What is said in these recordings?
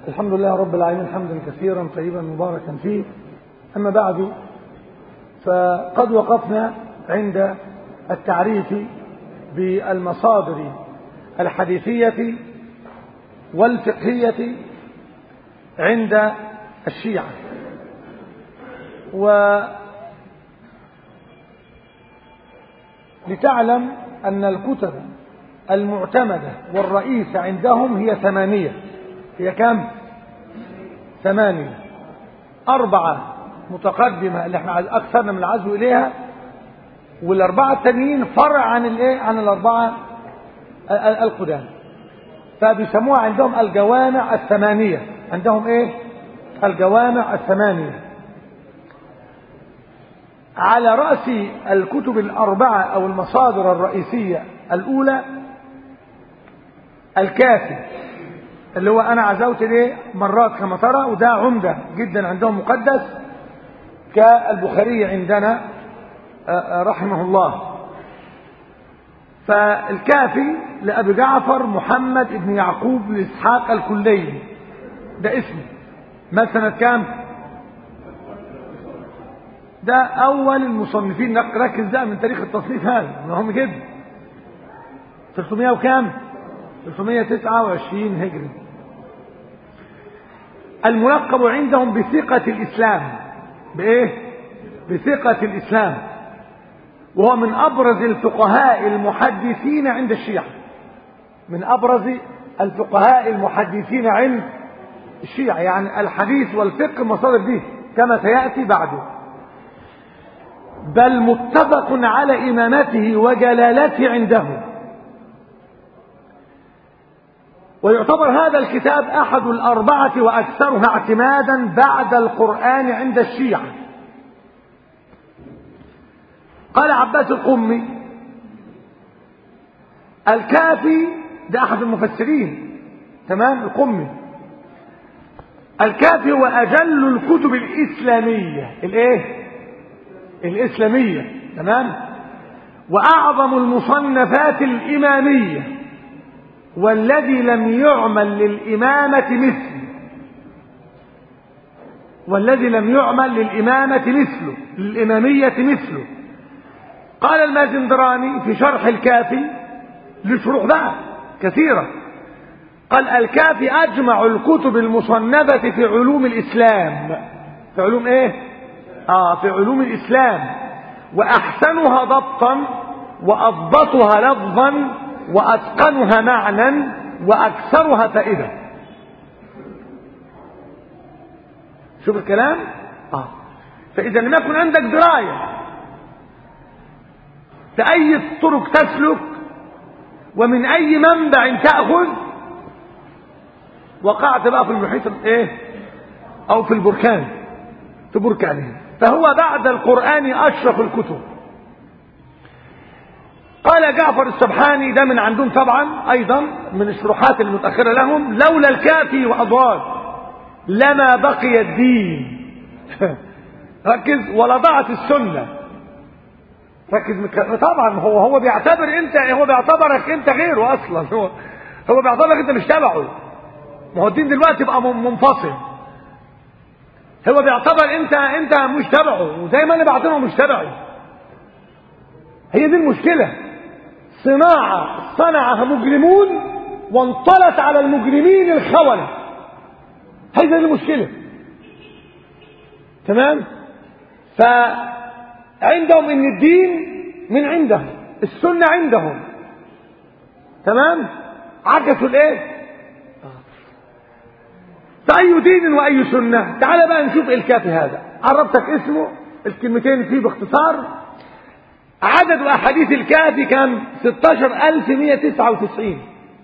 الحمد لله رب العالمين حمدا كثيرا طيبا مباركا فيه. أما بعد، فقد وقفنا عند التعريف بالمصادر الحديثية والفقهية عند الشيعة، ولتعلم أن الكتب المعتمدة والرئيسة عندهم هي 8. هي كم؟ 8. 4 متقدمة اللي احنا أكثرنا من العزو إليها، والأربعة التانيين فرع عن الايه؟ عن الأربعة القدام، فبيسموها عندهم الجوامع 8. عندهم ايه؟ الجوامع 8. على رأس الكتب الأربعة أو المصادر الرئيسية الأولى الكافي، اللي هو أنا عزوت ليه مرات كما ترى، وده عمدة جدا عندهم مقدس كالبخاري عندنا رحمه الله. فالكافي لأبي جعفر محمد بن يعقوب بن إسحاق الكليني، ده اسمه. ما سنة كام؟ ده أول المصنفين، ركز ده من تاريخ التصنيف هذا هم كده 300 وكام؟ 329 هجري. الملقب عندهم بثقة الإسلام. بإيه؟ بثقة الإسلام، وهو من أبرز الفقهاء المحدثين عند الشيعة. من أبرز الفقهاء المحدثين عند الشيعة، يعني الحديث والفقه مصادر به كما سيأتي بعده. بل متفق على إمامته وجلالته عندهم. ويعتبر هذا الكتاب أحد الأربعة وأكثرها اعتمادا بعد القرآن عند الشيعة. قال عباس القمي: الكافي، ده أحد المفسرين، تمام، القمي: الكافي هو أجل الكتب الإسلامية. الإيه؟ الإسلامية، تمام، وأعظم المصنفات الإمامية، والذي لم يعمل للإمامة مثله. والذي لم يعمل للإمامة مثله، للإمامية مثله. قال المازندراني في شرح الكافي، لشروح بقى كثيرة، قال: الكافي أجمع الكتب المصنفة في علوم الإسلام. في علوم إيه؟ في علوم الإسلام، وأحسنها ضبطا، وأضبطها لفظا، وأتقنها معنى، وأكثرها فائدة. شوف الكلام؟ فإذا لم يكن عندك دراية بأي الطرق تسلك ومن أي منبع تأخذ، وقعت بقى في المحيط ايه؟ أو في البركان، في بركانه. فهو بعد القرآن أشرف الكتب. قال جعفر السبحاني، ده من عندهم طبعا أيضا من الشروحات المتأخرة لهم: لولا الكافي وأضراد لما بقي الدين. ركز: ولضاعت السنة. ركز طبعا. هو بيعتبر انت، هو بيعتبرك انت غيره اصلا. هو بيعتبرك انت مش تبعه. ما هو الدين دلوقتي بقى منفصل. هو بيعتبر انت مش تبعه، وزي ما انا بعتبره مش تبعي. هي دي المشكلة. صناعة صنعها مجرمون وانطلت على المجرمين الخونة. هي دي المشكلة، تمام. فعندهم ان الدين من عندهم، السنة عندهم، تمام. عكسوا الايه؟ فأي دين وأي سنة. تعال بقى نشوف الكافي هذا. عرفتك اسمه، الكلمتين فيه باختصار. عدد أحاديث الكافي كان 16199.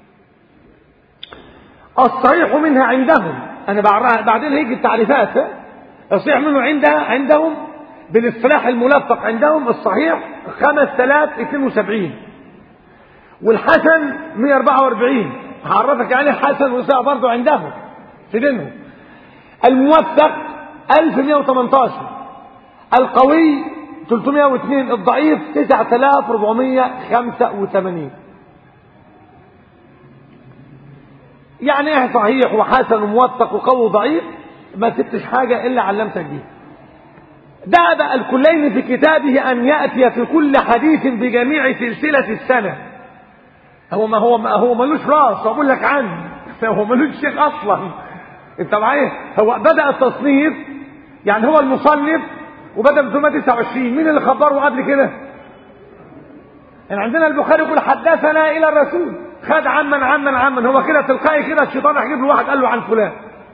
الصحيح منها عندهم، أنا بعدين هيجي التعريفات. الصحيح منه عندهم بالاصطلاح الملفق عندهم الصحيح 5072، والحسن 144. هعرفك يعني حسن وصحيح برضه عندهم في دينهم. الموثق 1118، القوي 302، الضعيف 9485. يعني ايه صحيح وحسن وموثق وقوي وضعيف؟ ما سبتش حاجة إلا علمتك دي. دأب الكلين في كتابه أن يأتي في كل حديث بجميع سلسلة السنة. هو ملوش راس، أقول لك عنه هو ملوش شيخ أصلا. أنت معايا؟ هو بدأ التصنيف، يعني هو المصنف وبدأ ب 329. مين اللي خبره قبل كده؟ يعني عندنا البخاري يقول حدثنا إلى الرسول، خد عمن هو كده تلقائي كده الشيطان هيجيب له واحد قال له عن فلان.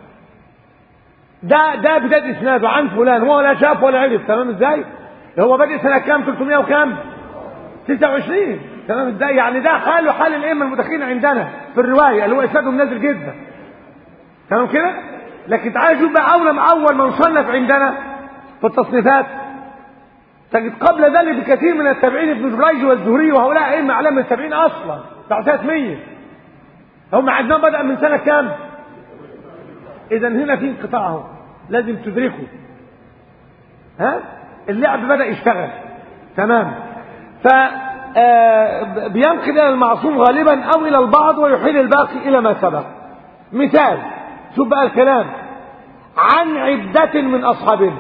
ده بداية اسناده عن فلان، هو لا شاف ولا عرف. تمام ازاي؟ هو بادئ سنة كام؟ 300 وكام؟ 29. تمام ازاي؟ يعني ده حاله حال الائمه المتاخرين عندنا في الروايه اللي هو اسنادهم نازل جدا. تمام كده؟ لكن تعالى شوف بقى اول من صنف عندنا في التصنيفات، تجد قبل ذلك بكثير من التابعين ابن جريج والزهري وهؤلاء ائمه اعلام من التابعين اصلا بتاع سنه 100. هم عندنا بدأ من سنه كام؟ اذا هنا في انقطاع اهو لازم تدركه. اللعب بدأ يشتغل. تمام. بينقل الى المعصوم غالبا او الى البعض ويحيل الباقي الى ما سبق. مثال، شوف بقى الكلام، عن عدة من اصحابنا،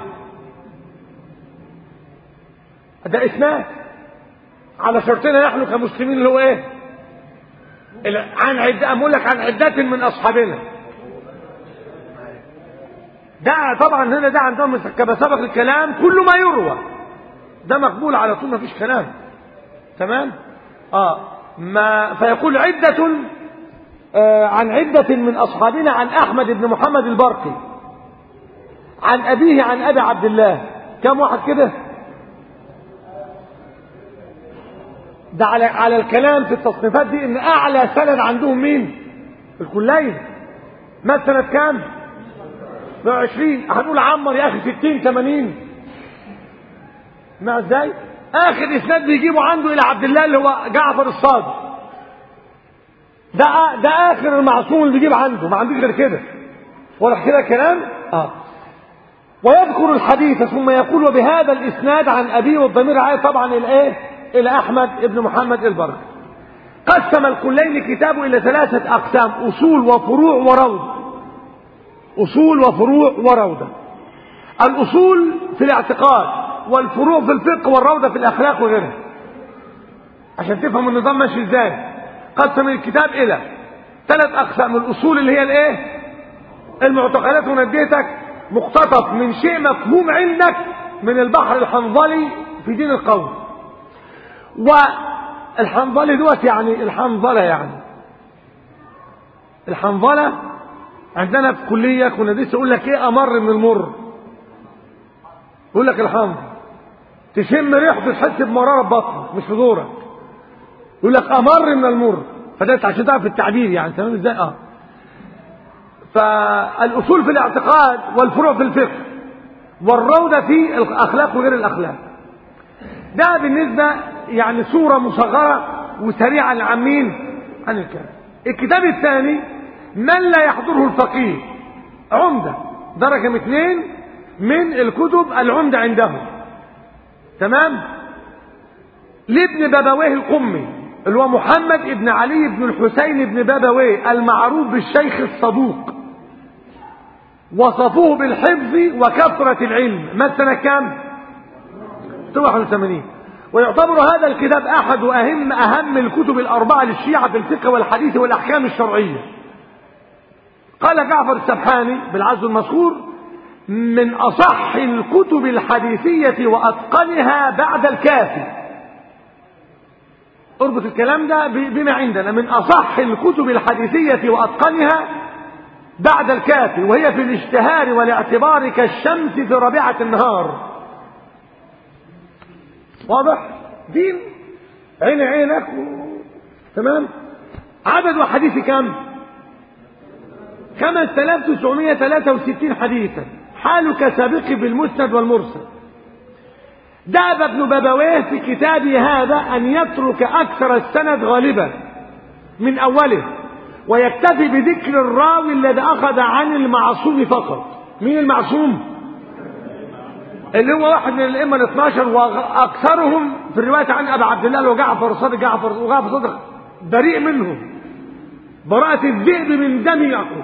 ده اسناد على شرطنا نحن كمسلمين اللي هو ايه؟ عن عدة، اقول لك عن عدة من اصحابنا. ده طبعا هنا ده عندهم كما سبق الكلام كل ما يروى ده مقبول على طول، ما فيش كلام. تمام. ما فيقول عدة عن عدة من أصحابنا عن أحمد بن محمد البرقي عن أبيه عن أبي عبد الله. كم واحد كده؟ ده على الكلام في التصنيفات دي إن أعلى سند عندهم مين؟ الكلين. ما سنة كام؟ 120. هنقول عمر يا أخي 60 80. مع ازاي؟ آخر إسناد بيجيبوا عنده إلى عبد الله اللي هو جعفر الصادق. ده آخر المعصوم اللي بيجيب عنده، ما عندوش غير كده. واضح كده الكلام؟ ويذكر الحديث ثم يقول وبهذا الإسناد عن أبيه، والضمير عائد طبعا إلى إيه؟ إلى أحمد بن محمد البرقي. قسم الكلين كتابه إلى 3 أقسام: أصول وفروع وروضة. أصول وفروع وروضة. الأصول في الاعتقاد، والفروع في الفقه، والروضة في الأخلاق وغيرها، عشان تفهم النظام ماشي ازاي. قسم الكتاب إلى 3 أقسام: الأصول اللي هي الايه؟ المعتقدات، ونديتك مقتطف من شيء مفهوم عندك من البحر الحنظلي في دين القوم. والحنظلي دوت يعني الحنظلة عندنا في كلية كنا لسه يقول لك ايه أمر من المر، يقول لك الحنظل تشم ريحته تحس بمرارة بطنك مش في دورك، يقول لك أمر من المر. فده عشان تعرف التعبير يعني. تمام ازاي؟ فالأصول في الاعتقاد، والفروع في الفقه، والروضة في الأخلاق وغير الأخلاق. ده بالنسبة يعني صورة مصغرة وسريعة عن مين؟ عن الكلام. الكتاب الثاني من لا يحضره الفقيه، عمدة، ده رقم 2 من الكتب العمدة عندهم. تمام. لابن بابويه القمي اللي هو محمد ابن علي بن الحسين بن بابويه المعروف بالشيخ الصدوق، وصفوه بالحفظ وكثرة العلم. ما سنة كام؟ 81. ويعتبر هذا الكتاب أحد أهم الكتب ال4 للشيعة في الفقه والحديث والأحكام الشرعية. قال جعفر السبحاني بالعز المذكور: من أصح الكتب الحديثية وأتقنها بعد الكافي. اربط الكلام ده بما عندنا: من أصح الكتب الحديثية وأتقنها بعد الكافي، وهي في الاشتهار والاعتبار كالشمس في ربيعة النهار. واضح؟ دين عينك تمام. عدد حديث كم؟ 5963 حديثا، حال كسابق بالمسند والمرسل. دأب ابن بابويه في كتابه هذا أن يترك أكثر السند غالبا من أوله، ويكتفي بذكر الراوي الذي أخذ عن المعصوم فقط. مين المعصوم؟ اللي هو واحد من الأئمة ال12، وأكثرهم في الرواية عن أبي عبد الله وجعفر الصادق. جعفر صادق بريء منهم. براءة الذئب من دم يعقوب.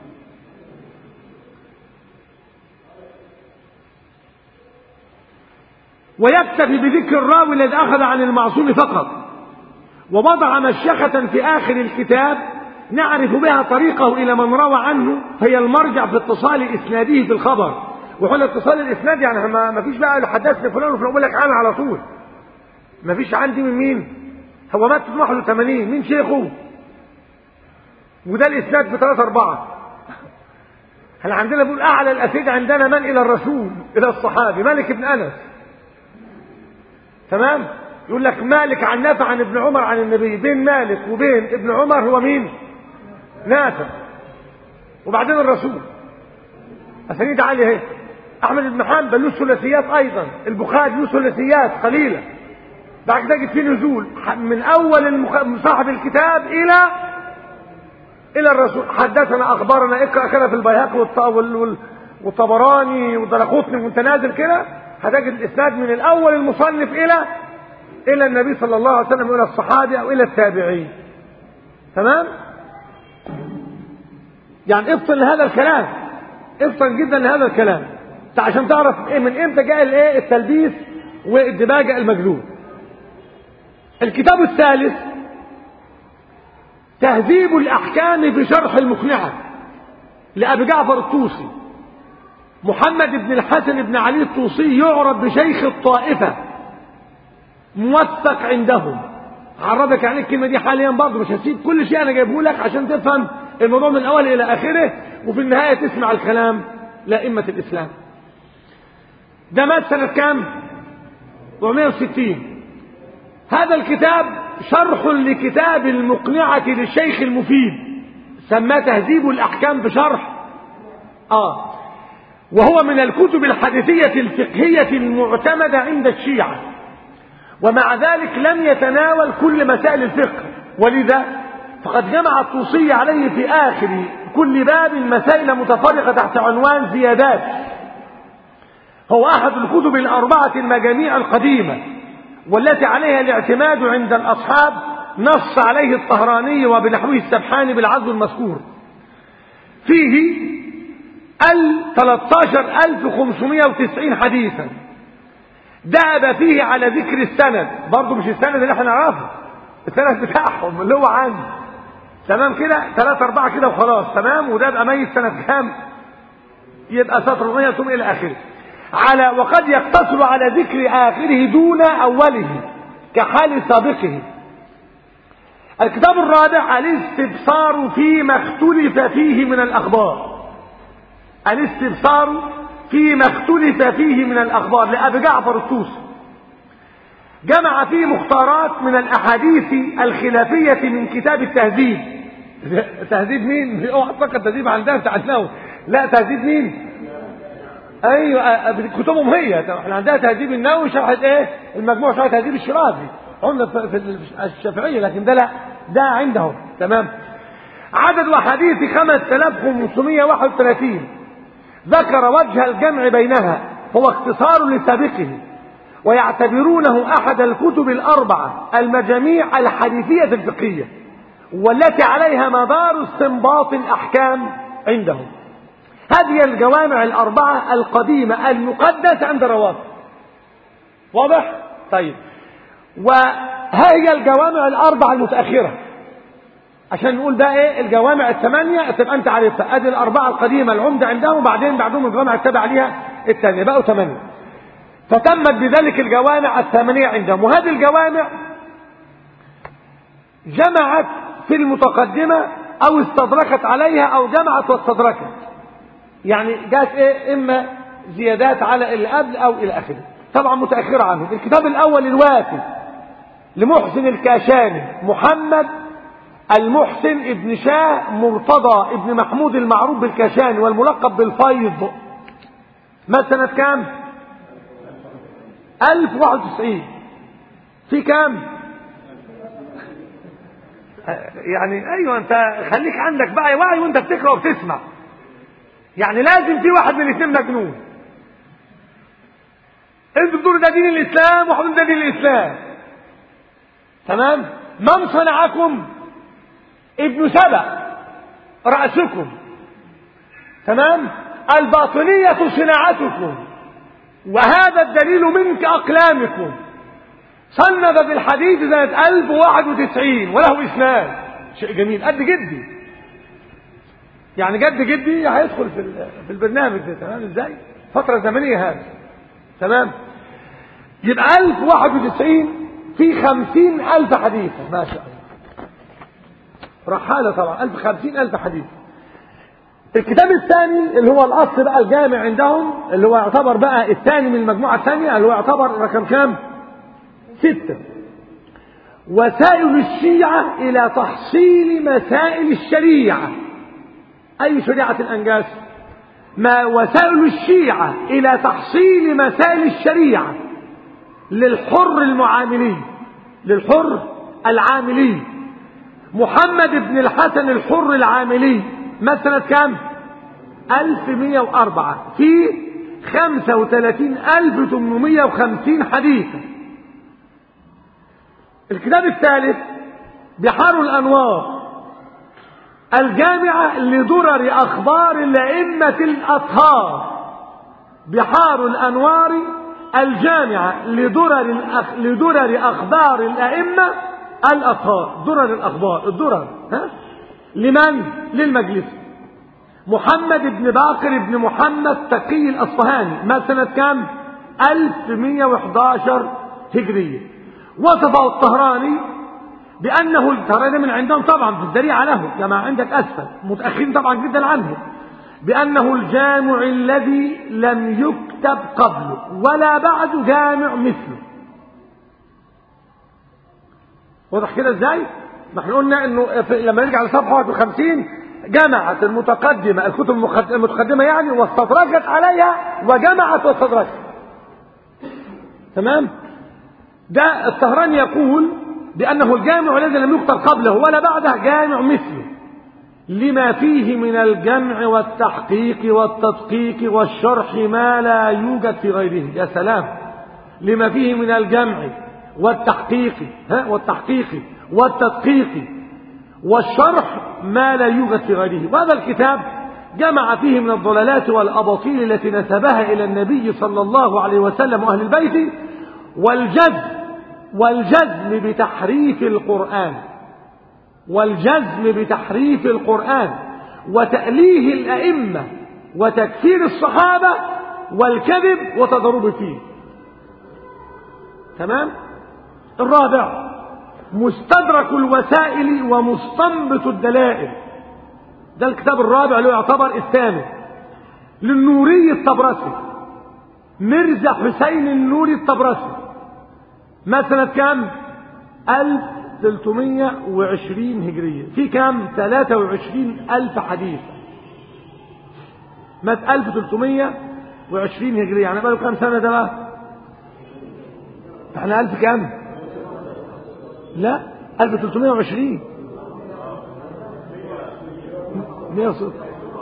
ويكتفي بذكر الراوي الذي أخذ عن المعصوم فقط، ووضع مشيخة في آخر الكتاب نعرف بها طريقه إلى من روى عنه، فهي المرجع في اتصال إسناده في الخبر. وحول اتصال الإسناد يعني ما فيش بقى حدثني فلان وفلان أقول لك عنه على طول، ما فيش عندي من مين، هو مات في 81 مين شيخه، وده الإسناد ب 3 4. احنا عندنا بيقول أعلى الأسيد عندنا من إلى الرسول إلى الصحابي مالك بن أنس، تمام. يقول لك مالك عن نافع عن ابن عمر عن النبي، بين مالك وبين ابن عمر هو مين؟ نافع، وبعدين الرسول. أسانيد عالية اهي. أحمد بن حنبل له ثلاثيات أيضا، البخاري له ثلاثيات قليلة. بعد كده جت في نزول من أول صاحب الكتاب إلى الرسول، حدثنا أخبارنا اقرأ كده في البيهقي والطبراني والدرقطني وانت نازل كده هتجد الإسناد من الأول المصنف إلى النبي صلى الله عليه وسلم، إلى الصحابي أو إلى التابعين. تمام؟ يعني افطن لهذا الكلام، افطن جدا لهذا الكلام عشان تعرف إيه من امتى جاء الايه التلبيس والدباجة المجذوب. الكتاب الثالث تهذيب الأحكام في شرح المقنعة لأبي جعفر الطوسي. محمد بن الحسن بن علي الطوسي يعرف بشيخ الطائفة، موثق عندهم. عرفك يعني الكلمة دي حاليا برضه، مش هسيب كل شيء أنا جايبه لك عشان تفهم الموضوع من الأول إلى آخره، وفي النهاية تسمع الكلام لأئمة الإسلام. ده مات سنة كام؟ 460. هذا الكتاب شرح لكتاب المقنعة للشيخ المفيد، سماه تهذيب الأحكام بشرح. وهو من الكتب الحديثية الفقهية المعتمدة عند الشيعة، ومع ذلك لم يتناول كل مسائل الفقه، ولذا فقد جمع الطوسي عليه في آخر كل باب مسائل متفرقة تحت عنوان زيادات. هو أحد الكتب الأربعة المجاميع القديمة والتي عليها الاعتماد عند الأصحاب، نص عليه الطهراني وبنحوه السبحاني بالعدد المذكور. فيه 13590 حديثا، دأب فيه على ذكر السند، برضه مش السند اللي احنا نعرفه، السند بتاعهم اللي هو عنه، تمام كده 3 4 كده وخلاص، تمام. وده يبقى ميت سنة كام؟ يبقى سطر 400 ثم إلى آخره. وقد يقتصر على ذكر آخره دون أوله كحال سابقه. الكتاب الرابع الاستبصار فيما اختلف فيه من الأخبار. الاستبصار فيما اختلف فيه من الأخبار لأبي جعفر الطوسي، جمع فيه مختارات من الأحاديث الخلافية من كتاب التهذيب. تهذيب مين؟ اوعى تفكر تهذيب عندنا بتاع النووي، لا تهذيب مين؟ ايوه كتبهم هي. احنا عندنا تهذيب النووي شرحت ايه؟ المجموع شرحت تهذيب الشرافي، قلنا في الشافعيه، لكن ده لا، ده عندهم. تمام. عدد احاديث 5531. ذكر وجه الجمع بينها، هو اختصار لسابقه، ويعتبرونه احد الكتب الاربعه المجاميع الحديثيه الفقهيه والتي عليها مدار استنباط الاحكام عندهم. هذه الجوامع الأربعة القديمة المقدسة عند الروافض. واضح؟ طيب. وهي الجوامع الأربعة المتأخرة، عشان نقول بقى ايه الجوامع الثمانية تبقى انت عارفها. ادي الأربعة القديمة العمدة عندهم، وبعدين بعدهم الجوامع التابعة ليها الثانية، بقوا 8. فتمت بذلك الجوامع الثمانية عندهم. وهذه الجوامع جمعت في المتقدمة أو استدركت عليها أو جمعت واستدركت، يعني جات ايه اما زيادات على اللي قبل او الى اخره، طبعا متاخره عنه. الكتاب الاول الوافي لمحسن الكاشاني، محمد المحسن ابن شاه مرتضى ابن محمود المعروف بالكاشاني والملقب بالفيض، مات سنه كام؟ 1091. في كام؟ يعني ايوه انت خليك عندك بقى وعي وانت بتقرا وبتسمع، يعني لازم في واحد من الاثنين مجنون. انتوا بتقولوا ده دين الاسلام وحضرتك ده دين الاسلام، تمام. من صنعكم ابن سبأ رأسكم. تمام. الباطنية صناعتكم، وهذا الدليل منك أقلامكم. صنف بالحديث سنة 1091 وله إسناد. شيء جميل. قد جدي يعني، جد جدي هيدخل في البرنامج ده. تمام ازاي؟ فترة زمنية هذا. تمام. يبقى 1091 في 50,000 حديث. ما شاء الله، رحالة طبعا. 50,000 حديث. الكتاب الثاني اللي هو الأصل بقى الجامع عندهم، اللي هو يعتبر بقى الثاني من المجموعة الثانية، اللي هو يعتبر رقم كام؟ 6. وسائل الشيعة إلى تحصيل مسائل الشريعة. أي شريعة الأنجاز؟ ما وسائل الشيعة إلى تحصيل مسائل الشريعة للحر المعاملي، للحر العاملي محمد بن الحسن الحر العاملي. سنة كام؟ 1104 في 35,850 حديثا. الكتاب الثالث بحار الأنوار الجامعة لدرر أخبار الأئمة الأطهار. بحار الأنوار الجامعة لدرر أخبار الأئمة الأطهار. درر الأخبار، الدرر لمن؟ للمجلس. محمد بن باقر بن محمد تقي الأصفهاني. سنة كام؟ 1111 هجرية. وصفه الطهراني بأنه، الطهراني من عندهم طبعا في الذريعة له كما عندك أسفل، متأخرين طبعا جدا عنه، بأنه الجامع الذي لم يكتب قبله ولا بعد جامع مثله. واضح كده ازاي؟ ما احنا قلنا انه لما نرجع لصفحه 51 جمعت المتقدمه الكتب المتقدمه يعني، واستدركت عليها وجمعت واستدركت. تمام. ده الطهراني يقول بأنه الجامع الذي لم يكتب قبله ولا بعده جامع مثله، لما فيه من الجمع والتحقيق والتدقيق والشرح ما لا يوجد في غيره. يا سلام. لما فيه من الجمع والتحقيق والتدقيق والشرح ما لا يوجد في غيره. وهذا الكتاب جمع فيه من الضلالات والأباطيل التي نسبها إلى النبي صلى الله عليه وسلم وأهل البيت، والجزم بتحريف القرآن، وتأليه الأئمة وتكفير الصحابة والكذب وتضرب فيه. تمام. الرابع مستدرك الوسائل ومستنبط الدلائل. ده الكتاب الرابع اللي يعتبر الثامن للنوري الطبرسي، مرزا حسين النوري الطبرسي. سنة كام؟ 1320 هجرية في كام؟ 23,000 حديث. 1320 هجرية يعني بقى له كام سنة ده بقى؟ احنا 1000 كام؟ لا 1320 106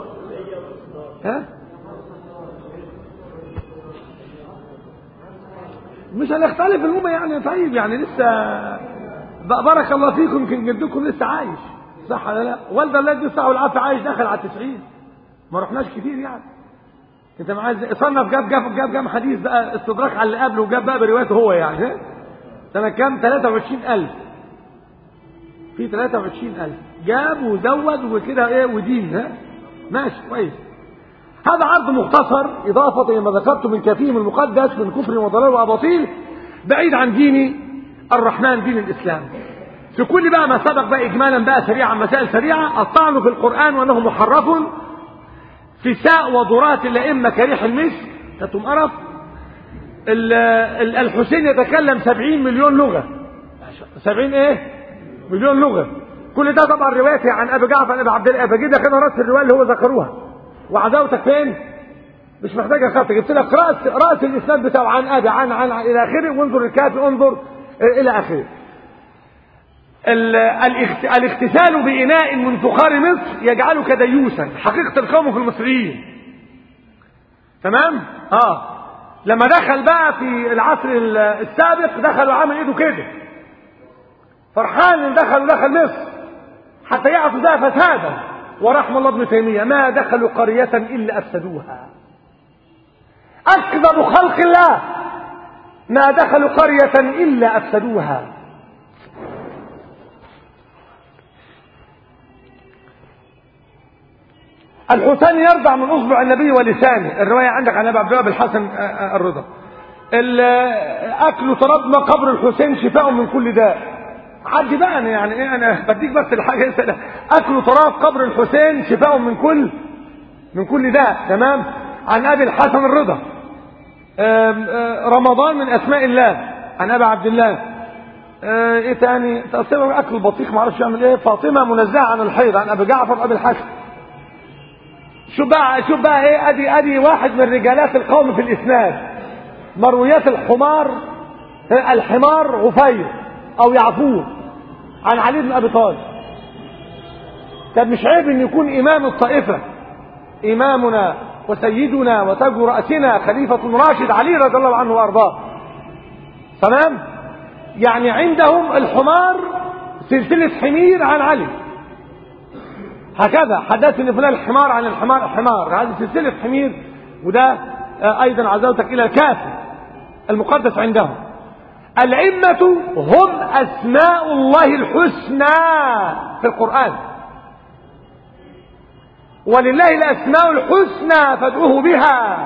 مش هنختلف المهم يعني. طيب يعني لسه بارك الله فيكم، يمكن جدكم لسه عايش صح ولا لا؟ والد الله يديه الصحة والعافية عايش داخل على 90. ما رحناش كتير يعني. انت معايا؟ صنف جاب كام حديث بقى استدراك على اللي قبله، وجاب بقى بروايته هو يعني. سنة كام؟ 23,000 في 23,000 جاب وزود وكده ودين. ماشي كويس. هذا عرض مختصر إضافة إلى ما ذكرته من كفيهم المقدس من كفر وضلال وأباطيل بعيد عن دين الرحمن دين الإسلام. في كل بقى ما سبق بقى إجمالا بقى سريعا مسائل سريعة. الطعن في القرآن وأنه محرف، فساء وضرات الأئمة كريح المسك كتم قرف. الحسين يتكلم 70 مليون لغة. 70 مليون لغة. كل ده طبعا روايته عن أبي جعفر أبي عبد الله. فجينا خدنا رأس الرواية اللي هو ذكروها. وعداوتك فين؟ مش محتاجة خط، جبت لك رأس الإسناد بتاعه عن أبي عن إلى آخره، وانظر الكافي انظر إلى آخره. الاغتسال بإناء من فخار مصر يجعلك ديوسا. حقيقة القوم في المصريين. تمام؟ لما دخل بقى في العصر السابق دخل وعمل ايده كده فرحان ان دخل مصر. حتى يعطوا ده فسادا. ورحم الله ابن تيمية: ما دخلوا قرية إلا أفسدوها. أكذب خلق الله: ما دخلوا قرية إلا أفسدوها. الحسين يرضع من أصبع النبي ولسانه. الرواية عندك عن أبي عبد الله بالحسن الرضا. أكل تراب ما قبر الحسين شفاء من كل داء. عدي بقى أنا يعني إيه، أنا بديك بس الحاجة. أكل تراب قبر الحسين شفاء من كل داء. تمام. عن أبي الحسن الرضا: رمضان من أسماء الله. عن أبي عبد الله إيه تاني؟ تقسيم أكل البطيخ ما اعرفش يعمل إيه. فاطمة منزهة عن الحيض. عن أبي جعفر أبي الحسن. شوف بقى ايه، ادي واحد من رجالات القوم في الاسناد. مرويات الحمار غفير او يعفور عن علي بن ابي طالب. طب مش عيب ان يكون امام الطائفه، امامنا وسيدنا وتاج راسنا خليفه راشد علي رضي الله عنه وارضاه، تمام؟ يعني عندهم الحمار سلسله حمير عن علي. هكذا حدثني فلان الحمار عن الحمار هذه سلسلة حمير. وده أيضا عزوتك إلى الكافي المقدس عندهم. الأئمة هم أسماء الله الحسنى في القرآن. ولله الأسماء الحسنى فادعوه بها.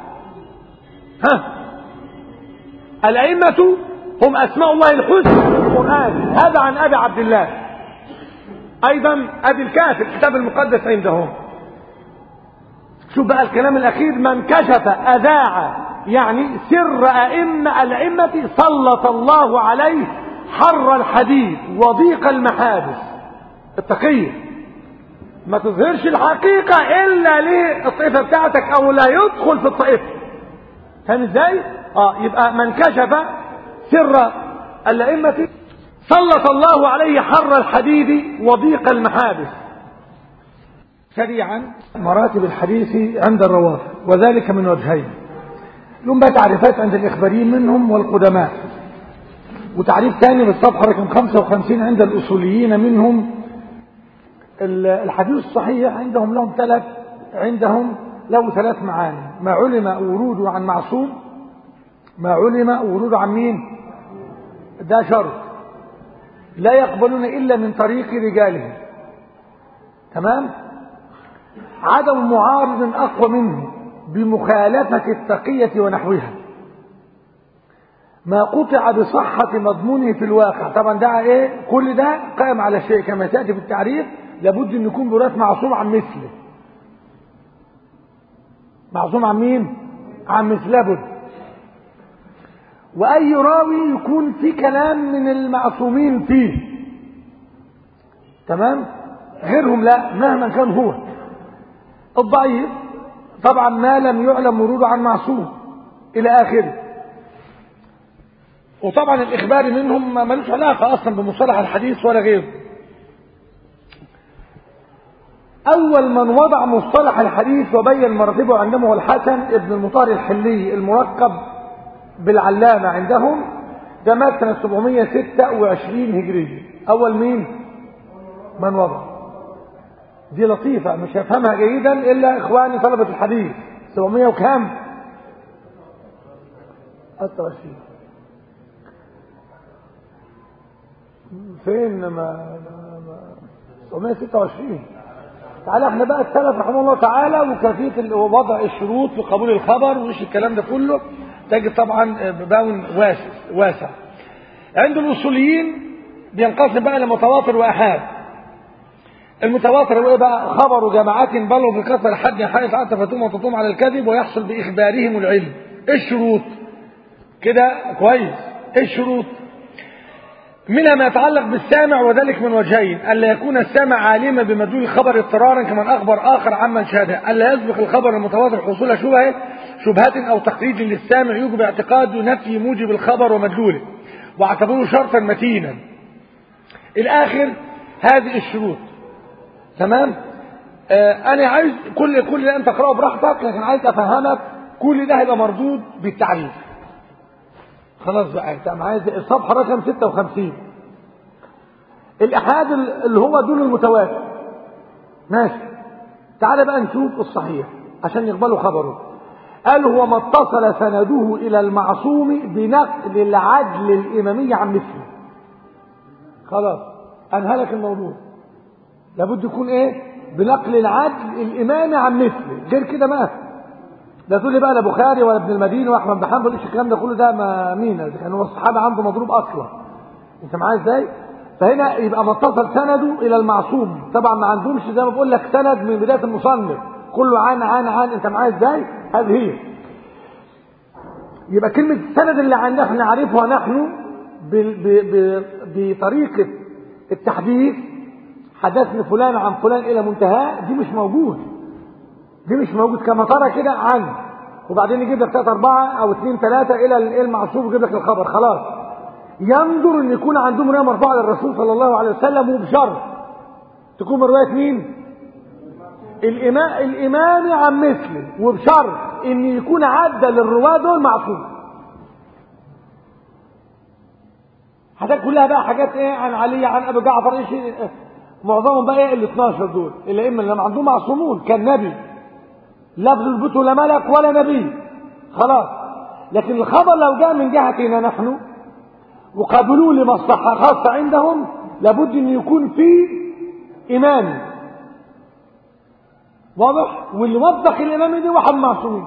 الأئمة هم أسماء الله الحسنى في القرآن. هذا عن أبي عبد الله. ايضا ادي الكافي الكتاب المقدس عندهم. شوف بقى الكلام الاخير: من كشف اذاع يعني سر الائمه سلط الله عليه حر الحديد وضيق المحابس. التقيه ما تظهرش الحقيقه الا للطائفه بتاعتك او لا يدخل في الطائفه. فاهم ازاي؟ يبقى من كشف سر الائمه سلط الله عليه حر الحديد وضيق المحابس. سريعا: مراتب الحديث عند الروافض، وذلك من وجهين. لهم بقى تعريفات عند الإخباريين منهم والقدماء، وتعريف ثاني بالصفحة رقم 55 عند الأصوليين منهم. الحديث الصحيح عندهم له ثلاث معاني: ما علم وروده عن معصوم، ما علم وروده عن مين؟ ده شرط، لا يقبلون إلا من طريق رجاله، تمام؟ عدم معارض أقوى منه بمخالفة التقية ونحوها، ما قطع بصحة مضمونه في الواقع. طبعا ده ايه؟ كل ده قائم على شيء كما تأتي في التعريف. لابد ان يكون براث معصوم عن مثله. معصوم عن مين؟ عن مثله لابد. واي راوي يكون في كلام من المعصومين فيه، تمام؟ غيرهم لا، مهما كان هو. الضعيف طبعا ما لم يعلم وروده عن معصوم الى اخره. وطبعا الاخبار منهم ملوش علاقه اصلا بمصطلح الحديث ولا غيره. اول من وضع مصطلح الحديث وبين مراتبه عندهم هو الحسن ابن المطهر الحلي الملقب بالعلامه عندهم. ده مات سنه 726 هجريه. اول مين من وضع؟ دي لطيفه مش هفهمها جيدا الا اخواني طلبه الحديث. 700 وكام؟ 26. فين؟ ما 726. تعالى احنا بقى السلف رحمه الله تعالى وكيفيه وضع الشروط في قبول الخبر وإيش الكلام ده كله تجد طبعا باون واسع. عند الاصوليين بينقسم بقى لمتواتر واحاد. المتواتر هو ايه بقى؟ خبر جماعات بلغوا بكثره لحد حيث عتفتهم وتطوم على الكذب ويحصل باخبارهم العلم. ايه الشروط كده؟ كويس. ايه الشروط؟ منها ما يتعلق بالسامع، وذلك من وجهين: الا يكون السامع عالما بمدلول الخبر اضطرارا كمن اخبر اخر عمن شاهده، الا يسبق الخبر المتواتر حصول شبهه او تقييد للسامع يوجب اعتقاد نفي موجب الخبر ومدلوله واعتبره شرطا متينا. الاخر هذه الشروط، تمام؟ انا عايز كل ده انت تقراه براحتك، لكن عايز افهمك كل ده هيبقى مردود بالتعريف. خلاص بقى انت معايا الصفحه رقم 56. الإحاد اللي هو دون المتواتر. ماشي. تعال بقى نشوف الصحيح عشان يقبلوا خبره. قال هو ما اتصل سنده إلى المعصوم بنقل العدل الإمامي عن مثله. خلاص أنهلك الموضوع. لابد يكون إيه؟ بنقل العدل الإمامي عن مثله، غير كده ما لا تقول لي بقى لا بخاري ولا ابن المديني واحمد بن حنبل، ايش الكلام ده كله؟ ده ما مين؟ كان هو الصحابه عنده مضروب اصلا. انت معايا ازاي؟ فهنا يبقى متصل سنده الى المعصوم. طبعا ما عندهمش زي ما بقول لك سند من بدايه المصنف كله عن. انت معايا ازاي؟ هذه هي. يبقى كلمه السند اللي عندنا احنا نعرفها نحن بطريقه التحديث، حدثني فلان عن فلان الى منتهى، دي مش موجود كما ترى كده عنه، وبعدين يجيب لك 3 4 او 2 3 الى المعصوم ويجيب لك الخبر. خلاص ينظر ان يكون عندهم روايه مرفوعه للرسول صلى الله عليه وسلم، وبشرط تكون روايه مين؟ الامام عن مثله، وبشرط ان يكون عدى للرواه دول معصوم. حاجات كلها بقى حاجات ايه؟ عن علي، عن ابي جعفر، ايش معظمهم بقى ايه؟ ال 12 دول الائمه اللي عندهم معصومون. كان نبي لا يثبت لا ملك ولا نبي، خلاص. لكن الخبر لو جاء من جهتنا نحن وقابلوه لمصلحه خاصه عندهم، لابد ان يكون فيه امام واضح، واللي وضح الامام دي واحد معصومين.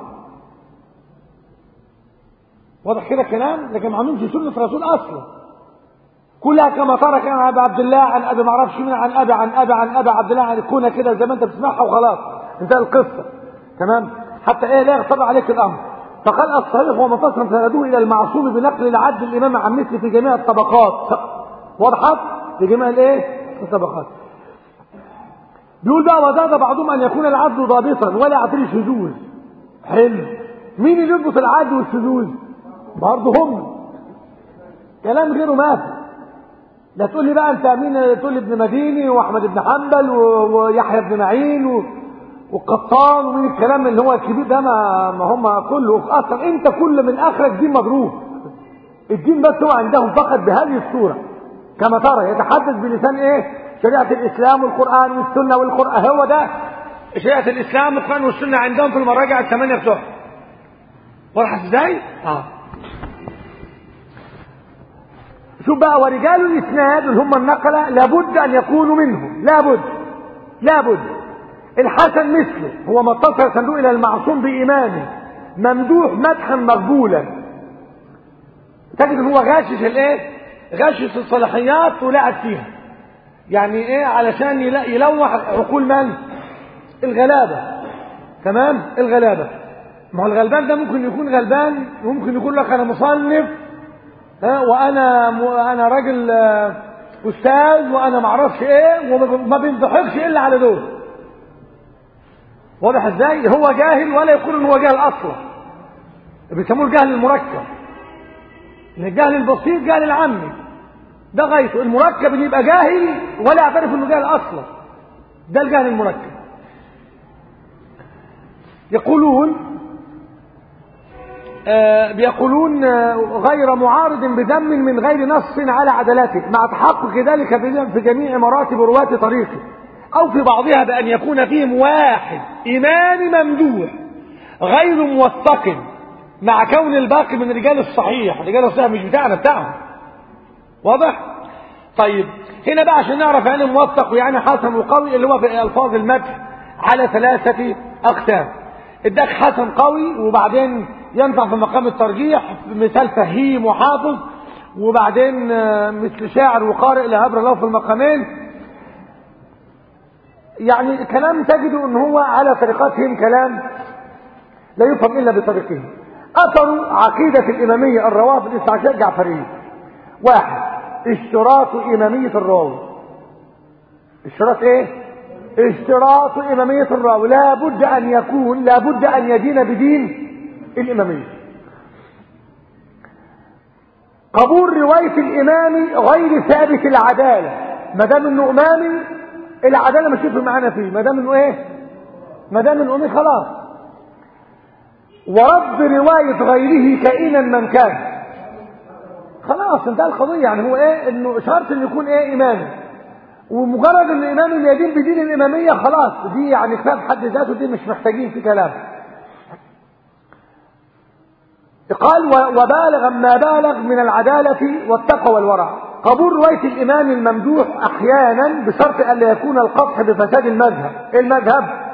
واضح كده الكلام؟ لكن ما عندهمش سنه رسول اصلا، كلها كما ترى كان عن ابي عبد الله، عن ابي ما اعرفش مين، عن ابي عبد الله، عن كونه كده زي ما انت بتسمعها وخلاص انتهى القصه. تمام؟ حتى ايه؟ لا يغتر عليك الامر. فقال الصحيح ومتصل سنده الى المعصوم بنقل العدل الامام عن مثله في جميع الطبقات. وضحت؟ في جميع الايه؟ الطبقات. بيقول بقى وزاد بعضهم ان يكون العدل ضابطا ولا يعتري شذوذ. حلو. مين اللي يضبط العدل والشذوذ؟ برضه هم. كلام غيره ما في. لا تقول لي بقى انت مين، تقول لي ابن مديني واحمد بن حنبل ويحيى بن معين والقطان ومين الكلام اللي هو الكبير ده؟ ما هم كله اصلا انت كل من اخرك دين مضروب. الدين بس هو عندهم فقط بهذه الصوره كما ترى، يتحدث بلسان ايه؟ شريعه الاسلام والقران والسنه والقران. هو ده شريعه الاسلام والقران والسنه عندهم في المراجع الثمانيه بتوعهم. واضح ازاي؟ شوف بقى، ورجال الاسناد اللي هم النقله لابد ان يكونوا منهم، لابد. الحسن مثله هو ما اتصل سنده الى المعصوم بامامه ممدوح مدحا مقبولا. تجد ان هو غاشش الايه؟ غاشش الصلاحيات ولعب فيها. يعني ايه؟ علشان يلوح عقول من؟ الغلابه. تمام؟ الغلابه. ما هو الغلبان ده ممكن يكون غلبان، وممكن يكون لك انا مصنف وانا راجل استاذ وانا ما اعرفش ايه، وما بينضحكش الا على دول. واضح ازاي؟ هو جاهل ولا يقول ان هو جاهل اصلا. بيسموه الجهل المركب. الجهل البسيط جهل العامي ده غايته. المركب اللي يبقى جاهل ولا يعترف انه جاهل اصلا، ده الجهل المركب. بيقولون غير معارض بذم من غير نص على عدالته، مع تحقق ذلك في جميع مراتب رواة طريقه، او في بعضها بان يكون فيهم واحد امام ممدوح غير موثق، مع كون الباقي من رجال الصحيح. رجال الصحيح مش بتاعهم. واضح؟ طيب هنا بقى عشان نعرف يعني موثق ويعني حسن وقوي، اللي هو في الفاظ المدح على 3 أقسام. اداك حسن قوي، وبعدين ينفع في مقام الترجيح، مثال فهيم وحافظ، وبعدين مثل شاعر وقارئ لا هبر له في المقامين. يعني كلام تجد ان هو على طريقتهم كلام لا يفهم الا بطريقهم. اثروا عقيده الاماميه الروافض الاثنى الجعفريه. 1 اشتراط اماميه الراوي. اشتراط ايه؟ اشتراط اماميه الراوي. لابد ان يدين بدين الاماميه. قبول روايه الامام غير ثابت العداله. ما دام انه امامي العداله مش هتفرق معانا فيه، ما دام انه ايه؟ ما دام انه امامي خلاص. ورد روايه غيره كائنا من كان. خلاص انتهى القضيه. يعني هو ايه؟ انه شرط انه يكون ايه؟ امامي. ومجرد ان الامام يدين بدين الاماميه خلاص، دي يعني كتاب حد ذاته، دي مش محتاجين في كلام. قال وبالغ ما بالغ من العداله والتقوى والورع. قبول روايه الامام الممدوح احيانا بشرط الا يكون القطع بفساد المذهب. ايه المذهب؟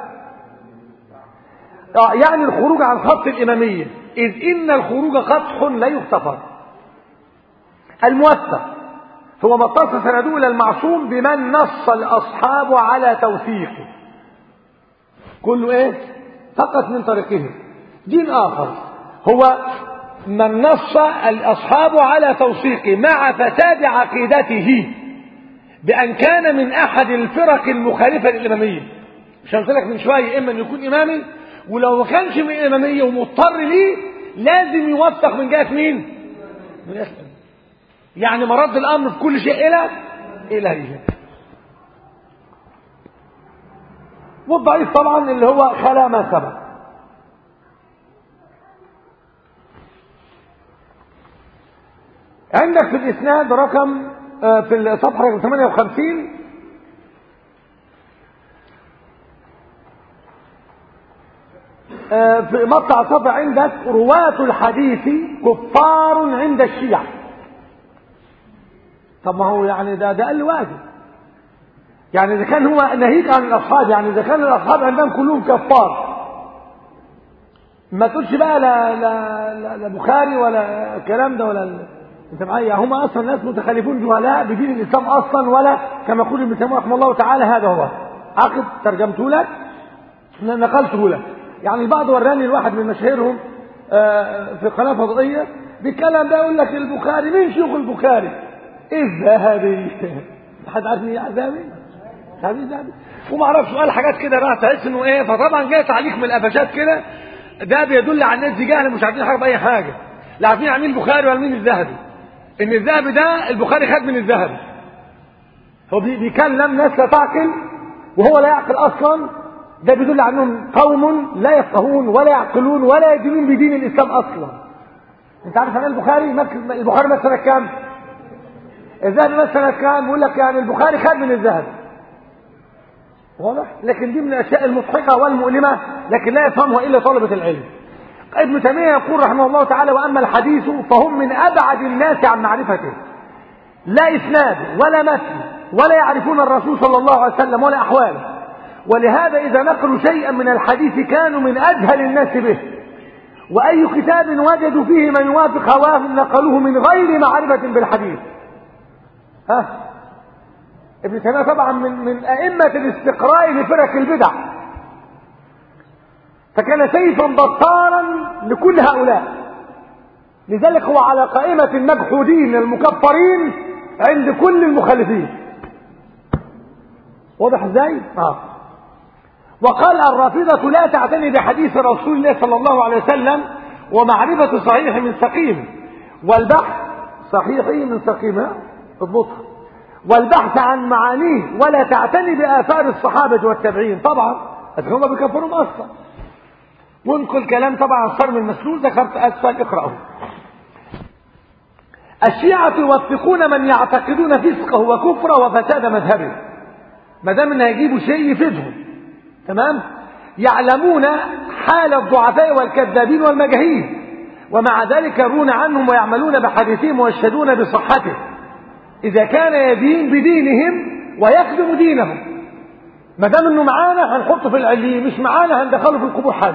يعني الخروج عن خط الاماميه، اذ ان الخروج قطع لا يغتفر. الموثق هو ما اتصل سنده الى المعصوم بمن نص الاصحاب على توثيقه، كله ايه؟ فقط من طريقه. دين اخر هو من نص الاصحاب على توثيقه مع فساد عقيدته بان كان من احد الفرق المخالفه للاماميه. مش قلت لك من شويه اما ان يكون امامي، ولو ما كانش من الاماميه ومضطر ليه لازم يوثق من جهه مين؟ من جهه الاماميه. يعني مرد الامر في كل شيء الى هي. والضعيف طبعا اللي هو خلا ما سبق. عندك في الاسناد رقم في الصفحه رقم 58 في مقطع صفحه عندك رواة الحديث كفار عند الشيعة. طب ما هو يعني ده اقل واجب. يعني اذا كان هو ناهيك عن الاصحاب، يعني اذا كان الاصحاب عندهم كلهم كفار، ما تقولش بقى لا بخاري ولا الكلام ده ولا انت معايا. هم اصلا ناس متخلفون جهلاء بدين الاسلام اصلا، ولا كما يقول ابن تيميه رحمه الله تعالى. هذا هو عقد ترجمته لك، نقلته لك. يعني البعض وراني الواحد من مشاهيرهم في قناه فضائيه بيتكلم ده يقول لك البخاري، مين شيوخ البخاري؟ الذهبي. حد عارف مين الذهبي؟ الذهبي وما اعرفش، قال حاجات كده بقى تحس انه ايه. فطبعا جاي تعليق من القفشات كده، ده بيدل على الناس دي جهله مش عارفين حاجه باي حاجه، لا عارفين عن مين البخاري ولا مين الذهبي. ان الذهبي ده البخاري خد من الذهبي. هو بيكلم ناس لا تعقل وهو لا يعقل اصلا. ده بيدل على انهم قوم لا يفقهون ولا يعقلون ولا يدينون بدين الاسلام اصلا. انت عارف عن البخاري مثلا سنه كام؟ الذهبي مثلا سنه كام؟ يقول لك يعني البخاري خد من الذهبي. واضح؟ لكن دي من الاشياء المضحكه والمؤلمه، لكن لا يفهمها الا طلبه العلم. ابن تيميه يقول رحمه الله تعالى: واما الحديث فهم من ابعد الناس عن معرفته، لا اسناد ولا متن ولا يعرفون الرسول صلى الله عليه وسلم ولا احواله، ولهذا اذا نقلوا شيئا من الحديث كانوا من اجهل الناس به، واي كتاب وجدوا فيه من يوافق هواهم نقلوه من غير معرفه بالحديث. ابن تيميه طبعا من ائمه الاستقراء لفرق البدع، فكان سيفا بطارا لكل هؤلاء. لذلك هو على قائمة المجحودين المكفرين عند كل المخالفين. واضح ازاي؟ وقال: الرافضة لا تعتني بحديث رسول الله صلى الله عليه وسلم ومعرفة صحيح من سقيم، والبحث صحيح من سقيم، اضبطها، والبحث عن معانيه، ولا تعتني بآثار الصحابة والتابعين. طبعا هم بيكفرهم اصلا. وانقل كلام طبعا الصرم المسلول ذكرت اسفل، اقرأه. الشيعة يوثقون من يعتقدون فسقه وكفره وفساد مذهبه، ما دام ان هيجيبوا شيء يفيدهم. تمام؟ يعلمون حال الضعفاء والكذابين والمجاهيل، ومع ذلك يرون عنهم ويعملون بحديثهم ويشهدون بصحته، اذا كان يدين بدينهم ويخدم دينهم. ما دام انه معانا هنحطه في العليين، مش معانا هندخله في القبور حاله.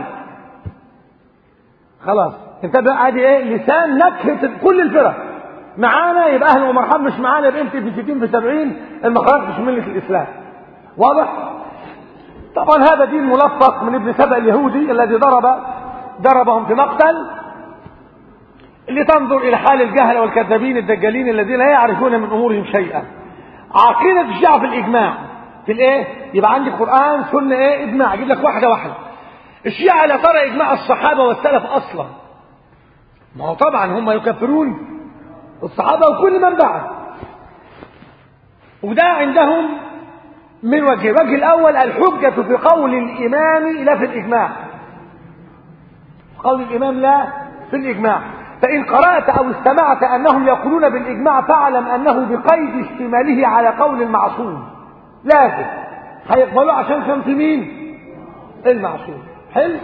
خلاص انتبه، ادي ايه؟ لسان نكهه كل الفرق. معانا يبقى اهلا ومرحبا، مش معانا يبقى انت في 60 في 70 ما خرجتش من مله الاسلام. واضح؟ طبعا هذا دين ملفق من ابن سبأ اليهودي الذي ضربهم في مقتل، اللي تنظر الى حال الجهل والكذابين الدجالين الذين لا يعرفون من امورهم شيئا. عقيده الشيعة في الاجماع في الايه؟ يبقى عندي قران سنه ايه؟ اجماع. اجيب لك واحده واحده. الشيعة لا ترى اجماع الصحابه والسلف اصلا، ما هو طبعا هم يكفرون الصحابه وكل من بعد. وده عندهم من وجه. الوجه الاول الحجه في قول الامام لا في الاجماع. قول الامام لا في الاجماع. فان قرات او استمعت انهم يقولون بالاجماع فاعلم انه بقيد اشتماله على قول المعصوم. لازم هيقبلوه عشان كان في مين؟ المعصوم. حلو.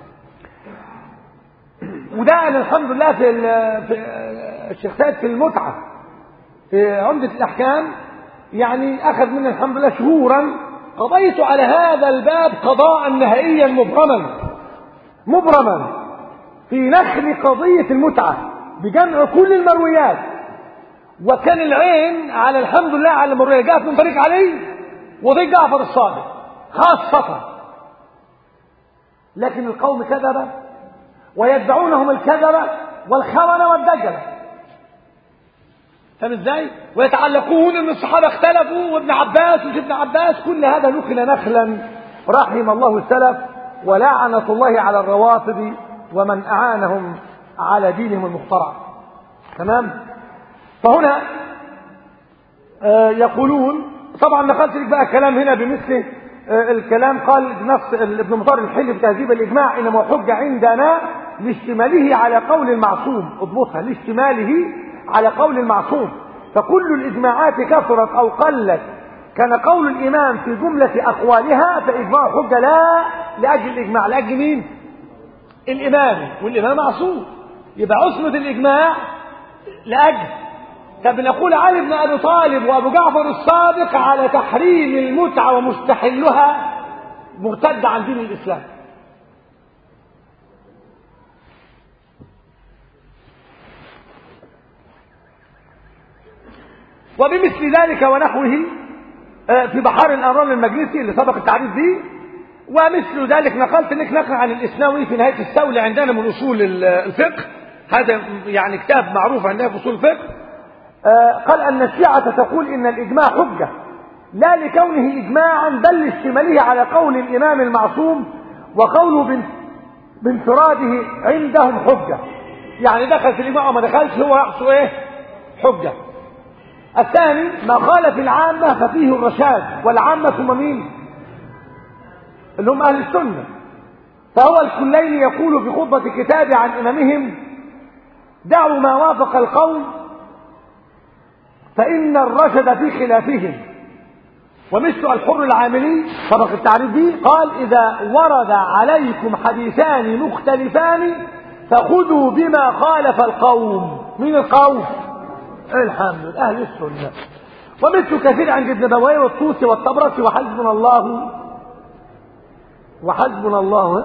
وده أنا الحمد لله في الشيخ سيد في المتعة في عمدة الأحكام يعني أخذ مني الحمد لله شهورا قضيت على هذا الباب قضاء نهائيا مبرما في نخل قضية المتعة بجمع كل المرويات. وكان العين على الحمد لله على المرويات جاءت من طريق علي وطريق جعفر الصادق خاصة. لكن القوم كذبة ويتبعونهم الكذبة والخونة والدجلة. فاهم ازاي؟ ويتعلقون ان الصحابة اختلفوا وابن عباس ومش ابن عباس. كل هذا نخل نخلا رحم الله السلف ولعنة الله على الروافض ومن أعانهم على دينهم المخترع. تمام. فهنا يقولون طبعا نقلت لك بقى كلام هنا بمثل الكلام. قال نفس ابن مطهر الحلي في تهذيب الإجماع إنما حجة عندنا لاشتماله على قول المعصوم. اضبطها، لاشتماله على قول المعصوم. فكل الإجماعات كثرت أو قلت كان قول الإمام في جملة أقوالها فإجماع حجة لا لأجل الإجماع. لأجل مين؟ الإمام، والإمام معصوم يبقى عصمة الإجماع لأجل. طب نقول علي بن أبي طالب وأبو جعفر الصادق على تحريم المتعة ومستحلها مرتد عن دين الإسلام. وبمثل ذلك ونحوه في بحار الأنوار المجلسي اللي سبق التعريف به. ومثل ذلك نقلت لك نقل عن الإسناوي في نهاية السولة عندنا من أصول الفقه. هذا يعني كتاب معروف عندنا في أصول الفقه. قال أن الشيعة تقول إن الإجماع حجة لا لكونه إجماعا بل لاشتماله على قول الإمام المعصوم وقوله بانفراده عندهم حجة. يعني دخل في الإجماع وما دخلش هو رأسه إيه؟ حجة. الثاني ما خالف العامة ففيه الرشاد. والعامة ثم مين؟ اللي هم أهل السنة. فهو الكلين يقول في خطبة كتابه عن إمامهم دعوا ما وافق القوم فإن الرشد في خلافهم. ومثل الحر العاملي سبق التعريف به قال إذا ورد عليكم حديثان مختلفان فخذوا بما خالف القوم. من القوم؟ الحمد لله أهل السنة. ومثل كثير عند ابن بويه والطوسي والطبرسي وحسبنا الله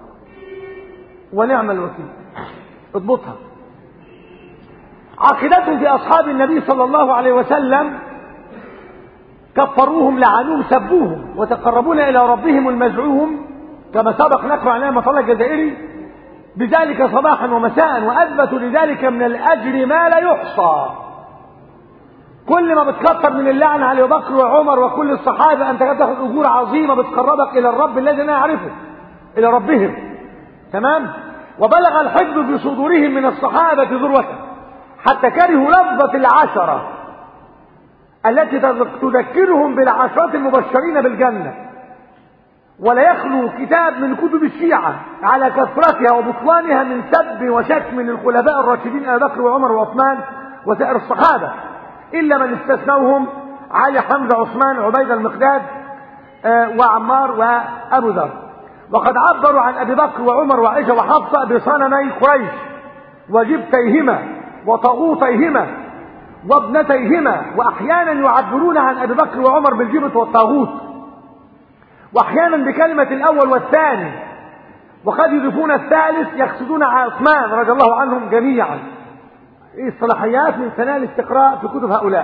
ونعم الوكيل. اضبطها. عقيدتهم في أصحاب النبي صلى الله عليه وسلم كفروهم لعنوهم سبوهم وتقربون إلى ربهم المزعوم كما سبق نقرأ عنها مطلع الجزائري بذلك صباحا ومساء وأثبتوا لذلك من الأجر ما لا يحصى. كل ما بتكتر من اللعنة على أبي بكر وعمر وكل الصحابة أنت تاخذ أجور عظيمة بتقربك إلى الرب الذي لا يعرفه إلى ربهم. تمام. وبلغ الحفظ في صدورهم من الصحابة ذروته حتى كرهوا لفظة العشرة التي تذكرهم بالعشرات المبشرين بالجنة. ولا يخلو كتاب من كتب الشيعة على كثرتها وبطلانها من سب وشتم للخلفاء الراشدين أبي بكر وعمر وعثمان وسائر الصحابة إلا من استثنوهم علي حمزة عثمان عبيدة المقداد وعمار وأبو ذر. وقد عبروا عن أبي بكر وعمر وعائشة وحفصة بصنمي قريش وجبتيهما وطاغوتيهما وابنتيهما. وأحيانا يعبرون عن أبي بكر وعمر بالجبت والطاغوت وأحيانا بكلمة الأول والثاني وقد يضيفون الثالث يقصدون عثمان رضي الله عنهم جميعا. الصلاحيات من خلال الاستقراء في كتب هؤلاء.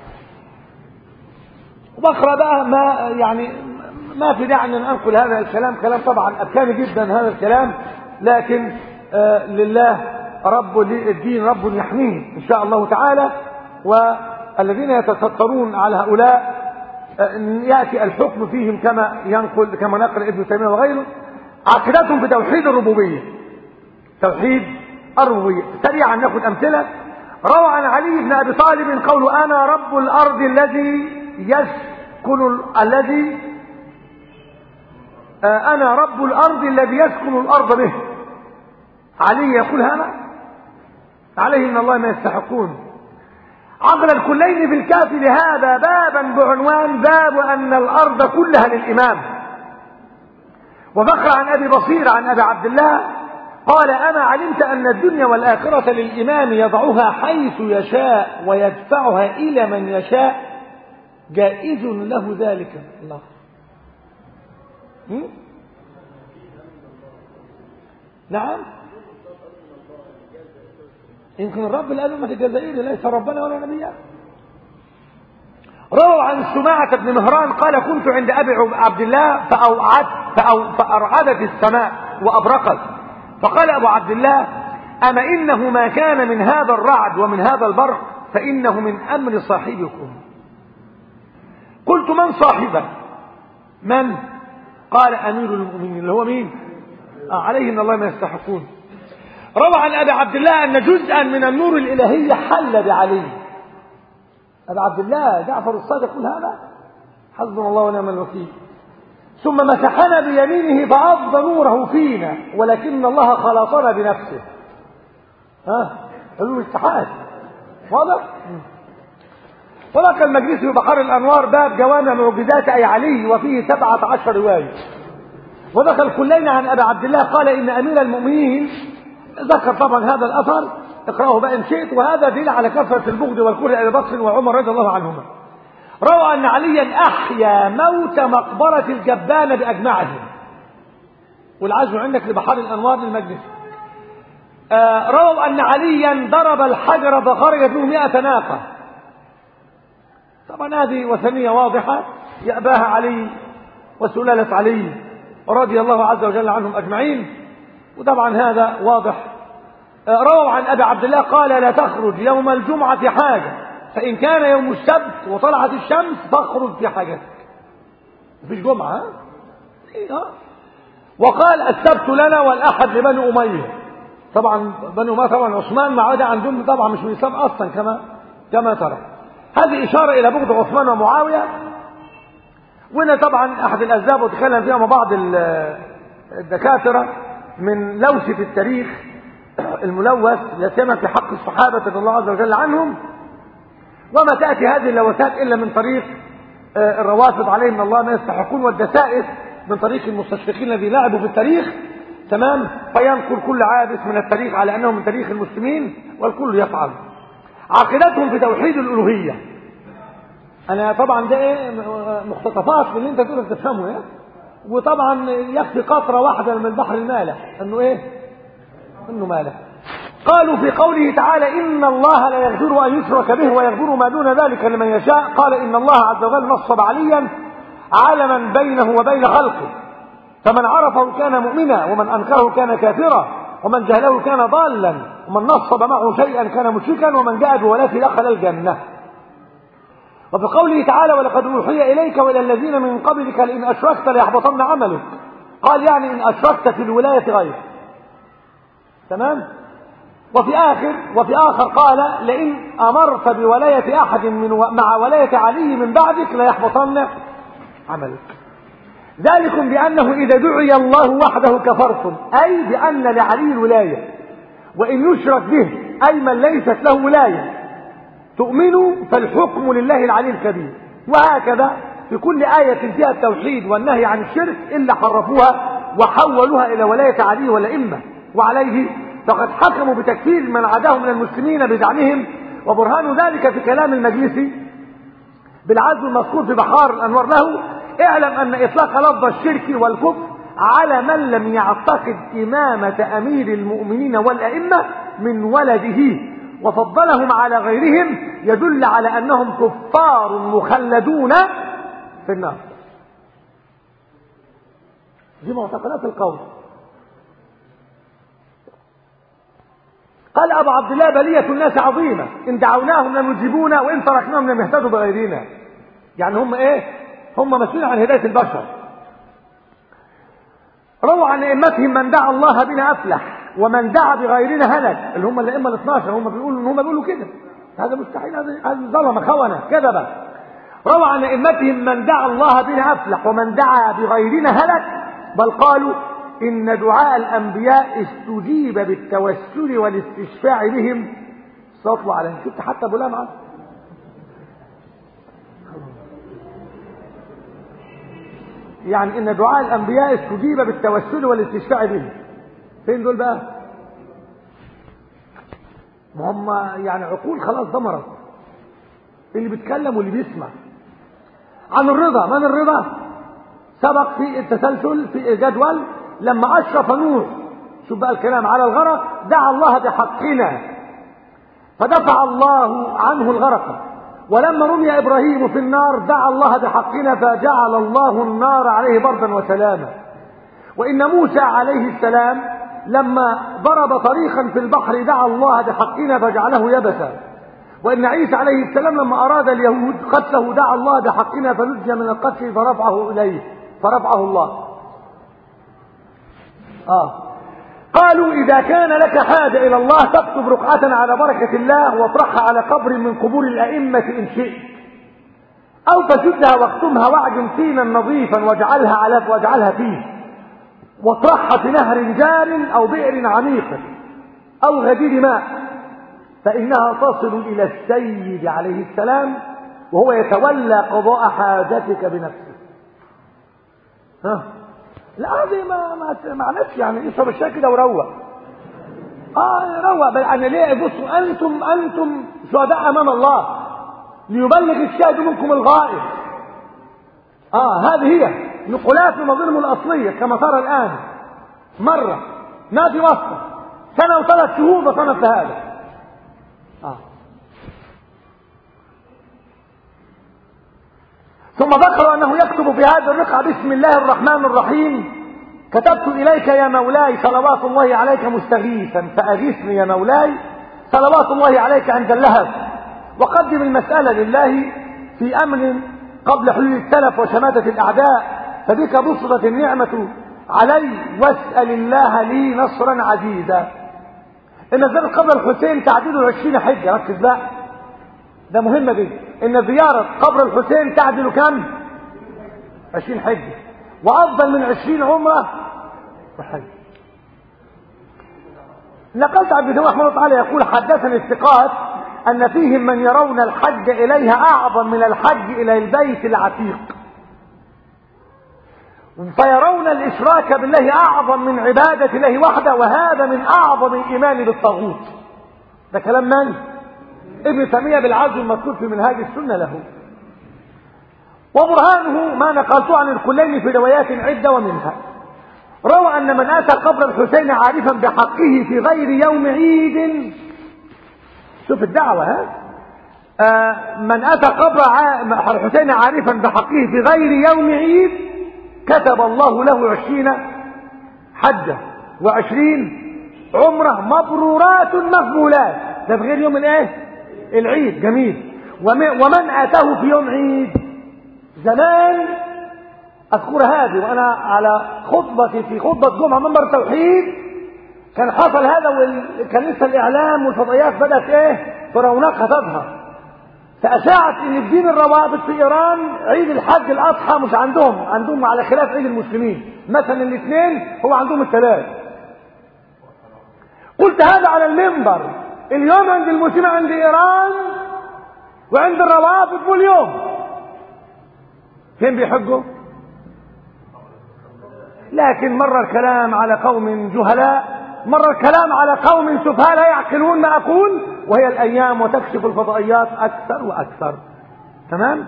وبقرأ بقى ما في داعي أن أنقل هذا الكلام. كلام طبعا أبكاني جدا هذا الكلام لكن لله رب الدين رب يحميه إن شاء الله تعالى. والذين يتسترون على هؤلاء يأتي الحكم فيهم كما نقل ابن تيمية وغيره. عقيدتهم بتوحيد الربوبية. توحيد الربوبية. سريعا ناخذ أمثلة. روى عن علي بن أبي طالب قوله أنا رب الأرض أنا رب الأرض الذي يسكن الأرض به. علي يقول هذا عليه من الله ما يستحقون. عقد الكلين في الكافي لهذا بابا بعنوان باب أن الأرض كلها للإمام. وذكر عن أبي بصير عن أبي عبد الله قال أما علمت أن الدنيا والآخرة للإمام يضعها حيث يشاء ويدفعها إلى من يشاء جائز له ذلك. الله. نعم يمكن الرب اللي قال أمة الجزائر ليس ربنا ولا نبيا. روى عن سماعة بن مهران قال كنت عند أبي عبد الله فأرعدت السماء وأبرقت فقال أبو عبد الله أما إنه ما كان من هذا الرعد ومن هذا البرق فإنه من أمر صاحبكم. قلت من صاحبه؟ من؟ قال أمير المؤمنين اللي هو مين؟ عليه إن الله ما يستحقون. روى عن أبي عبد الله أن جزءا من النور الإلهي حل بعلي. أبي عبد الله جعفر الصادق يقول هذا حسبنا الله ونعم الوكيل. ثم مسحنا بيمينه فأفضى نوره فينا ولكن الله خلطنا بنفسه. حلول الاتحاد واضح. وذكر المجلس في بحر الأنوار باب جوامع معجزات أي علي وفيه 17 رواية. وذكر الكلين عن أبي عبد الله قال إن أمير المؤمنين ذكر طبعا هذا الأثر اقرأه بقى إن شئت. وهذا دليل على كثرة البغض والكره لأبي بكر وعمر رضي الله عنهما. روى أن عليا أحيا موت مقبرة الجبانة بأجمعهم. والعزم عندك لبحر الأنوار للمجلس. روى أن عليا ضرب الحجر فخرجت منه 100 ناقة. طبعا هذه وثنية واضحة يأباها علي وسلالة علي رضي الله عز وجل عنهم أجمعين. وطبعا هذا واضح. روى عن أبي عبد الله قال لا تخرج يوم الجمعة حاجة فإن كان يوم السبت وطلعت الشمس فاخرج في حاجتك. مفيش جمعة وقال السبت لنا والأحد لبني أمية. طبعا بني أمية طبعا عثمان مع عادة عندهم طبعا مش من الإسلام أصلا كما ترى. هذه إشارة إلى بغض عثمان ومعاوية. وهنا طبعا أحد الأسباب وتكلم فيها مع بعض الدكاترة من لوث في التاريخ الملوث يتم في حق الصحابة رضي الله عز وجل عنهم. وما تأتي هذه اللوثات إلا من طريق الروافض عليهم من الله ما يستحقون والدسائس من طريق المستشرقين الذي لعبوا في التاريخ تمام. فينقل كل عابس من التاريخ على أنه من تاريخ المسلمين والكل يفعل. عقيدتهم في توحيد الألوهية. أنا طبعا ده مقتطفات من اللي أنت تقدر تفهمه وطبعا يكفي قطرة واحدة من البحر المالح إنه مالح. قالوا في قوله تعالى إن الله لا يغفر أن يشرك به ويغفر ما دون ذلك لمن يشاء. قال إن الله عز وجل نصب عليا علما بينه وبين خلقه فمن عرفه كان مؤمنا ومن أنكره كان كافرا ومن جهله كان ضالا ومن نصب معه شيئا كان مشركا ومن جاء بولاته دخل الجنة. وفي قوله تعالى ولقد أوحي إليك وإلى الذين من قبلك لئن أشركت ليحبطن عملك. قال يعني إن أشركت في الولاية غير تمام. وفي آخر قال لئن أمرت بولاية أحد مع ولاية علي من بعدك ليحبطن عملك. ذلكم بأنه إذا دعي الله وحده كفرتم أي بأن لعلي الولاية وإن يشرك به أي من ليست له ولاية تؤمنوا فالحكم لله العلي الكبير. وهكذا في كل آية فيها التوحيد والنهي عن الشرك إلا حرفوها وحولوها إلى ولاية علي والأئمة. وعليه فقد حكموا بتكفير من عداهم من المسلمين بزعمهم. وبرهان ذلك في كلام المجلسي بالعزم المذكور في بحار الأنوار له اعلم أن إطلاق لفظ الشرك والكفر على من لم يعتقد إمامة أمير المؤمنين والأئمة من ولده وفضلهم على غيرهم يدل على أنهم كفار مخلدون في النار. دي معتقدات القول. قال أبو عبد الله بلية الناس عظيمة إن دعوناهم لم يجيبونا وإن تركناهم لم يهتدوا بغيرنا. يعني هم هم مسؤولين عن هداية البشر. روى عن أئمتهم من دعا الله بنا أفلح ومن دعا بغيرنا هلك. اللي هم الأئمة ال12 هم بيقولوا كده. هذا مستحيل. هذا ظلم خونة كذبة. روى عن أئمتهم من دعا الله بنا أفلح ومن دعا بغيرنا هلك. بل قالوا إن دعاء الأنبياء استجيب بالتوسل والاستشفاع بهم. صلوا عليهم. شفت حتى أبو لمعة يعني ان دعاء الانبياء استجيب بالتوسل والاستشفاع به. فين دول بقى؟ ما هم يعني عقول خلاص دمرت، اللي بيتكلم واللي بيسمع. عن الرضا، من الرضا؟ سبق في التسلسل في الجدول لما اشرف نوح، شوف بقى الكلام، على الغرق دعا الله بحقنا فدفع الله عنه الغرق. ولما رمي ابراهيم في النار دعا الله بحقنا فجعل الله النار عليه بردا وسلاما. وان موسى عليه السلام لما ضرب طريقا في البحر دعا الله بحقنا فجعله يبسا. وان عيسى عليه السلام لما اراد اليهود قتله دعا الله بحقنا فنجي من القتل فرفعه اليه، فرفعه الله. قالوا اذا كان لك حاجه الى الله فاكتب رقعه على بركه الله واطرحها على قبر من قبور الائمه ان شئت، او فشدها واختمها واعجن طينا نظيفا واجعلها فيه، واطرحها في نهر جار او بئر عميق او غدير ماء، فانها تصل الى السيد عليه السلام وهو يتولى قضاء حاجتك بنفسه. لا دي ما عملتش يعني اشرب الشاي كده وروق. روق بل انا ليه؟ بصوا انتم شهداء امام الله ليبلغ الشاهد منكم الغائب. هذه هي نقولات من مظلم الاصليه كما ترى الان، مره ما في واسطه، سنه وثلاث شهور بصنف هذا. ثم ذكروا انه يكتب في هذه الرقعه بسم الله الرحمن الرحيم كتبت اليك يا مولاي صلوات الله عليك مستغيثا فاغثني يا مولاي صلوات الله عليك عند اللهب. وقدم المساله لله في امر قبل حلول التلف وشماتة الاعداء، فبك بصرت النعمه علي واسال الله لي نصرا عزيزا. ان زيارة قبر الحسين تعديل 20 حجه، ركز بقى ده مهمه دي، ان زياره قبر الحسين تعدل كم؟ 20 حجه، وافضل من 20 عمره وحج. نقلت عن ابن تيميه رحمه الله تعالى يقول حدثني الثقات ان فيهم من يرون الحج اليها اعظم من الحج الى البيت العتيق، فيرون الاشراك بالله اعظم من عباده الله وحده، وهذا من اعظم الايمان بالطاغوت. ده كلام من؟ ابن تيميه بالعزو المذكور في منهاج السنه له. وبرهانه ما نقلته عن الكلين في روايات عده، ومنها روى ان من اتى قبر الحسين عارفا بحقه في غير يوم عيد، شوف الدعوه من اتى قبر الحسين عارفا بحقه في غير يوم عيد كتب الله له 20 حجه و20 عمره مبرورات مقبولات. ده في غير يوم العيد. جميل. ومن اتاه في يوم عيد، زمان اذكر هذه وانا على خطبتي في خطبه جمعه منبر توحيد، كان حصل هذا وكان لسه الاعلام والفضائيات بدات في رونقها تظهر، فاشاعت ان في دين الروابط في ايران عيد الحج الاضحى مش عندهم على خلاف عيد المسلمين، مثلا الاثنين هو عندهم الثلاث. قلت هذا على المنبر، اليوم عند المسلمين عند ايران وعند الروابط واليوم فين بيحجوا؟ لكن مر الكلام على قوم جهلاء، مر الكلام على قوم سفهاء لا يعقلون ما اقول، وهي الايام وتكشف الفضائيات اكثر واكثر. تمام؟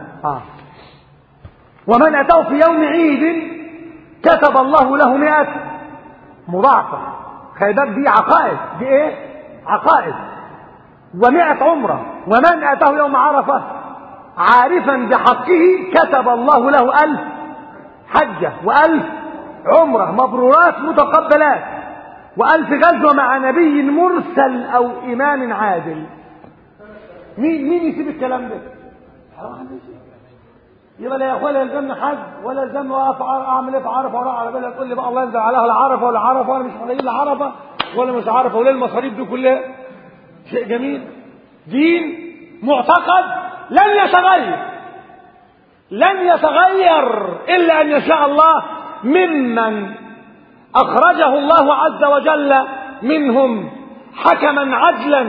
ومن اتاه في يوم عيد كتب الله له 100 مضاعفه. خلي بالك دي عقائد، دي عقائد. و100 عمره. ومن اتاه يوم عرفه عارفا بحقه كتب الله له 1000 حجه و1000 عمره مبرورات متقبلات، و1000 غزوه مع نبي مرسل او امام عادل. مين يسيب الكلام ده؟ يبقى لا يا اخويا لا يلزمني حج ولا يلزمني اقف اعمل ايه في عرفه ولا على بالي تقول لي بقى الله ينزل عليها العرفه ولا عرفه ولا مش محتاجين لعرفه ولا مش عرفه ولا المصاريف دي كلها. شيء جميل، دين معتقد لن يتغير الا ان يشاء الله ممن اخرجه الله عز وجل منهم حكما عدلا،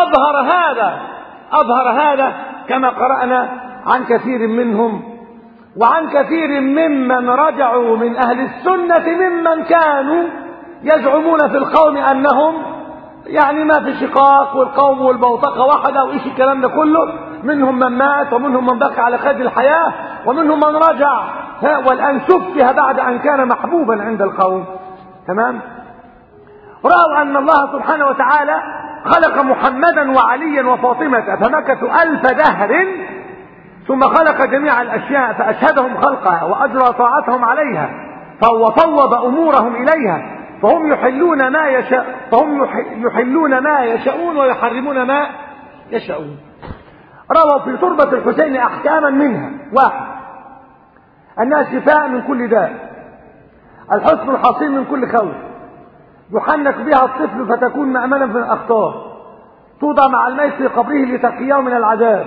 واظهر هذا كما قرأنا عن كثير منهم وعن كثير ممن رجعوا من أهل السنة ممن كانوا يزعمون في القوم أنهم يعني ما في شقاق والقوم والبوتقة واحدة وإيش الكلام ده كله. منهم من مات ومنهم من بقي على قيد الحياة ومنهم من رجع والآن شبه بعد أن كان محبوبا عند القوم. تمام. رأوا أن الله سبحانه وتعالى خلق محمدا وعليا وفاطمة فمكثوا 1000 دهر ثم خلق جميع الأشياء فأشهدهم خلقها وأجرى طاعتهم عليها فوض أمورهم إليها فهم يحلون ما يشاءون ويحرمون ما يشاءون. رووا في تربة الحسين أحكاما منها: 1. أنها شفاء من كل داء، الحسن الحصين من كل خوف، يحنك بها الطفل فتكون مأمنا في الأخطار، توضع مع الميت في قبره لتقيه من العذاب،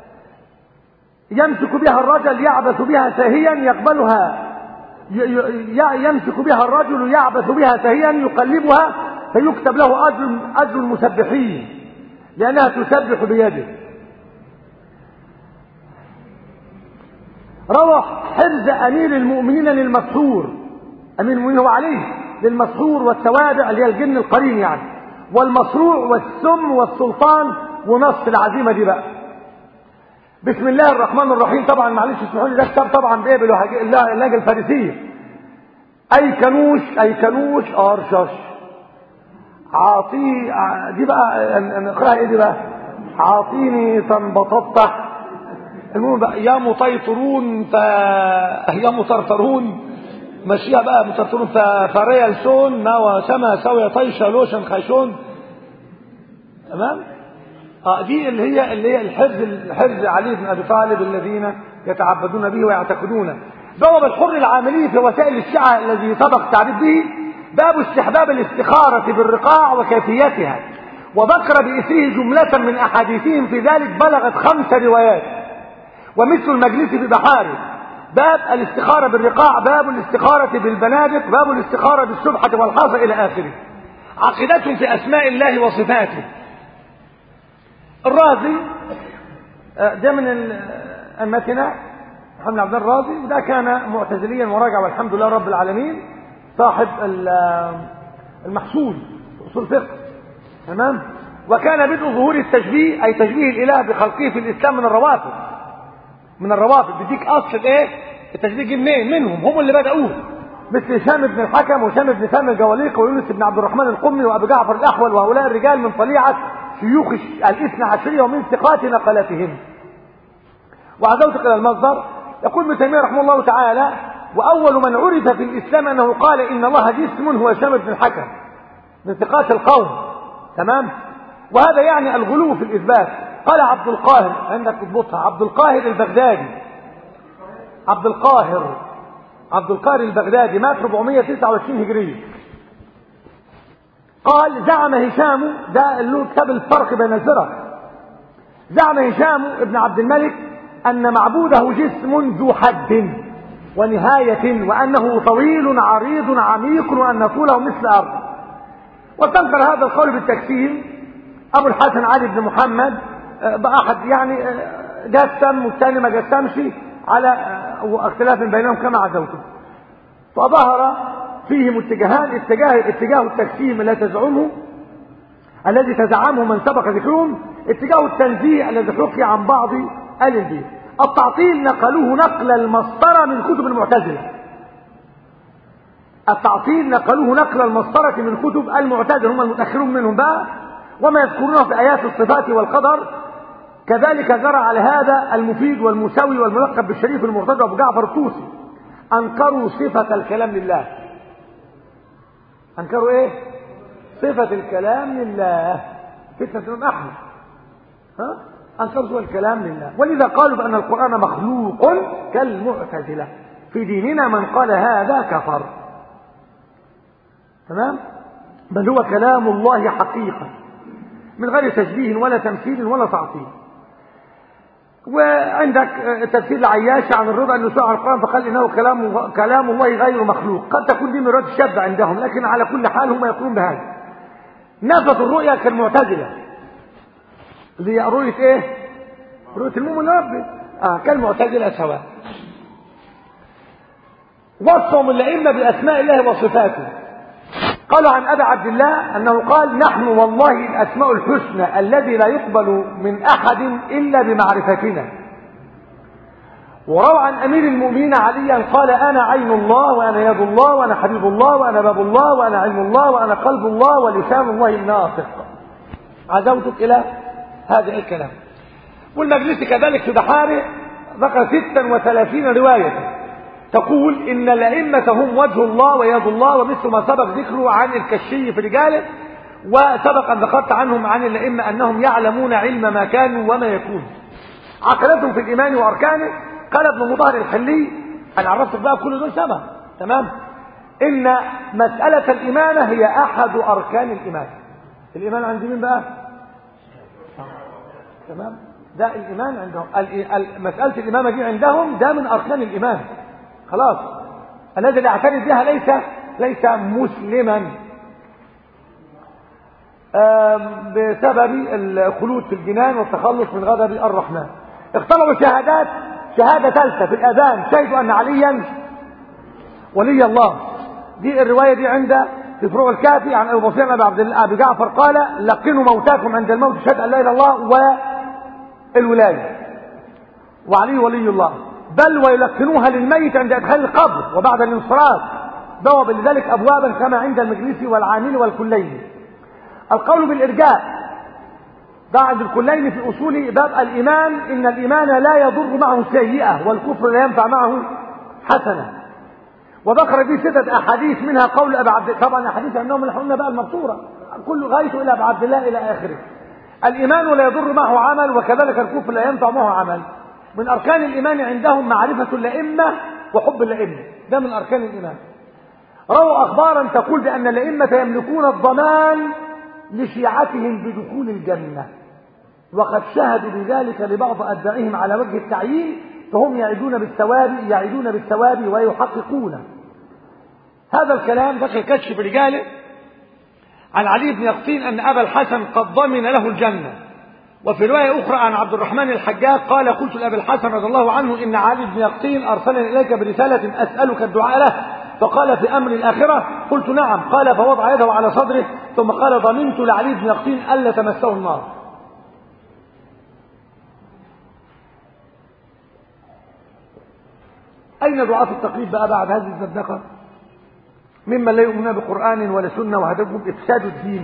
يمسك بها الرجل يعبث بها ساهيا يقبلها يمسك بها الرجل يعبث بها ساهيا يقلبها فيكتب له أجر المسبحين لأنها تسبح بيده. روى حرز أمير المؤمنين للمسحور، أمير المؤمنين هو عليه، للمسحور والتوابع اللي هي الجن القرين يعني، والمصروع والسم والسلطان ونص العزيمة دي بقى. بسم الله الرحمن الرحيم. طبعا معلش اسمحوا لي ده كتاب طبعا بايه باللهجه الفارسيه. ايكنوش ارشش عاطي دي بقى نقراها ايه دي بقى؟ عاطيني تنبططح. المهم بقى يا مطيطرون يا مطرطرون ماشيها بقى مطرطرون فريال سون نوى سما سوي طيشه لوشن خيشون. تمام. دي اللي هي الحرز علي بن ابي طالب الذين يتعبدون به ويعتقدونه. باب الحر العاملي في وسائل الشيعة الذي سبق التعريف به. باب استحباب الاستخارة بالرقاع وكيفيتها، وذكر باسره جملة من احاديثهم في ذلك بلغت 5 روايات، ومثل المجلس ببحاره. باب الاستخارة بالرقاع، باب الاستخارة بالبنادق، باب الاستخارة بالسبحة والحاصة الى اخره. عقيدتهم في اسماء الله وصفاته. الرازي ده من أمتنا محمد عبد الرازي، وده كان معتزليا وراجع والحمد لله رب العالمين، صاحب المحصول أصول فقه. تمام. وكان بدء ظهور التشبيه أي تشبيه الإله بخلقه في الإسلام من الروافض. بديك أصل إيه التشبيه جه منين؟ منهم، هم اللي بدأوه، مثل هشام بن الحكم وهشام بن سامي الجواليق ويونس بن عبد الرحمن القمي وأبو جعفر الأحول، وهؤلاء الرجال من طليعة شيوخ الاثنى عشرية ومن ثقات نقلتهم. وعزوتك إلى المصدر. يقول ابن تيمية رحمه الله تعالى: وأول من عرف في الإسلام أنه قال إن الله جسم هو هشام بن الحكم من ثقات القوم. تمام. وهذا يعني الغلو في الإثبات. قال عبد القاهر، عندك تضبطها، عبد القاهر البغدادي، عبد القاهر البغدادي مات 429 هجرية. قال: زعم هشام، ده اللي كتاب الفرق بين الفرق، زعم هشام ابن عبد الملك أن معبوده جسم ذو حد ونهاية، وأنه طويل عريض عميق، وأن طوله مثل أرض. وتنقل هذا القول بالتكسير أبو الحسن علي بن محمد بأحد يعني جسم والثاني ما جسمش على اختلاف بينهم كما عزوته. فظهر فيهم اتجاهان: اتجاه التجسيم الذي تزعمه من سبق ذكرهم، اتجاه التنزيه الذي حكي عن بعض آل البيت. التعطيل نقلوه نقل المسطرة من كتب المعتزلة. من كتب المعتزلة، هم المتأخرون منهم بقى، وما يذكرونه في آيات الصفات والقدر. كذلك جرى على هذا المفيد والمساوي والملقب بالشريف المرتضى أبو جعفر الطوسي. أنكروا صفة الكلام لله. أنكروا إيه؟ صفة الكلام لله. فتنة الإمام أحمد. أنكروا صفة الكلام لله، ولذا قالوا بأن القرآن مخلوق كالمعتزلة. في ديننا من قال هذا كفر. تمام؟ بل هو كلام الله حقيقة من غير تشبيه ولا تمثيل ولا تعطيل. وعندك تفسير العياش عن الرضا انه سمع القرآن فقال انه كلام الله غير مخلوق. قد تكون دي مراد شاذ عندهم، لكن على كل حال هم يقولون بهذا. نفت الرؤيا كالمعتزلة، اللي هي رؤية ايه؟ رؤية المؤمن ربي. كالمعتزلة سواء. وصفهم الأئمة بأسماء الله وصفاته. قال عن أبي عبد الله أنه قال: نحن والله الأسماء الحسنى الذي لا يقبل من أحد إلا بمعرفتنا. وروى عن أمير المؤمنين عليا قال: أنا عين الله وأنا يد الله وأنا حبيب الله وأنا باب الله وأنا علم الله وأنا قلب الله ولسان الله الناطق. عزوتك إلى هذا الكلام. والمجلس كذلك في بحاره ذكر 36 رواية تقول إن الأئمة هم وجه الله ويد الله، ومثل ما سبق ذكره عن الكشي في رجاله، وسبق أن ذكرت عنهم عن الأئمة أنهم يعلمون علم ما كانوا وما يكون. عقيدتهم في الإيمان وأركانه قال ابن مطهر الحلي، أنا عرفت بقى كل دول سبع، تمام، إن مسألة الإيمانة هي أحد أركان الإيمان. الإيمان عند مين بقى؟ تمام، ده الإيمان عندهم. مسألة الإمامة دي عندهم ده من أركان الإيمان. خلاص، الذي يعترف بها ليس مسلما بسبب الخلود في الجنان والتخلص من غضب الرحمن. اختبروا شهادة ثالثة في الأذان: شهدوا أن عليا ولي الله. دي الرواية دي عند في فروع الكافي عن أبي بصير أبي جعفر قال: لقنوا موتاكم عند الموت شهادة أن لا إله إلا الله والولاية وعلي ولي الله، بل ويلقنوها للميت عند إدخال القبر وبعد الانصراف، بواب لذلك أبوابا كما عند المجلس والعامل والكلين. القول بالإرجاء ده عند الكلين في أصول باب الإيمان: إن الإيمان لا يضر معه سيئة والكفر لا ينفع معه حسنة. وذكر فيه 6 أحاديث منها قول أبي عبد الله، طبعا أحاديث عندهم اللي قلنا بقى المبتورة كل غايته إلى أبي عبد الله إلى آخره. الإيمان لا يضر معه عمل وكذلك الكفر لا ينفع معه عمل. من أركان الإيمان عندهم معرفة الأئمة وحب الأئمة، ده من أركان الإيمان. رووا أخبارا تقول بأن الأئمة يملكون الضمان لشيعتهم بدخول الجنة، وقد شهدوا بذلك لبعض أتباعهم على وجه التعيين، فهم يعيدون بالثواب ويحققون. هذا الكلام ذكر كشف رجاله عن علي بن يقطين أن أبا الحسن قد ضمن له الجنة. وفي رواية أخرى عن عبد الرحمن الحجاج قال: قلت لأبي الحسن رضي الله عنه: إن علي بن يقطين أرسلني إليك برسالة أسألك الدعاء له، فقال: في أمر الآخرة؟ قلت: نعم. قال: فوضع يده على صدره ثم قال: ضمنت لعلي بن يقطين ألا تمسه النار. أين دعاة التقليد بقى بعد هذه الزندقة ممن لا يؤمنون بقرآن ولا سنة وهدفهم إفساد الدين؟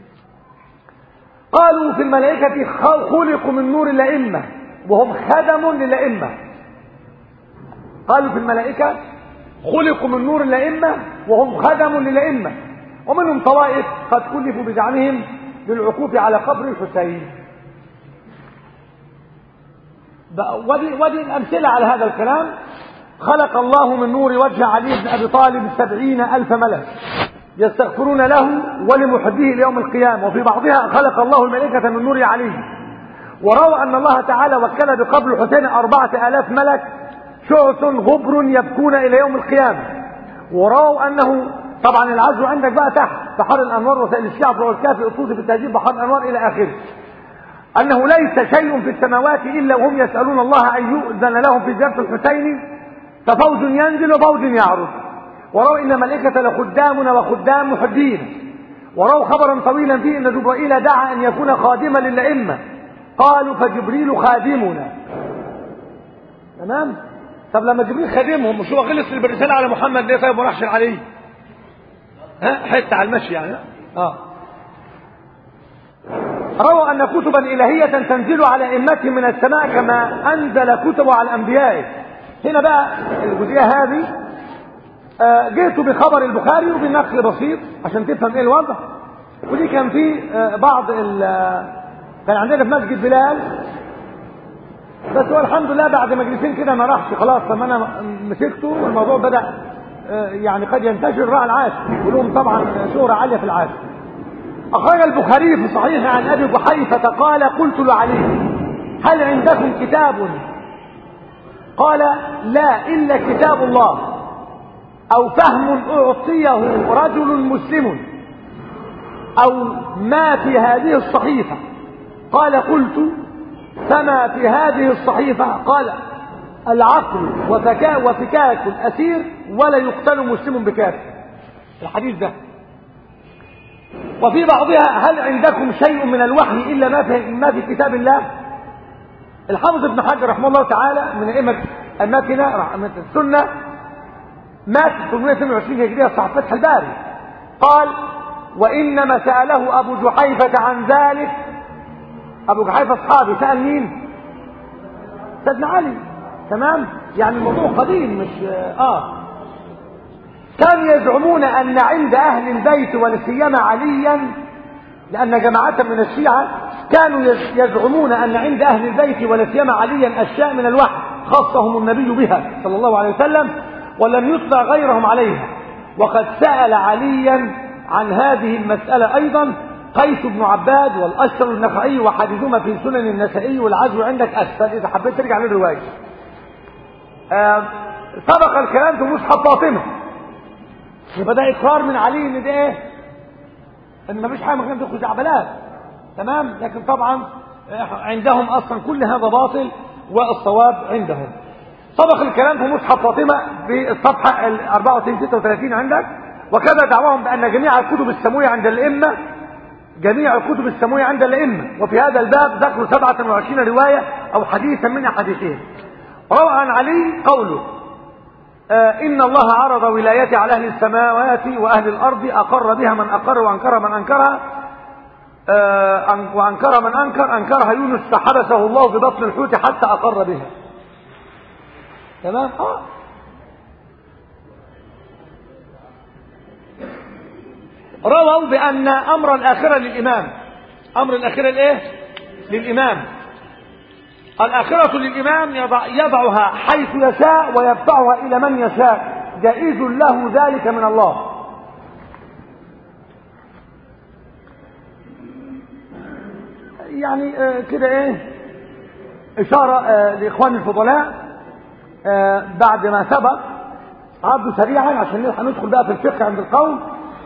قالوا في الملائكة خلقوا من نور الأئمة وهم خدم للأئمة. قالوا في الملائكة خلقوا من نور الأئمة وهم خدم للأئمة. ومنهم طوائف قد كلفوا بزعمهم بالعكوف على قبر الحسين. ودي الأمثلة على هذا الكلام: خلق الله من نور وجه علي بن أبي طالب 70,000 ملك يستغفرون له ولمحبيه ليوم القيامة. وفي بعضها: خلق الله الملائكة من نور علي. وروى أن الله تعالى وكل بقبر الحسين 4,000 ملك شعث غبر يبكون إلى يوم القيامة. وروى أنه، طبعا العزو عندك بقى تحت بحر الأنوار وسائل الشعب والكافي الطوسي في التهذيب بحر الأنوار إلى آخره، أنه ليس شيء في السماوات إلا وهم يسألون الله أن يؤذن لهم في زيارة الحسين، ففوج ينزل وفوج يعرض. وروى إن ملائكة لخدامنا وخدام محبين. وروى خبرا طويلا فيه أن جبرائيل دعا أن يكون خادما للأئمة، قالوا: فجبريل خادمنا. تمام؟ طب لما جبريل خادمهم مش هو غلس بالرسالة على محمد ليه طيب وراحش عليه؟ حتى على المشي يعني. روى أن كتبا إلهية تنزل على أئمتهم من السماء كما أنزل كتبه على الأنبياء. هنا بقى الجزئية هذه جئت بخبر البخاري وبالنقل بسيط عشان تفهم ايه الوضع. ودي كان في بعض كان عندنا في مسجد بلال، بس هو الحمد لله بعد مجلسين كده ما راحش خلاص. لما انا مسكته والموضوع بدأ يعني قد ينتشر راعي العاشر ولهم طبعا شهرة عالية في العاشر. أخرج البخاري في صحيح عن أبي جحيفة قال: قلت لعلي: هل عندكم كتاب؟ قال: لا إلا كتاب الله، أو فهم أعطيه رجل مسلم، أو ما في هذه الصحيفة. قال: قلت: فما في هذه الصحيفة؟ قال: العقل وفكاك الأسير ولا يقتل مسلم بكافر. الحديث ده. وفي بعضها هل عندكم شيء من الوحي إلا ما في كتاب الله؟ الحافظ ابن حجر رحمه الله تعالى من أئمة الماكنة رحمة السنة مات 828 هجرية صاحب فتح الباري قال وإنما سأله أبو جحيفة عن ذلك. أبو جحيفة أصحابي سأل مين؟ سيدنا علي. تمام؟ يعني الموضوع قديم مش كانوا يزعمون أن عند أهل البيت ولا سيما عليا لأن جماعة من الشيعة كانوا يزعمون أن عند أهل البيت ولا سيما عليا أشياء من الوحي خصهم النبي بها صلى الله عليه وسلم ولم يطلع غيرهم عليها. وقد سأل عليا عن هذه المسألة أيضا قيس بن عباد والأشتر النخعي وحديثهما في سنن النسائي والعزو عندك أسفل إذا حبيت ترجع للرواية. سبق الكلام في مصحف فاطمة يبقى ده إقرار من علي إن ده إيه؟ إن مفيش حاجة مكان في خزعبلات. تمام؟ لكن طبعا عندهم أصلا كل هذا باطل والصواب عندهم. سبق الكلام في مصحف فاطمة في الصفحة 34-36 عندك. وكذا دعواهم بأن جميع الكتب السماوية عند الأئمة وفي هذا الباب ذكروا 27 رواية أو حديثا من أحاديثهم. روى عن علي قوله إن الله عرض ولايته على أهل السماوات وأهل الأرض أقر بها من أقر وأنكر من أنكرها وأنكر من أنكرها يونس فحبسه الله في بطن الحوت حتى أقر بها. تمام؟ رووا بأن أمر الآخرة للإمام. أمر الآخرة الإيه؟ للإمام. الآخرة للإمام يضعها حيث يشاء ويدفعها إلى من يشاء جائز له ذلك من الله. يعني كده إيه إشارة لإخوان الفضلاء بعد ما سبق عرضوا سريعا عشان ندخل بقى في الفقه عند القوم.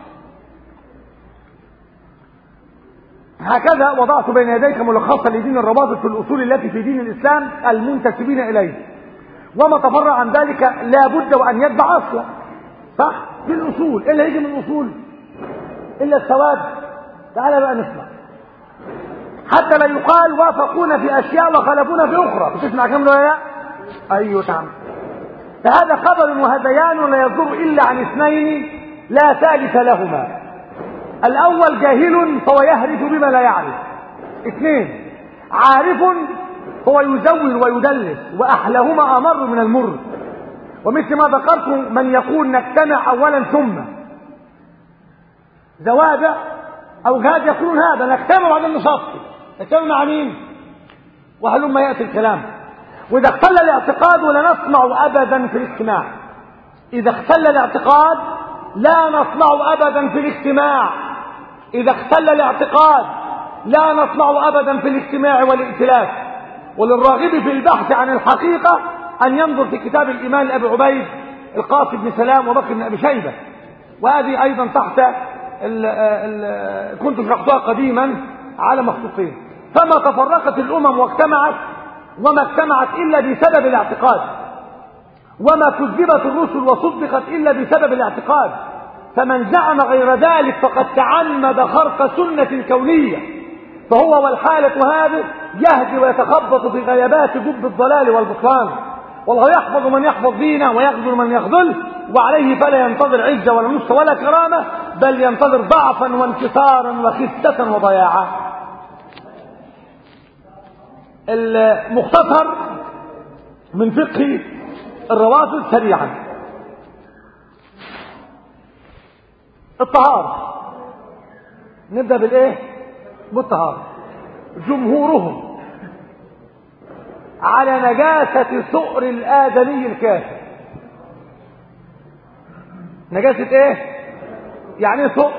هكذا وضعت بين يديك ملخصا لدين الروابط في الأصول التي في دين الإسلام المنتسبين إليه وما تفرع عن ذلك لا بد وأن يتبع أصلا. صح؟ في الأصول إيه اللي يجي من الأصول إلا الثواب. تعال بقى نسمع حتى لا يقال وافقون في أشياء وخالفون في أخرى. بتسمع كم ولا لا؟ أيوه تعمل. فهذا خبر وهذيان لا يصدر إلا عن اثنين لا ثالث لهما. الأول جاهل فهو يهرف بما لا يعرف. اثنين عارف هو يزور ويدلس وأحلهما أمر من المر. ومثل ما ذكرت من يقول نجتمع أولا ثم زوابع أو جهاد يقولون هذا نجتمع بعدين نصفي. نجتمع مع مين؟ وهلما يأتي الكلام. وإذا اختل الاعتقاد ولا نسمع أبدا في الاجتماع. إذا اختل الاعتقاد لا نسمع أبدا في الاجتماع. إذا اختل الاعتقاد لا نسمع أبدا في الاجتماع والائتلاف. وللراغب في البحث عن الحقيقة أن ينظر في كتاب الإيمان لأبي عبيد القاسم بن سلام وبكر بن أبي شيبة. وهذه أيضا تحت كنت شرحتها قديما على مخطوطين. فما تفرقت الأمم واجتمعت وما اجتمعت إلا بسبب الاعتقاد وما كذبت الرسل وصدقت إلا بسبب الاعتقاد. فمن زعم غير ذلك فقد تعمد خرق سنة كونية فهو والحالة هذه يهدي ويتخبط في غيابات جب الضلال والبطلان. والله يحفظ من يحفظ دينه ويخذل من يخذله وعليه فلا ينتظر عزة ولا نصر ولا كرامة بل ينتظر ضعفا وانكسارا وخسة وضياعا. المختصر من فقه الروافض سريعا. الطهارة نبدأ بالإيه؟ بالطهارة. جمهورهم على نجاسة سؤر الآدمي الكافر. نجاسة إيه؟ يعني سؤر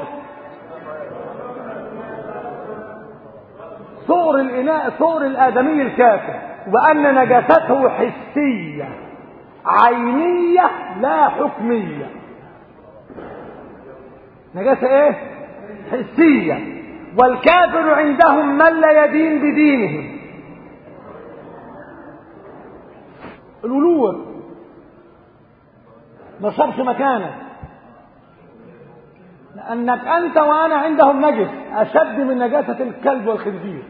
سؤر الإناء سؤر الآدمي الكافر وأن نجاسته حسية عينية لا حكمية. نجاسة ايه؟ حسية. والكافر عندهم من لا يدين بدينهم الولوغ ما صابش مكانك، لأنك أنت وأنا عندهم نجس أشد من نجاسة الكلب والخنزير.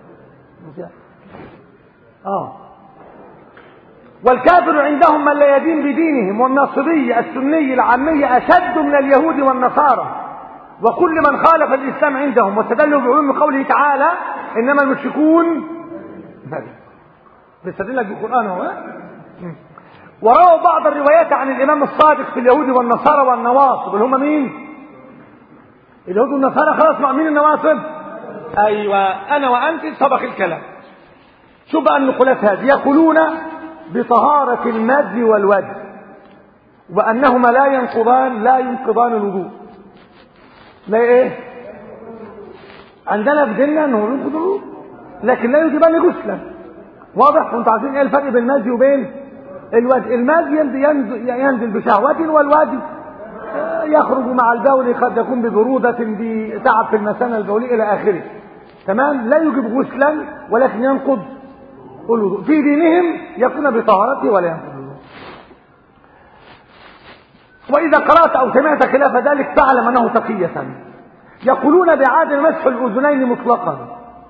والكافر عندهم من لا يدين بدينهم، والناصبي السني العامي أشد من اليهود والنصارى، وكل من خالف الإسلام عندهم. واستدلوا بعلوم قوله تعالى إنما المشركون بيستدلك بالقرآن هو. ورووا بعض الروايات عن الإمام الصادق في اليهود والنصارى والنواصب، اللي هم مين؟ اليهود والنصارى. خلاص مع مين النواصب؟ أيوة أنا وأنت سبق الكلام. شوف بقى النقولات هذه، يقولون بطهارة المد والوجه، وأنهما لا ينقضان الوضوء. لا ايه عندنا في ديننا انه ينقض الوضوء لكن لا يجبان غسلا. واضح؟ وانتوا عارفين ايه الفرق بين المزي وبين الوجه؟ المزي ينزل بشهوة، والوجه يخرج مع البول، قد يكون ببرودة، بتعب في المثانة البولية الى اخره. تمام؟ لا يجب غسلا ولكن ينقض الوضوء. في دينهم يكون بطهارته ولا ينقض الوضوء. وإذا قرأت أو سمعت خلاف ذلك فاعلم أنه تقية. يقولون بعدم مسح الأذنين مطلقا.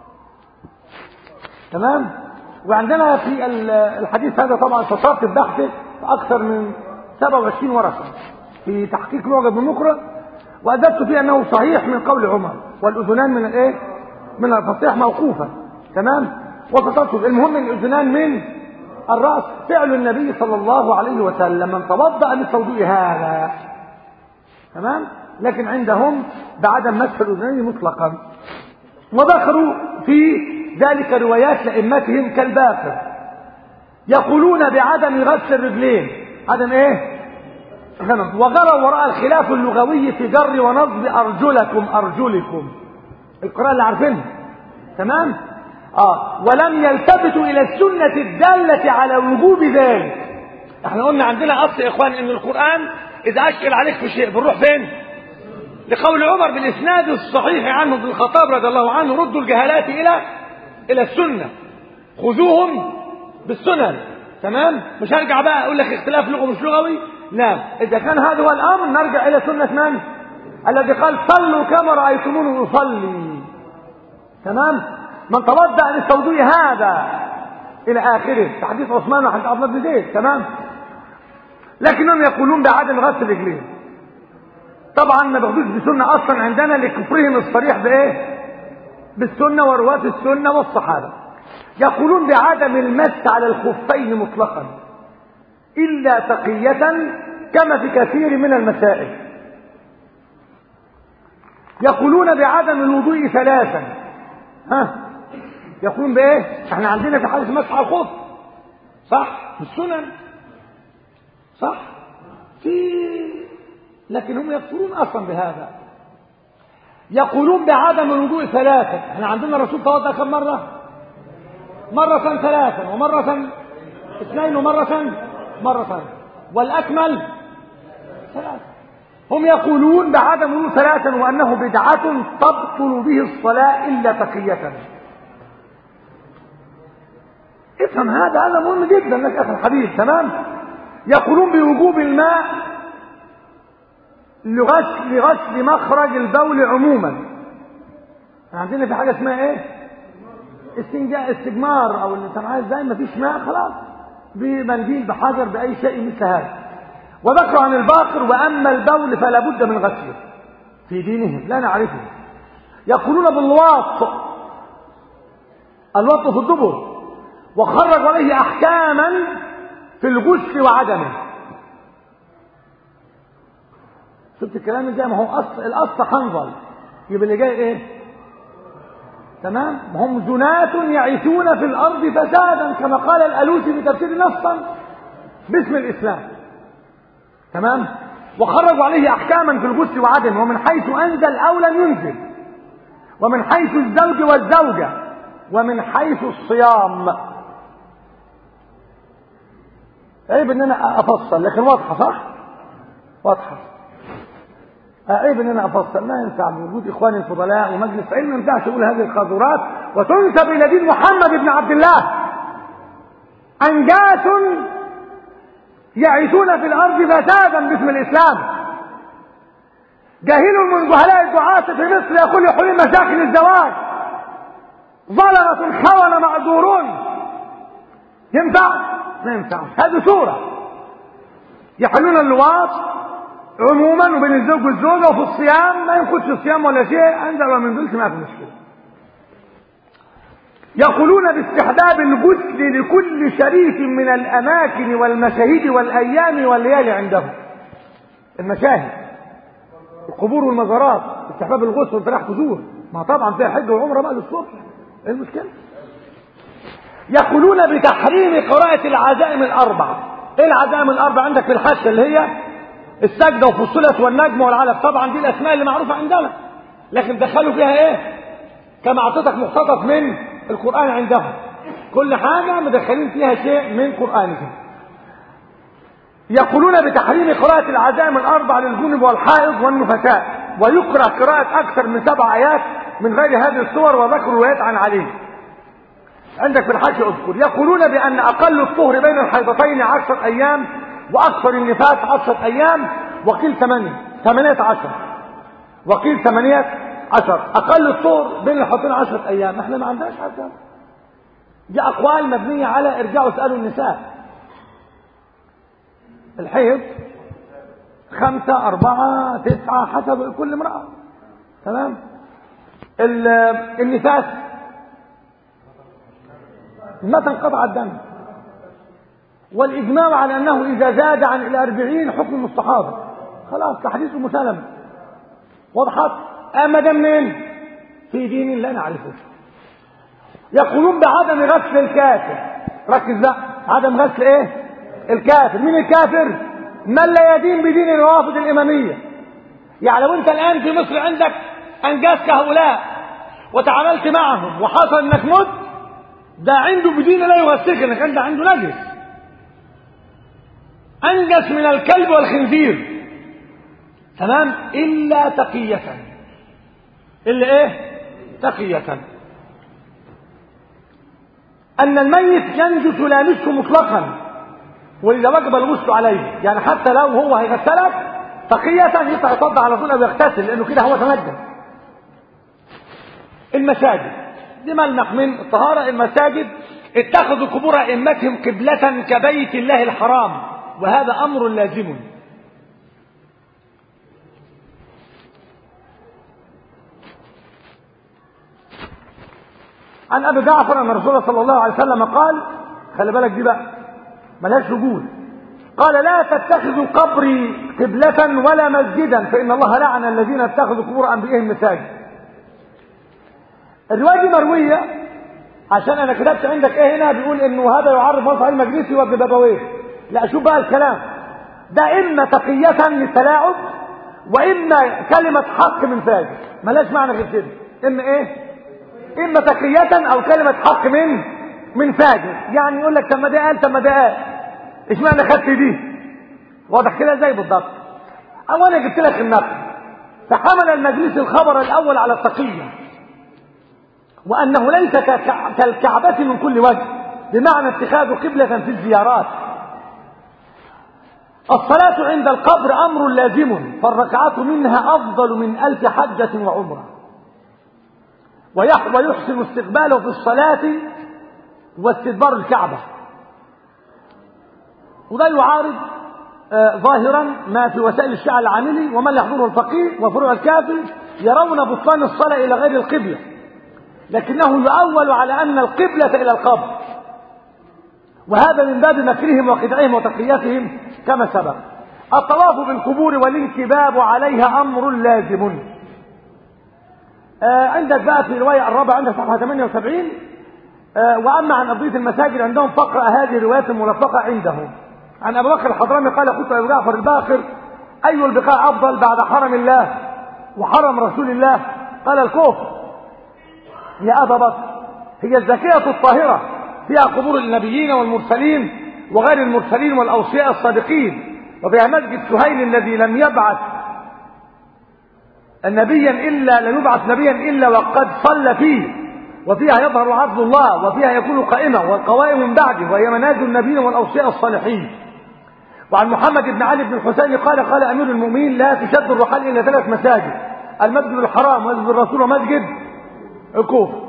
تمام؟ وعندنا في الحديث هذا طبعا شطرت البحث أكثر من 27 ورقة في تحقيق معجم المقرأ، وأدبت فيه أنه صحيح من قول عمر، والأذنان من الإيه؟ من الفصيح موقوفة. تمام؟ وتتصل المهم الأذنان من الرأس. فعل النبي صلى الله عليه وسلم من توضأ للوضوء هذا. تمام؟ لكن عندهم بعدم مسح الأذنين مطلقا. وذكروا في ذلك روايات لأئمتهم كالباقر. يقولون بعدم غسل الرجلين. عدم ايه؟ وغروا وراء الخلاف اللغوي في جر ونصب أرجلكم القراءة اللي عارفينها. تمام؟ ولم يلتفتوا الى السنة الدالة على وجوب ذلك. احنا قلنا عندنا اصل يا اخوان ان القرآن اذا اشكل عليك في شيء بنروح فين؟ لقول عمر بالاسناد الصحيح عنه ابن الخطاب رضي الله عنه: ردوا الجهالات الى السنة، خذوهم بالسنن. تمام؟ مش هرجع بقى اقول لك اختلاف لغوي مش لغوي، لا، اذا كان هذا هو الامر نرجع الى سنة من؟ الذي قال صلوا كما رأيتموني اصلي. تمام؟ من توضأ للوضوء هذا الى اخره، حديث عثمان وحديث عبد الله بن زيد. تمام؟ لكنهم يقولون بعدم غسل الرجلين. طبعا ما بياخدوش بسنه اصلا عندنا لكفرهم الصريح بايه؟ بالسنه ورواة السنه والصحابه. يقولون بعدم المس على الخفين مطلقا الا تقية كما في كثير من المسائل. يقولون بعدم الوضوء ثلاثا. يقولون بايه؟ احنا عندنا في حديث مسح على الخف، صح؟ بالسنن، صح؟ لكن هم يكفرون اصلا بهذا. يقولون بعدم الوضوء ثلاثا. احنا عندنا الرسول توضأ كم مرة؟ مرة ثلاثا، ومرة اثنين، ومرة والأكمل ثلاثة. هم يقولون بعدم الوضوء ثلاثا وأنه بدعة تبطل به الصلاة إلا تقية. افهم هذا مهم جدا لك أخي الحبيب. تمام؟ يقولون بوجوب الماء لغسل مخرج البول عموما. عندنا في حاجة اسمها ايه؟ استجمار، او اللي سمعها ازاي، ما فيش ماء خلاص بمنديل بحجر باي شيء مثل هذا. وذكروا عن الباقر: واما البول فلا بد من غسله. في دينهم لا نعرفه. يقولون باللواط، الوط في الدبر، وخرج عليه احكاما في الغسل وعدمه. شفت الكلام ازاي؟ ما هو الاصل حنظل، يبقى اللي جاي ايه؟ تمام؟ هم زنات يعيثون في الارض فسادا، كما قال الالوسي في تفسير نصا باسم الاسلام. تمام؟ وخرجوا عليه احكاما في الغسل وعدمه، ومن حيث انزل او لم ينزل، ومن حيث الزوج والزوجه، ومن حيث الصيام. عيب ان انا افصل، لكن واضحه، صح؟ واضحه. عيب ان انا افصل، ما ينفع بوجود اخواني الفضلاء ومجلس علم، ما ينفعش اقول هذه القاذورات وتنسب الى دين محمد بن عبد الله. انجاس يعيشون في الأرض فسادا باسم الإسلام. جاهل من جهلاء الدعاة في مصر يقول يحلون مشاكل الزواج، ظلمة خونة معذورون. ينفع؟ ما ينفع. هذه صورة يحلون اللواط عموما وبين الزوج والزوجة، وفي الصيام ما ينقضش الصيام ولا شيء، عندما ما ينزلش ما في مشكلة. يقولون باستحباب الغسل لكل شريف من الأماكن والمشاهد والأيام والليالي عندهم. المشاهد، القبور والمزارات، استحباب الغسل وانت رايح تزور، ما طبعا فيها حج وعمره بقى للصبح، ايه المشكلة؟ يقولون بتحريم قراءة العزائم الأربع. ايه العزائم الأربع عندك في الحج؟ اللي هي السجدة وفصلت والنجم والعلق، طبعا دي الأسماء اللي معروفة عندنا، لكن دخلوا فيها ايه؟ كما أعطيتك مقتطف من القرآن عندهم، كل حاجة مدخلين فيها شيء من قرآنهم. يقولون بتحريم قراءة العزائم الأربع للجنب والحائض والنفساء، ويكره قراءة أكثر من 7 آيات من غير هذه الصور، وذكروا روايات عن علي. عندك في الحج اذكر. يقولون بأن أقل الطهر بين الحيضتين 10 أيام، وأكثر النفاس 10 أيام، وقيل 18 وقيل 18. أقل الطهر بين الحيضتين 10 أيام، احنا ما عندناش حاجة. دي أقوال مبنية على ارجعوا اسألوا النساء. الحيض 5 4 9 حسب كل امرأة، تمام. النفاس متى انقطع الدم، والإجماع على أنه إذا زاد عن إلى 40 حكم المستحاضة، خلاص تحديث مسلم. وضحت؟ أما دم من في دين لا نعرفه. يقولون بعدم غسل الكافر. ركز بقى، عدم غسل ايه؟ الكافر. مين الكافر؟ من لا يدين بدين الروافض الإمامية. يعني لو انت الآن في مصر عندك أنجزت هؤلاء وتعاملت معهم وحصل انك مت، ده عنده بدين لا يغسلك، انك انت عنده نجس أنجس من الكلب والخنزير، تمام، إلا تقية. إلا إيه؟ تقية. أن الميت ينجس لا نجس مطلقا، وإذا وجب الغسل عليه، يعني حتى لو هو هيغسلك تقية يطلع يتوضا على طول أو يغتسل، لأنه كده هو تنجس. المساجد دي ملمح من الطهارة. المساجد اتخذوا قبور أئمتهم قبلة كبيت الله الحرام، وهذا أمر لازم. عن أبي جعفر أن الرسول صلى الله عليه وسلم قال، خلي بالك دي بقى ملهاش وجود، قال لا تتخذوا قبري قبلة ولا مسجدا، فإن الله لعن الذين اتخذوا قبور أنبيائهم مساجد. الرواية دي مروية، عشان أنا كتبت عندك إيه هنا، بيقول إنه هذا يعرض مصحف المجلسي وابن بابويه. لا، شوف بقى الكلام ده، إما تقية للتلاعب، وإما كلمة حق من فاجر، ملاش معنى غير كده. إما إيه؟ إما تقية أو كلمة حق من فاجر. يعني يقول لك طب ما ده قال، طب ما ده قال، إيش معنى خدت دي؟ واضح كده زي بالضبط. أولا جبت لك النقل، فحمل المجلس الخبر الأول على التقية، وأنه ليس كالكعبة من كل وجه، بمعنى اتخاذ قبلة في الزيارات. الصلاة عند القبر أمر لازم، فالركعات منها أفضل من 1000 حجة وعمرة. ويحسن استقباله في الصلاة واستدبار الكعبة. وده يعارض ظاهرا ما في وسائل الشيعة العاملي ومن يحضره الفقيه وفروع الكافي، يرون بطلان الصلاة إلى غير القبلة، لكنه يؤول على أن القبلة إلى القبر، وهذا من باب مكرهم وخدعهم وتقيتهم كما سبق. الطواف بالقبور والانكباب عليها أمر لازم. عندك بقى في الرواية الرابعة عندك صفحة 78. وأما عن أرضية المساجد عندهم فقرأ هذه الروايات الملفقة عندهم. عن أبي بكر الحضرمي قال قلت أبي جعفر الباقر أي البقاع أفضل بعد حرم الله وحرم رسول الله؟ قال الكوفة. يا أبا بكر هي الزكية الطاهرة، فيها قبور النبيين والمرسلين وغير المرسلين والأوصياء الصادقين، وفيها مسجد سهيل الذي لم يبعث نبيا إلا وقد صلى فيه، وفيها يظهر عبد الله، وفيها يكون قائمة والقوائم من بعده، وهي منازل النبيين والأوصياء الصالحين. وعن محمد بن علي بن الحسين قال أمير المؤمنين لا تشد الرحال إلا 3 مساجد: المسجد الحرام ومسجد الرسول ومسجد الكوفة.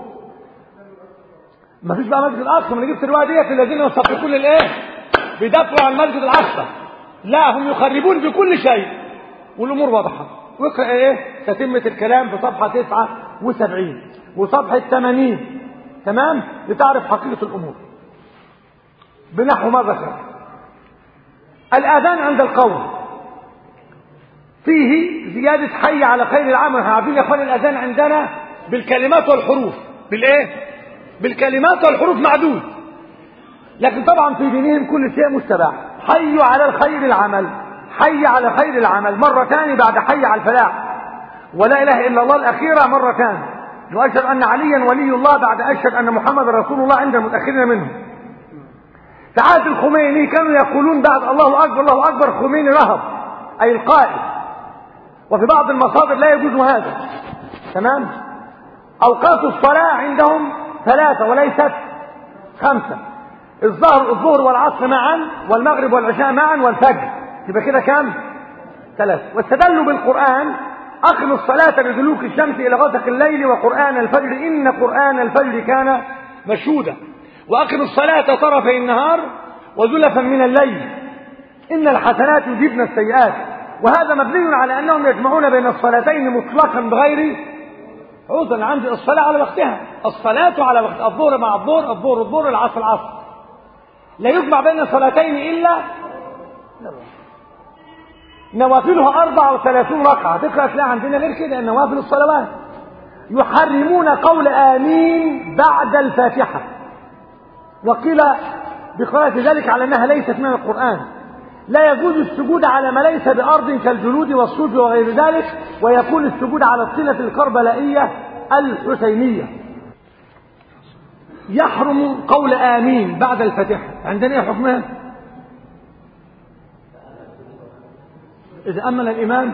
ما فيش بقى مسجد الأقصى، من جبت الرواية ديت الذين يصفقون الايه بيدافعوا عن المسجد الأقصى، لا هم يخربون بكل شيء، والأمور واضحة. واقرأ ايه تتمة الكلام في صفحة 79 وصفحة 80 تمام لتعرف حقيقة الأمور بنحو ما ذكر. الآذان عند القول فيه زيادة حي على خير العمل. احنا عارفين يا اخوان الأذان عندنا بالكلمات والحروف، بالايه بالكلمات والحروف معدود، لكن طبعا في دينهم كل شيء مستباح. حي على الخير العمل، حي على خير العمل مرتان بعد حي على الفلاح، ولا اله الا الله الاخيره مرتان، واشهد ان عليا ولي الله بعد اشهد ان محمد رسول الله عند المتاخرين منهم. في عهد الخميني كانوا يقولون بعد الله اكبر الله اكبر خميني رهب اي القائد، وفي بعض المصادر لا يجوز هذا. تمام. اوقات الصلاه عندهم 3 وليست 5: الظهر والعصر معا، والمغرب والعشاء معا، والفجر. يبقى كده كام؟ 3. واستدلوا بالقرآن: أقم الصلاة لدلوك الشمس إلى غسق الليل وقرآن الفجر إن قرآن الفجر كان مشهودا، وأقم الصلاة طرفي النهار وزلفا من الليل إن الحسنات يذهبن السيئات. وهذا مبني على أنهم يجمعون بين الصلاتين مطلقا بغير عذر. عندي الصلاة على وقتها، الصلاة على وقت الظهر مع الظهر العصر لا يجمع بين صلاتين إلا نوافلها 34 ركعة. تقرأ تلاقي عندنا غير كده النوافل الصلوات. يحرمون قول آمين بعد الفاتحة، وقيل بقراءة ذلك على أنها ليست من القرآن. لا يجوز السجود على ما ليس بأرض كالجلود والصوف وغير ذلك، ويكون السجود على الصلة الكربلائية الحسينية. يحرم قول آمين بعد الفاتحة. عندنا ايه حكمها؟ إذا أمن الإمام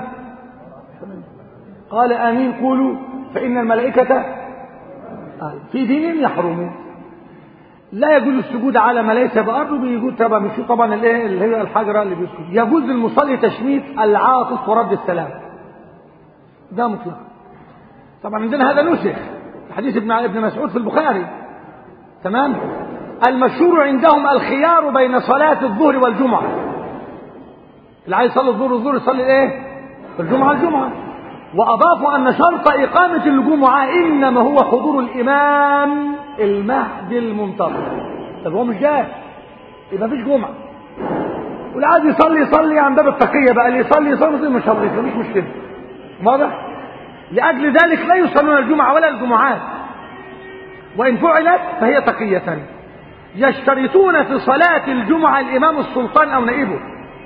قال آمين قولوا فإن الملائكة في دين يحرم. لا يجوز السجود على ما ليس بأرض، بيجوز طبعا الايه اللي هي الحجرة اللي بيسجد. يجوز للمصلي تشميت العاطس ورد السلام، ده مطلق. طبعا عندنا هذا نسخ حديث ابن مسعود في البخاري. تمام. المشهور عندهم الخيار بين صلاة الظهر والجمعة. اللي عايز يصلي الظهر يصلي ايه الجمعة. واضافوا ان شرط اقامة الجمعة انما هو حضور الامام المهدي المنتظر. طب هو مش جاي يبقى مفيش جمعة، واللي عايز يصلي عن باب التقية بقى، اللي يصلي مش هضيف مفيش مشكلة. واضح؟ لاجل ذلك لا يصلون الجمعة ولا الجمعات، وإن فعلت فهي تقية. يشترطون في صلاة الجمعة الإمام السلطان أو نائبه،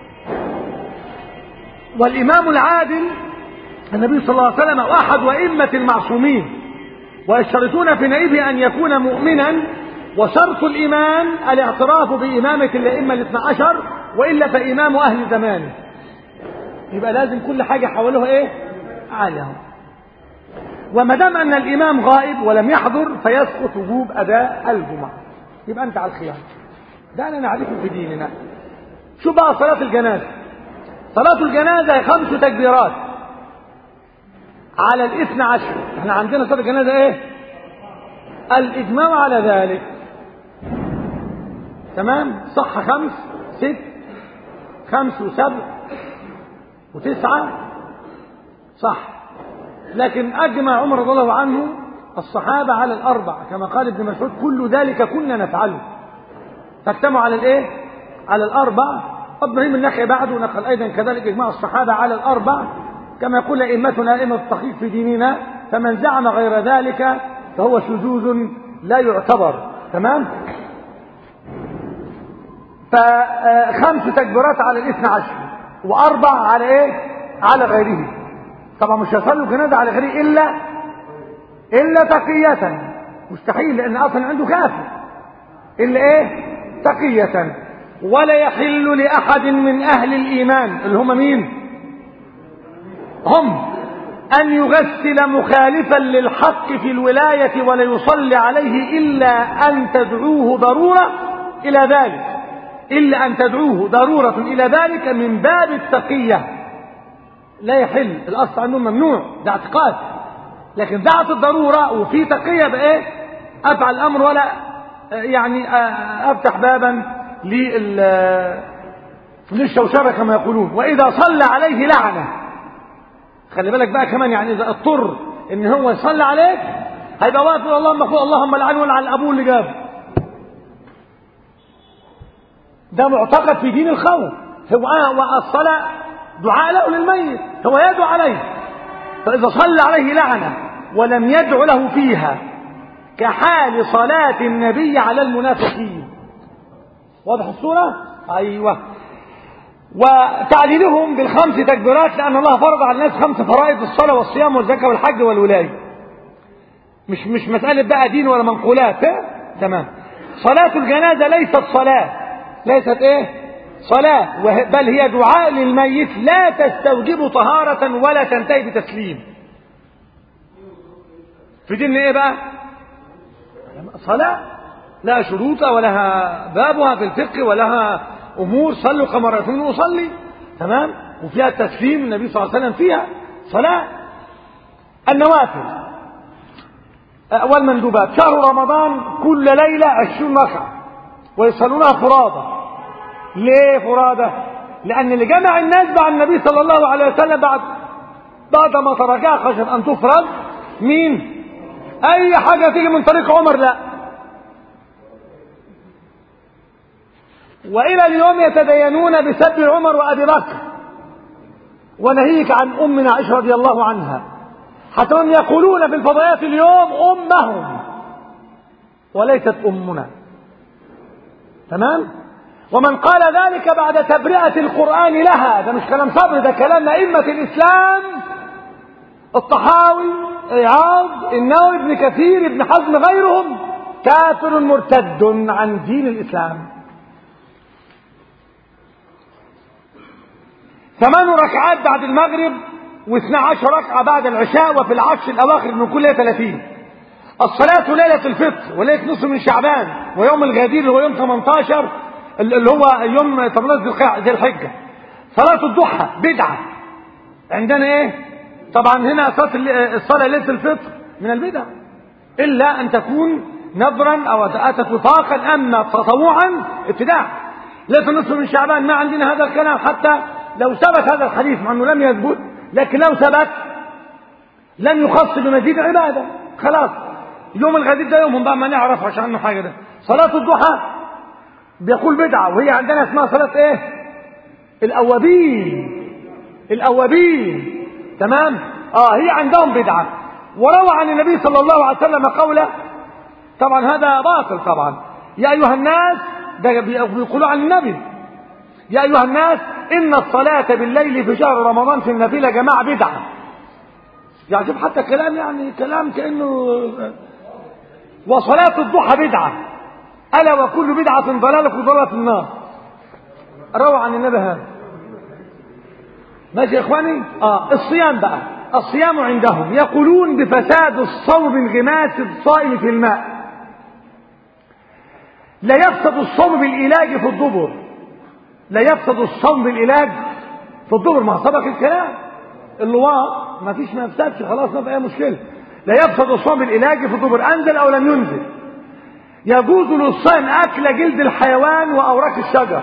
والإمام العادل النبي صلى الله عليه وسلم أحد وإمة المعصومين. ويشترطون في نائبه أن يكون مؤمنا، وشرط الإمام الاعتراف بإمامة الأئمة ال12، وإلا فإمام أهل زمانه. يبقى لازم كل حاجة حوله إيه عليهم. وما دام أن الإمام غائب ولم يحضر فيسقط وجوب أداء الجمعة. يبقى أنت على الخيار. ده أنا نعرفه في ديننا. شو بقى صلاة الجنازة؟ صلاة الجنازة 5 تكبيرات على 12. احنا عندنا صلاة الجنازة ايه؟ الإجماع على ذلك. تمام. صح 5 6 5 و7 و9 صح. لكن أجمع عمر رضي الله عنه الصحابة على 4 كما قال ابن مسعود: كل ذلك كنا نفعله. فاجتمعوا على الايه؟ على 4. ابراهيم النخعي بعده نقل ايضا كذلك اجماع الصحابة على 4 كما يقول ائمتنا ائمة التحقيق في ديننا. فمن زعم غير ذلك فهو شذوذ لا يعتبر. تمام. ف5 تكبيرات على 12 و4 على ايه؟ على غيره. طبعا مش هيصلوا جنازة على غيره إلا تقية. مستحيل، لأن أصلا عنده كافر. إلا إيه؟ تقية. ولا يحل لأحد من أهل الإيمان اللي هم مين؟ هم أن يغسل مخالفا للحق في الولاية ولا يصلي عليه إلا أن تدعوه ضرورة إلى ذلك. إلا أن تدعوه ضرورة إلى ذلك من باب التقية. لا يحل، الأصل عندهم ممنوع، ده اعتقاد، لكن دعت الضرورة وفي تقية بإيه أفعل الأمر ولا يعني أفتح بابا للشوشرة كما يقولون. وإذا صلى عليه لعنة، خلي بالك بقى كمان، يعني إذا اضطر إن هو يصلي عليك هيبقى واقف يقول اللهم لعنه ولعن أبوه اللي جابه. ده معتقد في دين الخوف. هو الصلاة دعاء له للميت، هو يدعو عليه، فإذا صلى عليه لعنة ولم يدعو له فيها كحال صلاة النبي على المنافقين. واضح الصورة؟ أيوة. وتعليلهم بالخمس تكبيرات لأن الله فرض على الناس 5 فرائض: الصلاة والصيام والزكاة والحج والولاية. مش مسألة بقى دين ولا منقولات. تمام. صلاة الجنازة ليست صلاة، ليست ايه صلاة، بل هي دعاء للميت لا تستوجب طهارة ولا تنتهي بتسليم. في دين ايه بقى؟ صلاة لا شروط ولها بابها في الفقه ولها امور. صلوا كما رأيتموني اصلي. تمام. وفيها تسليم النبي صلى الله عليه وسلم فيها صلاة. النوافل والمندوبات: شهر رمضان كل ليلة 20 ركعة ويصلونها فرادى. ليه فرادى؟ لأن اللي جمع الناس مع النبي صلى الله عليه وسلم بعد ما تركها خشية أن تفرض مين؟ أي حاجة تيجي من طريق عمر لا. وإلى اليوم يتدينون بسب عمر وأبي بكر، وناهيك عن أمنا عائشة رضي الله عنها، حتى هم يقولون في الفضائيات اليوم أمهم وليست أمنا. تمام. ومن قال ذلك بعد تبرئة القرآن لها، ده مش كلام صبر، ده كلام أئمة الإسلام: الطحاوي، عاض، النووي، ابن كثير، ابن حزم، غيرهم، كافر مرتد عن دين الإسلام. 8 ركعات بعد المغرب و12 ركعة بعد العشاء، وفي العشر الأواخر من كل 30. الصلاة ليلة الفطر وليلة نصف من شعبان ويوم الغدير اللي هو يوم 18 اللي هو يوم 18 ذي الحجة. صلاة الضحى بدعة عندنا ايه؟ طبعا هنا الصلاة ليلة الفطر من البدع، إلا أن تكون نذرا أو أتت وفاقا، أما تطوعا ابتداع. ليلة النصف من شعبان ما عندنا هذا الكلام، حتى لو ثبت هذا الحديث مع أنه لم يثبت، لكن لو ثبت لم يخص بمزيد عبادة. خلاص يوم الغدير ده يومهم بقى ما نعرف عشان عنه حاجة. ده صلاة الضحى بيقول بدعة، وهي عندنا اسمها صلاة ايه؟ الأوابين. تمام. هي عندهم بدعة. وروى عن النبي صلى الله عليه وسلم قوله، طبعا هذا باطل طبعا: يا أيها الناس، ده بيقولوا عن النبي: يا أيها الناس إن الصلاة بالليل في شهر رمضان في النافلة جماعة بدعة. يعني شوف حتى كلام، يعني كلام كأنه. وصلاة الضحى بدعة، ألا وكل بدعة ضلالة وضلالة في النار. روى عن النبي هذا. ماشي يا إخواني. الصيام بقى، الصيام عندهم يقولون بفساد الصوم انغماس الصائم في الماء. لا يفسد الصوم بالعلاج في الدبر، لا يفسد الصوم بالعلاج في الدبر. ما سبق الكلام، اللواط ما فيش، ما يفسدش، خلاص ما في اي مشكله. لا يفسد الصوم بالعلاج في الدبر، انزل او لم ينزل. يجوز للصائم اكل جلد الحيوان واوراق الشجر.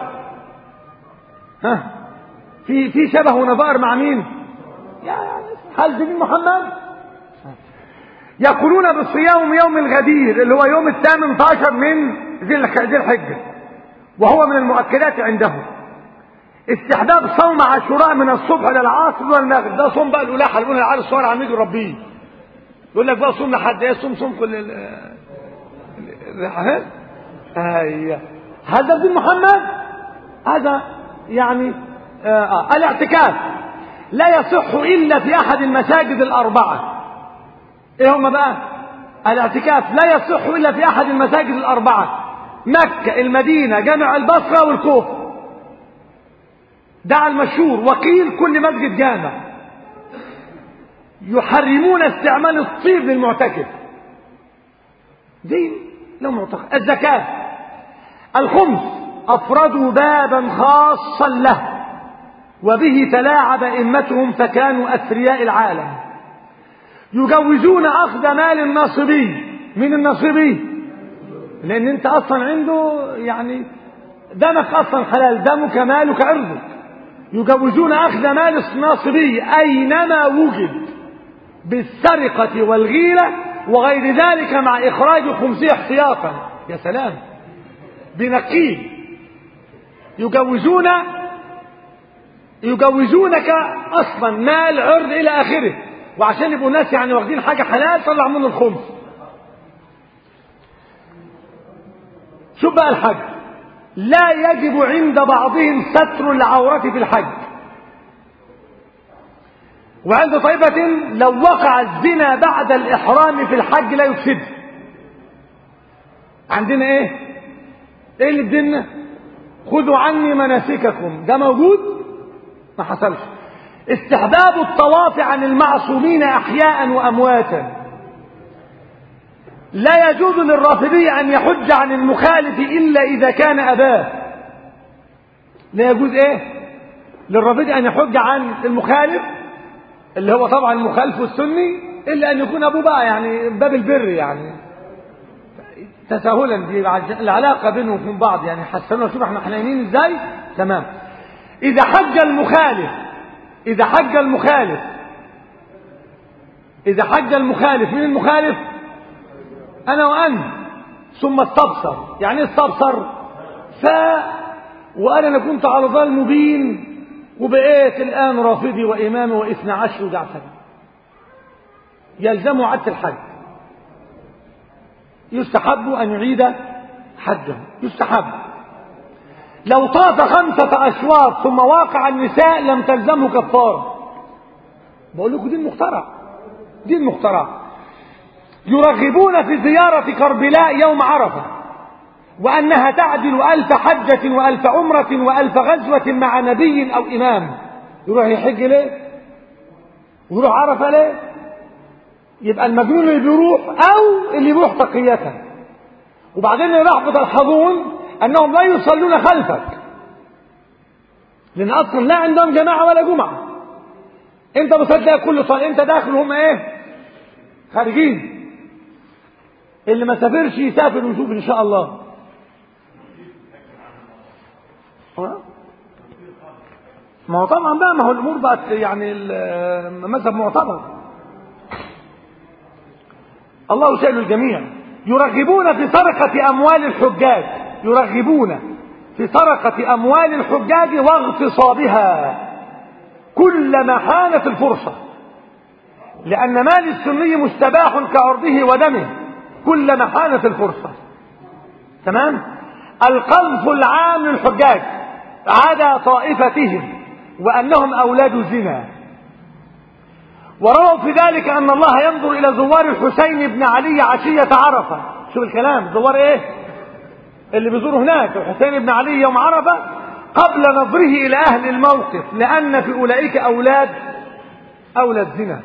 في شبه ونظائر مع مين؟ هل دين محمد؟ يقولون بالصيام يوم الغدير اللي هو يوم 18 من ذي الحجة، وهو من المؤكدات عندهم. استحباب صوم عاشوراء من الصبح الى العصر والمغرب. ده صوم بقى الولاحه اللي العيال الصغار عم يجوا يربيه، يقول لك بقى صوم لحد ايه؟ صوم كل هذا دين محمد. هذا يعني الاعتكاف لا يصح الا في احد المساجد الاربعه. ايه هم بقى؟ الاعتكاف لا يصح الا في احد المساجد الاربعه: مكه، المدينه، جامع البصره، والكوفه. ده المشهور. وقيل كل مسجد جامع. يحرمون استعمال الطيب للمعتكف، دين لو معتكف. الزكاة، الخمس أفردوا بابا خاصا له وبه تلاعب أئمتهم فكانوا أثرياء العالم. يجوزون أخذ مال الناصبي. من الناصبي؟ لأن أنت أصلا عنده يعني دمك أصلا حلال، دمك مالك عرضك. يجوزون أخذ مال الناصبي أينما وجد بالسرقة والغيرة وغير ذلك مع إخراج خمسية احتياطا. يا سلام، بنقيه. يجوزونك أصلا مال عرض إلى آخره، وعشان يبقوا الناس يعني واخدين حاجة حلال طلع منه الخمس. شوف بقى الحج، لا يجب عند بعضهم ستر العورة في الحج، وعند طائفة لو وقع الزنا بعد الإحرام في الحج لا يفسد. عندنا ايه اللي بدنا؟ خذوا عني مناسككم، ده موجود؟ ما حصلش. استحباب الطواف عن المعصومين أحياء وأمواتا. لا يجوز للرافضي أن يحج عن المخالف إلا إذا كان أباه. لا يجوز ايه للرافضي أن يحج عن المخالف اللي هو طبعا المخالف السني إلا أن يكون أبوه بقى يعني باب البر، يعني تساهلا دي العلاقة بينهم وبين بعض، يعني حسنوا شوف احنا حنينين ازاي. تمام. إذا حج المخالف من المخالف؟ أنا وأنت. ثم استبصر. يعني ايه استبصر؟ وأنا كنت على ضال مبين وبقيت الآن رافضي وإمامي وإثنى عشر وجعفري، يلزم عدة الحج. يستحب أن يعيد حجه، يستحب. لو طاف 5 أشواط ثم واقع النساء لم تلزمه كفارة. بقول لكم دين مخترع. يرغبون في زيارة كربلاء يوم عرفة، وأنها تعدل 1000 حجة و1000 عمرة و1000 غزوة مع نبي أو إمام. يروح يحج ليه؟ ويروح عرفة ليه؟ يبقى المجنون اللي بيروح أو اللي بيروح تقية. وبعدين راح بتلحظون أنهم لا يصلون خلفك، لأن أصلا لا عندهم جماعة ولا جمعة. أنت بتصدق كل صلاة، أنت داخل هم إيه؟ خارجين. اللي ما سافرش يسافر ويشوف إن شاء الله. ما هو طبعا بقى، ما هو الأمور بقت يعني المذهب معتبر. الله يسأل الجميع. يرغبون في سرقة أموال الحجاج واغتصابها كلما حانت الفرصة، لأن مال السني مستباح كعرضه ودمه كلما حانت الفرصة. تمام. القذف العام للحجاج عدا طائفتهم وأنهم أولاد زنا. ورووا في ذلك أن الله ينظر إلى زوار الحسين بن علي عشية عرفة. شوف الكلام، زوار إيه اللي بيزوروا هناك؟ الحسين بن علي يوم عرفة قبل نظره إلى أهل الموقف، لأن في أولئك أولاد زنا.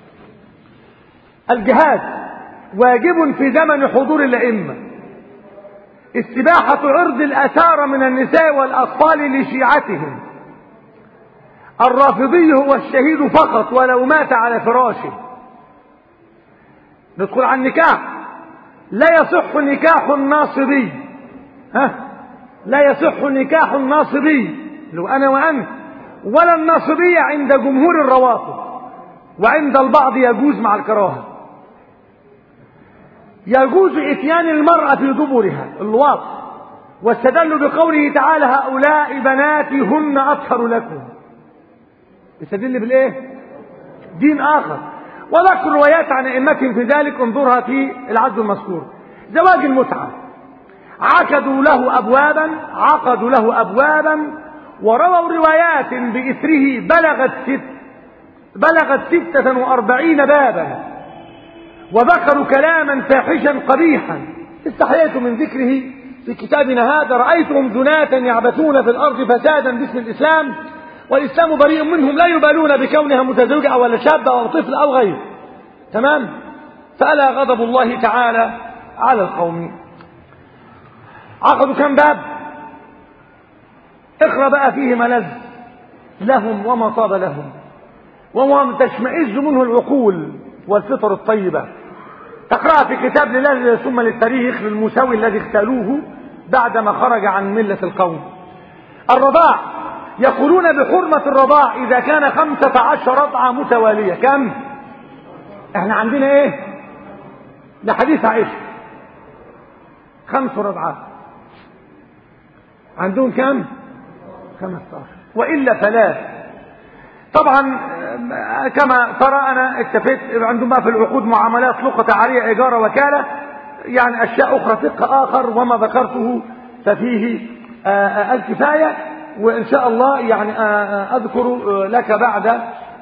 الجهاد واجب في زمن حضور الأئمة. استباحة عرض الأسارى من النساء والأطفال لشيعتهم. الرافضي هو الشهيد فقط ولو مات على فراشه. ندخل على النكاح. لا يصح نكاح الناصبي. لا يصح نكاح الناصبي لو أنا وأنت، ولا الناصبية عند جمهور الروافض، وعند البعض يجوز مع الكراهة. يجوز إتيان المرأة في دبرها، اللواط، واستدلوا بقوله تعالى هؤلاء بناتي هن أطهر لكم. يستدل بالإيه؟ دين آخر. وذكر روايات عن أئمتهم في ذلك، انظرها في العدل المذكور. زواج المتعة عقدوا له أبوابا ورووا روايات بإثره بلغت 46 بابا، وذكروا كلاما فاحشا قبيحا استحييت من ذكره في كتابنا هذا. رأيتهم جناة يعبثون في الأرض فسادا باسم الإسلام، والإسلام بريء منهم، لا يبالون بكونها متزوجة أو ولا شابة أو طفل أو غيره. تمام. فألا غضب الله تعالى على القوم. عقدوا كم باب؟ اقرأ بقى فيه ملذ لهم وما طاب لهم وما تشمئز منه العقول والفطر الطيبة. تقرأ في كتاب لله ثم للتاريخ للمساوي الذي اغتالوه بعدما خرج عن ملة القوم. الرضاع، يقولون بحرمة الرضاع إذا كان 15 رضعة متوالية. كم؟ احنا عندنا ايه؟ ده حديث عائشة 5 رضعات، عندهم كم؟ 15، وإلا فلا. طبعا كما ترى أنا اتفقت عندهم بقى في العقود معاملات لقطة عارية إيجار وكالة، يعني أشياء أخرى فقه آخر وما ذكرته ففيه الكفاية. وإن شاء الله يعني أذكر لك بعد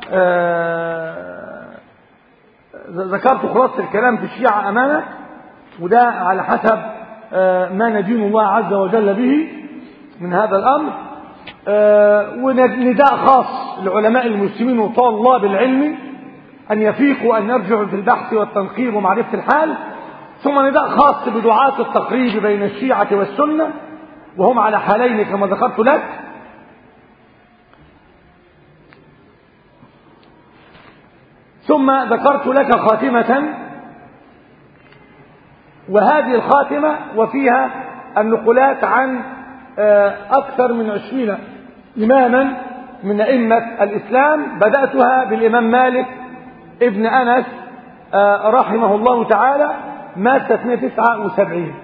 ذكرت خلاصة الكلام في الشيعة أمامك، وده على حسب ما ندين الله عز وجل به من هذا الأمر. ونداء خاص لعلماء المسلمين وطلاب العلم أن يفيقوا، أن يرجعوا في البحث والتنقيب ومعرفة الحال. ثم نداء خاص بدعاة التقريب بين الشيعة والسنة، وهم على حالين كما ذكرت لك. ثم ذكرت لك خاتمة، وهذه الخاتمة وفيها النقولات عن أكثر من 20 إماما من أئمة الإسلام. بدأتها بالإمام مالك ابن أنس رحمه الله تعالى، مات 679.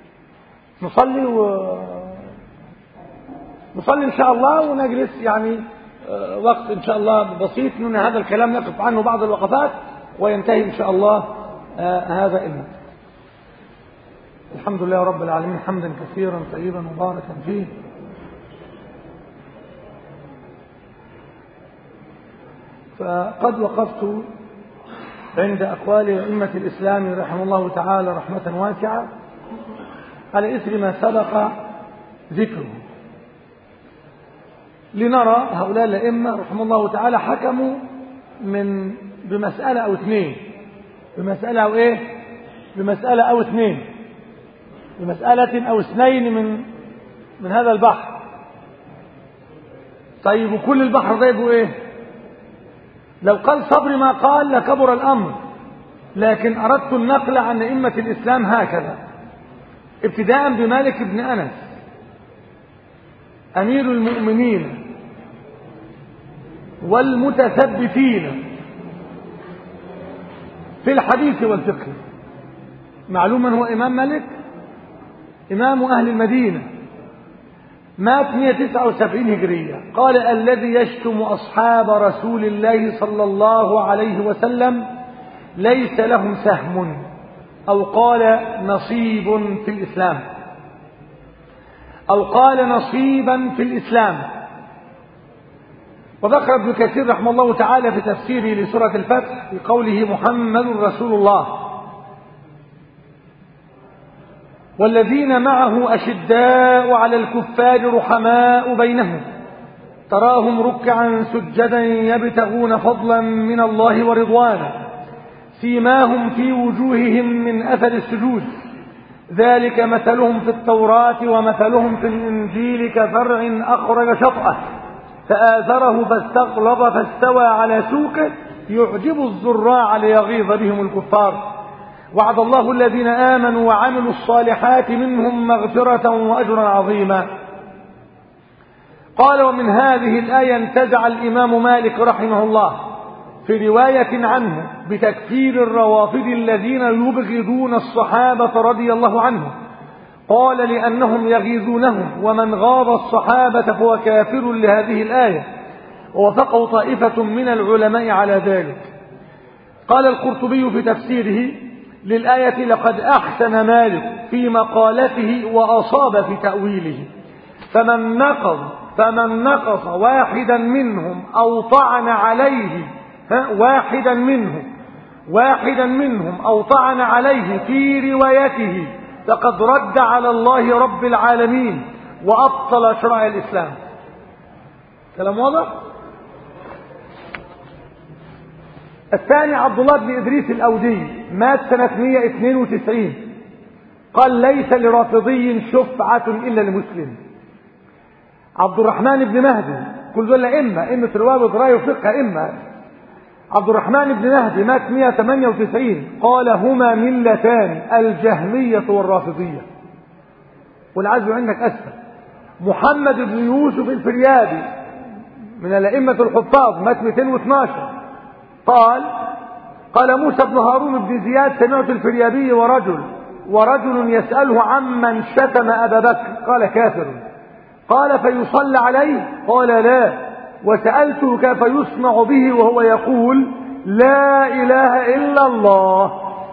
نصلي إن شاء الله ونجلس يعني وقت إن شاء الله بسيط من هذا الكلام، نقف عنه بعض الوقفات وينتهي إن شاء الله هذا المجلس. الحمد لله رب العالمين حمدا كثيرا طيبا مباركا فيه. فقد وقفت عند أقوال أئمة الإسلام رحمه الله تعالى رحمة واسعة على إثر ما سبق ذكره، لنرى هؤلاء الأئمة رحمه الله تعالى حكموا بمسألة أو اثنين، بمسألة أو إيه؟ بمسألة أو اثنين، بمسألة أو اثنين من هذا البحر. طيب وكل البحر ده يبقوا إيه؟ لو قال صبري ما قال لكبر الأمر، لكن أردت النقل عن أئمة الإسلام هكذا، ابتداء بمالك بن أنس أمير المؤمنين والمتثبتين في الحديث والفقه. معلوم من هو إمام مالك؟ إمام أهل المدينة، مات 179 هجرية. قال الذي يشتم أصحاب رسول الله صلى الله عليه وسلم ليس لهم سهم، أو قال نصيب في الإسلام، أو قال نصيبا في الإسلام. وذكر ابن كثير رحمه الله تعالى في تفسيره لسورة الفتح في قوله محمد رسول الله والذين معه أشداء على الكفار رحماء بينهم تراهم ركعا سجدا يبتغون فضلا من الله ورضوانا سيماهم في وجوههم من أثر السجود ذلك مثلهم في التوراة ومثلهم في الإنجيل كزرع أخرج شطأه فآزره فاستغلظ فاستوى على سوقه يعجب الزراع ليغيظ بهم الكفار وعد الله الذين آمنوا وعملوا الصالحات منهم مغفرة وأجرا عظيما. قال ومن هذه الآية انتزع الإمام مالك رحمه الله في رواية عنه بتكفير الروافض الذين يبغضون الصحابة رضي الله عنهم. قال لأنهم يغيظونهم ومن غاض الصحابة فهو كافر لهذه الآية، ووافقه طائفة من العلماء على ذلك. قال القرطبي في تفسيره للآية لقد أحسن مالك في مقالته وأصاب في تأويله فمن نقص واحدا منهم أو طعن عليه واحدا منهم أو طعن عليه في روايته فقد رد على الله رب العالمين وأبطل شرع الإسلام. كلام واضح؟ الثاني عبد الله بن إدريس الأودي مات سنة 192. قال ليس لرافضي شفعة إلا لمسلم. عبد الرحمن بن مهدي، كل دول أئمة رواية ودراية وفقه أئمة. عبد الرحمن بن مهدي مات 198، قال هما ملتان الجهمية والرافضية. والعزو عندك أسفل. محمد بن يوسف الفريابي من الأئمة الحفاظ مات 212، قال موسى بن هارون بن زياد سمعت الفريابي ورجل يسأله عمن شتم أبا بكر قال كافر، قال فيصلى عليه قال لا، وسألته كيف يصنع به وهو يقول لا إله إلا الله.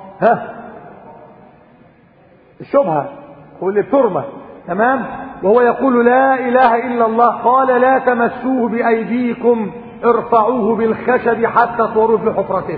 الشبهة واللي بترمى تمام، وهو يقول لا إله إلا الله، قال لا تمسوه بأيديكم ارفعوه بالخشب حتى توروا في حفرته.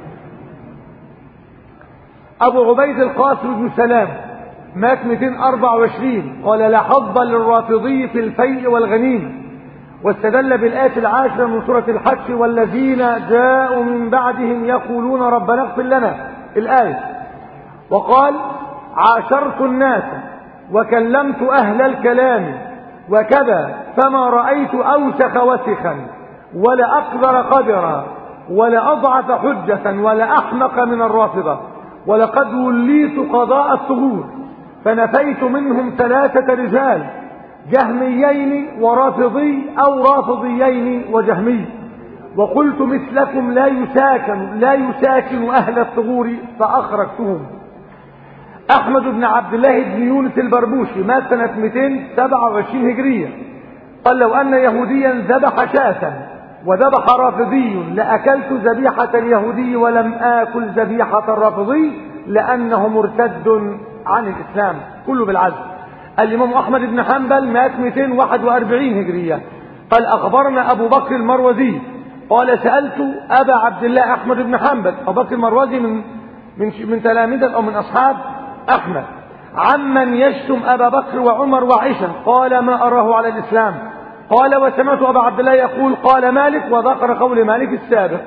أبو عبيد القاسم بن سلام مات 224، قال لا حظ للرافضي في الفيء والغنيم، واستدل بالآية العاشرة من سورة الحج والذين جاءوا من بعدهم يقولون ربنا اغفر لنا الآية، وقال عاشرت الناس وكلمت أهل الكلام وكذا فما رأيت أوسخ وسخا ولا أقدر قدرا ولا أضعف حجة ولا أحمق من الرافضة، ولقد وليت قضاء الثغور فنفيت منهم 3 رجال جهميين ورافضي أو رافضيين وجهمي، وقلت مثلكم لا يساكن أهل الثغور فأخرجتهم. أحمد بن عبد الله بن يونس البربوشي مات سنة 227 هجرية، قال لو أن يهوديا ذبح شاة وذبح رافضي لأكلت ذبيحة اليهودي ولم آكل ذبيحة الرافضي لأنه مرتد عن الإسلام. كله بالعزم. الإمام أحمد بن حنبل مات 241 هجرية، قال أخبرنا أبو بكر المروزي قال سألت أبا عبد الله أحمد بن حنبل، أبو بكر المروزي من تلامذة أو من أصحاب أحمد، عمن يشتم أبا بكر وعمر وعائشة، قال ما أراه على الإسلام، قال وسمعت أبا عبد الله يقول قال مالك، وذكر قول مالك السابق.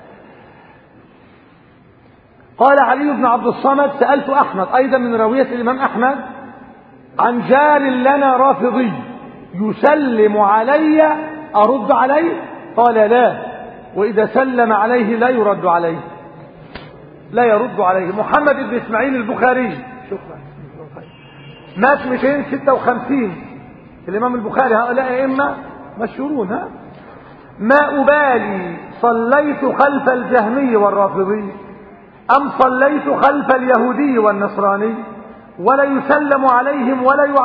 قال علي بن عبد الصمد سألت أحمد أيضا من راوية الإمام أحمد عن جار لنا رافضي يسلم علي أرد عليه، قال لا، وإذا سلم عليه لا يرد عليه. محمد بن إسماعيل البخاري شكرا مات 256، الإمام البخاري هؤلاء أئمة مشهورون. ما أبالي صليت خلف الجهمي والرافضي أم صليت خلف اليهودي والنصراني، ولا يسلم عليهم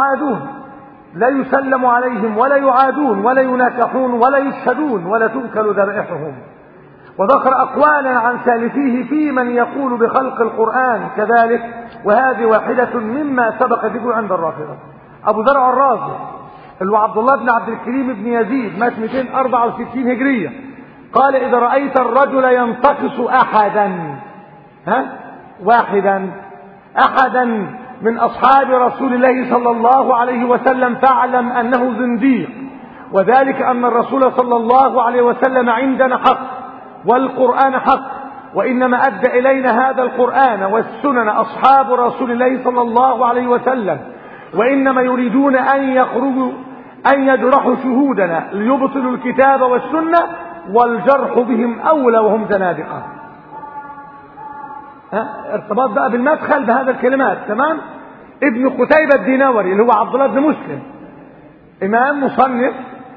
ولا يعادون ولا يناكحون ولا يشهدون ولا تؤكل ذبائحهم. وذكر أقوالا عن سالفيه في من يقول بخلق القرآن كذلك، وهذه واحدة مما سبق ذكره عند الرافضة. أبو زرع الرازي اللي هو عبد الله بن عبد الكريم بن يزيد مات 264 هجرية، قال إذا رأيت الرجل ينتقص أحدا من أصحاب رسول الله صلى الله عليه وسلم فاعلم أنه زنديق، وذلك أن الرسول صلى الله عليه وسلم عندنا حق والقرآن حق، وإنما أدى إلينا هذا القرآن والسنن أصحاب رسول الله صلى الله عليه وسلم، وإنما يريدون أن يجرحوا شهودنا ليبطلوا الكتاب والسنة، والجرح بهم أولى وهم زنادقة. ارتباط بقى بالمدخل بهذا الكلمات. تمام. ابن قتيبة الدينوري اللي هو عبد الله بن مسلم إمام مصنف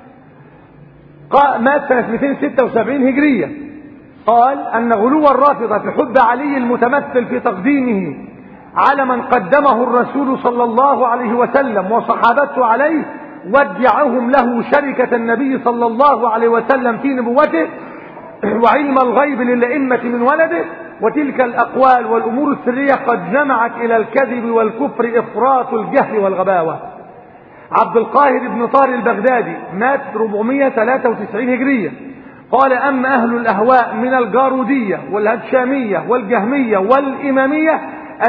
مات سنة 276 هجرية، قال أن غلو الرافضة في حب علي المتمثل في تقديمه على من قدمه الرسول صلى الله عليه وسلم وصحابته عليه، وادعاهم له شركة النبي صلى الله عليه وسلم في نبوته وعلم الغيب للأئمة من ولده، وتلك الأقوال والأمور السرية قد جمعت إلى الكذب والكفر إفراط الجهل والغباوة. عبد القاهر بن طار البغدادي مات 493 هجرية، قال أما أهل الأهواء من الجارودية والهدشامية والجهمية والإمامية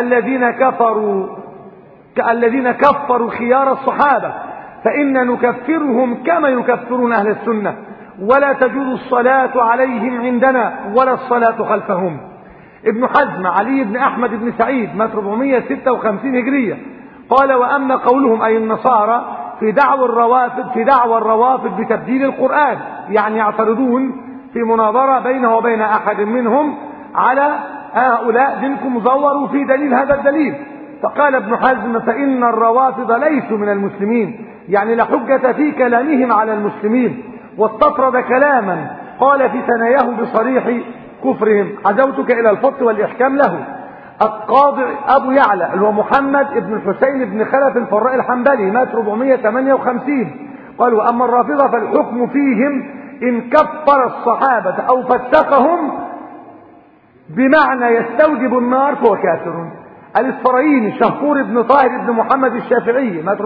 الذين كفروا خيار الصحابة فإن نكفرهم كما يكفرون أهل السنة، ولا تجوز الصلاة عليهم عندنا ولا الصلاة خلفهم. ابن حزم علي بن أحمد بن سعيد مات 456 هجرية، قال وأما قولهم أي النصارى في دعوى الروافض بتبديل القرآن، يعني يعترضون في مناظرة بينه وبين أحد منهم على هؤلاء دينكم مزور وفي دليل هذا الدليل. فقال ابن حزم فإن الروافض ليسوا من المسلمين، يعني لا حجة في كلامهم على المسلمين، واستطرد كلاما قال في ثناياه بصريح كفرهم. عزوتك إلى الفصل والإحكام له. القاضي أبو يعلى اللي هو محمد بن الحسين بن خلف الفراء الحنبلي مات 458 قال وأما الرافضة فالحكم فيهم إن كفر الصحابة أو فسقهم بمعنى يستوجب النار فهو كافر. الإسفرايني شهور بن طاهر بن محمد الشافعي مات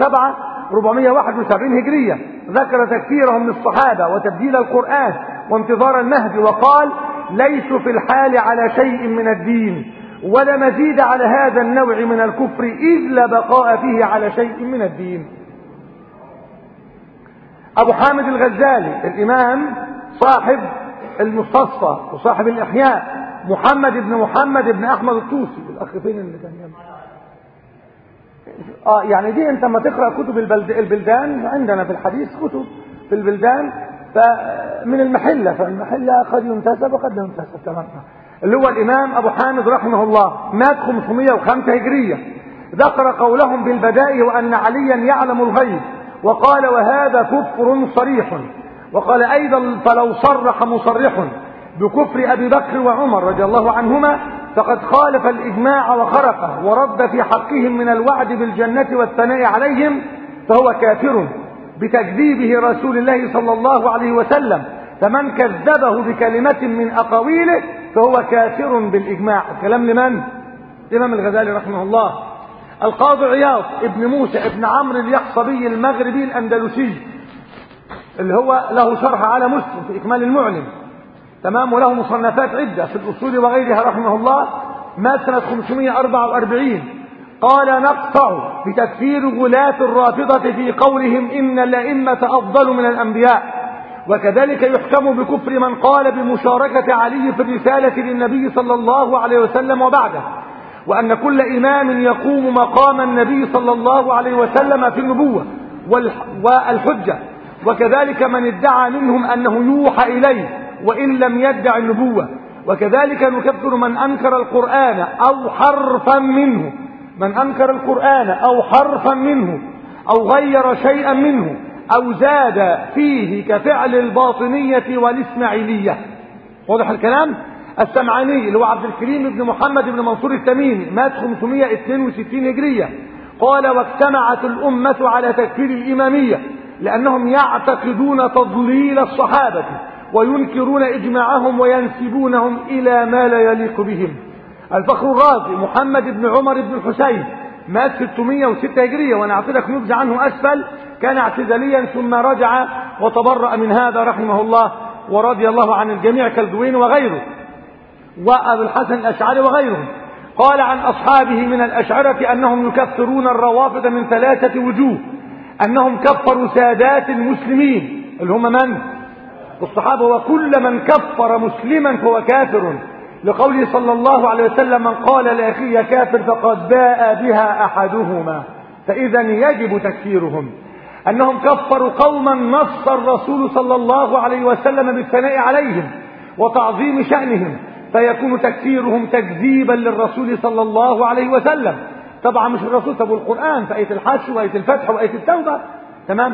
471 هجرية ذكر تكفيرهم للصحابة وتبديل القرآن وانتظار المهدي، وقال ليسوا في الحال على شيء من الدين ولا مزيد على هذا النوع من الكفر إذ لا بقاء فيه على شيء من الدين. أبو حامد الغزالي الإمام صاحب المستصفى وصاحب الإحياء محمد بن أحمد الطوسي. الأخ فين اللي كان يعني دي أنت ما تقرأ كتب البلدان عندنا في الحديث كتب في البلدان فمن المحلة، فالمحلة قد ينتسب وقد لا ينتسب تمام. اللي هو الإمام أبو حامد رحمه الله مات 505 هجرية ذكر قولهم بالبدائع وأن عليا يعلم الغيب وقال وهذا كفر صريح. وقال أيضا فلو صرح مصرح بكفر أبي بكر وعمر رضي الله عنهما فقد خالف الإجماع وخرقه ورد في حقهم من الوعد بالجنة والثناء عليهم فهو كافر بتكذيبه رسول الله صلى الله عليه وسلم، فمن كذبه بكلمة من أقاويله فهو كافر بالإجماع. الكلام لمن؟ الإمام الغزالي رحمه الله. القاضي عياض ابن موسى ابن عمرو اليحصبي المغربي الأندلسي اللي هو له شرح على مسلم في إكمال المعلم تمام، وله مصنفات عدة في الأصول وغيرها رحمه الله مات سنة 544 قال نقطع بتكفير غلاة الرافضة في قولهم إن الأئمة أفضل من الأنبياء، وكذلك يحكم بكفر من قال بمشاركة علي في الرسالة للنبي صلى الله عليه وسلم وبعده، وأن كل إمام يقوم مقام النبي صلى الله عليه وسلم في النبوة والحجة، وكذلك من ادعى منهم أنه يوحى إليه وإن لم يدع النبوة، وكذلك نكفر من أنكر القرآن أو حرفا منه أو غير شيئا منه أو زاد فيه كفعل الباطنية والإسماعيلية. واضح الكلام؟ السمعاني اللي هو عبد الكريم بن محمد بن منصور التميمي مات 562 هجرية قال واجتمعت الأمة على تكفير الإمامية لأنهم يعتقدون تضليل الصحابة وينكرون إجماعهم وينسبونهم إلى ما لا يليق بهم. الفخر الرازي محمد بن عمر بن الحسين مات 606 هجرية ونعطيلك نبذة عنه أسفل، كان اعتزاليا ثم رجع وتبرأ من هذا رحمه الله ورضي الله عن الجميع كالدوين وغيره وأبو الحسن الأشعري وغيرهم. قال عن أصحابه من الأشعرة أنهم يكفرون الروافض من 3 وجوه، أنهم كفروا سادات المسلمين اللي هم من؟ الصحابة، وكل من كفر مسلما فهو كافر، لقوله صلى الله عليه وسلم من قال لأخيه كافر فقد باء بها أحدهما، فإذا يجب تكفيرهم. أنهم كفروا قوما نص الرسول صلى الله عليه وسلم بالثناء عليهم وتعظيم شأنهم، فيكون تكفيرهم تكذيبا للرسول صلى الله عليه وسلم. طبعا مش الرسول، طب القرآن في آية الحج وآية الفتح وآية التوبة تمام.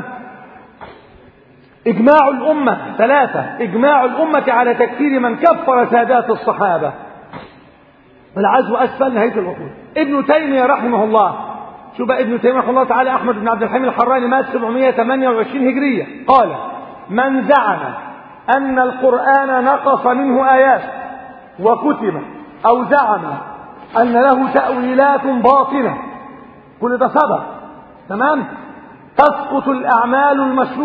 إجماع الأمة 3 إجماع الأمة على تكفير من كفر سادات الصحابة. العزو أسفل نهاية العقول. ابن تيمية رحمه الله، شو بقى ابن تيمية رحمه الله تعالى، أحمد بن عبد الحميد الحراني مات 728 هجرية قال من زعم أن القرآن نقص منه آيات وكتب أو زعم أن له تأويلات باطلة كل ده سبب تمام تسقط الأعمال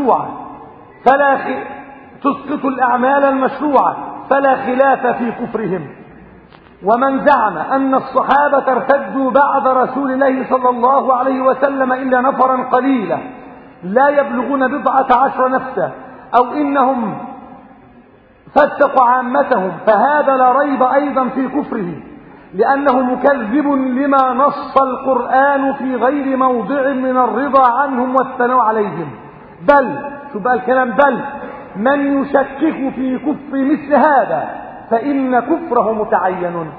المشروعة فلا خلاف في كفرهم. ومن زعم أن الصحابة ارتدوا بعد رسول الله صلى الله عليه وسلم إلا نفرا قليلا لا يبلغون 14 نفسا أو إنهم فاتقوا عامتهم، فهذا لا ريب أيضا في كفره، لأنه مكذب لما نص القرآن في غير موضع من الرضا عنهم والثناء عليهم. بل شو بقى الكلام؟ بل من يشكك في كفر مثل هذا فإن كفره متعين.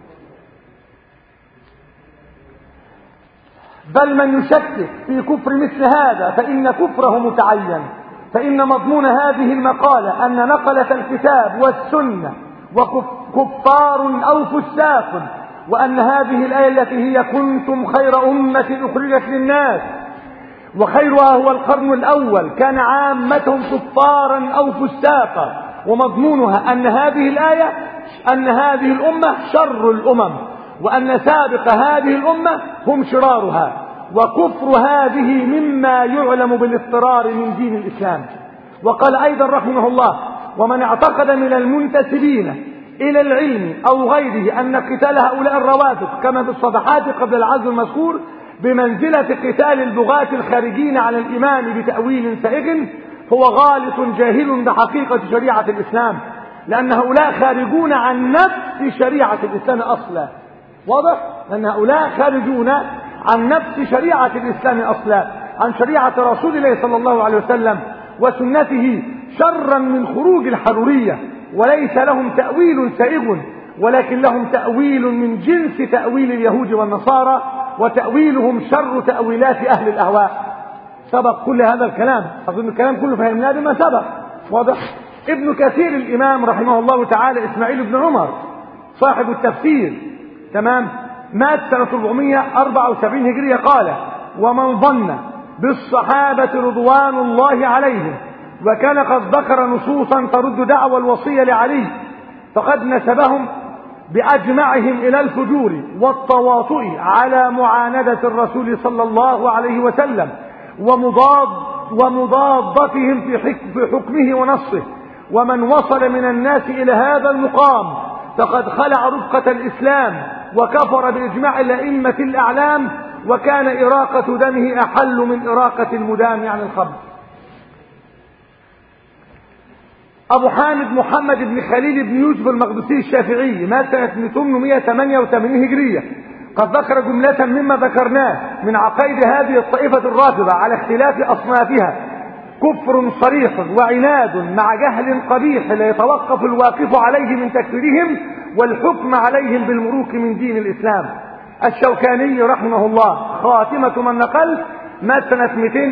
بل من يشكك في كفر مثل هذا فإن كفره متعين. فإن مضمون هذه المقالة أن نقلة الكتاب والسنة وكفار أو فساق، وأن هذه الآية التي هي كنتم خير أمة أخرجت للناس وخيرها هو القرن الأول كان عامتهم كفارا أو فساقا، ومضمونها أن هذه الآية أن هذه الأمة شر الأمم، وأن سابق هذه الأمة هم شرارها، وكفر هذه مما يعلم بالاضطرار من دين الإسلام. وقال أيضا رحمه الله: ومن اعتقد من المنتسبين إلى العلم أو غيره أن قتال هؤلاء الروافض كما في الصفحات قبل العزو المذكور بمنزلة قتال البغاة الخارجين على الإمام بتأويل سائغ هو غالط جاهل بحقيقة شريعة الإسلام، لأن هؤلاء خارجون عن نفس شريعة الإسلام أصلا. واضح؟ لأن هؤلاء خارجون عن نفس شريعة الإسلام أصلا، عن شريعة رسول الله صلى الله عليه وسلم وسنته، شرا من خروج الحرورية. وليس لهم تأويل سائغ، ولكن لهم تأويل من جنس تأويل اليهود والنصارى، وتأويلهم شر تأويلات أهل الأهواء. سبق كل هذا الكلام، أظن الكلام كله فهمناه بما سبق. واضح؟ ابن كثير الإمام رحمه الله تعالى إسماعيل بن عمر صاحب التفسير، تمام، مات سنة 474 هجرية، قال: ومن ظن بالصحابة رضوان الله عليهم وكان قد ذكر نصوصا ترد دعوى الوصية لعلي فقد نسبهم بأجمعهم إلى الفجور والتواطؤ على معاندة الرسول صلى الله عليه وسلم ومضادتهم في حكمه ونصه. ومن وصل من الناس إلى هذا المقام فقد خلع رفقة الإسلام وكفر بإجماع الأئمة الأعلام، وكان إراقة دمه أحل من إراقة المدام عن الخمر. أبو حامد محمد بن خليل بن يوسف المقدسي الشافعي مات سنة 888 هجرية، قد ذكر جملة مما ذكرناه من عقائد هذه الطائفة الرافضة على اختلاف أصنافها: كفر صريح وعناد مع جهل قبيح لا يتوقف الواقف عليه من تكفيرهم والحكم عليهم بالمروق من دين الإسلام. الشوكاني رحمه الله خاتمة من نقل مات سنة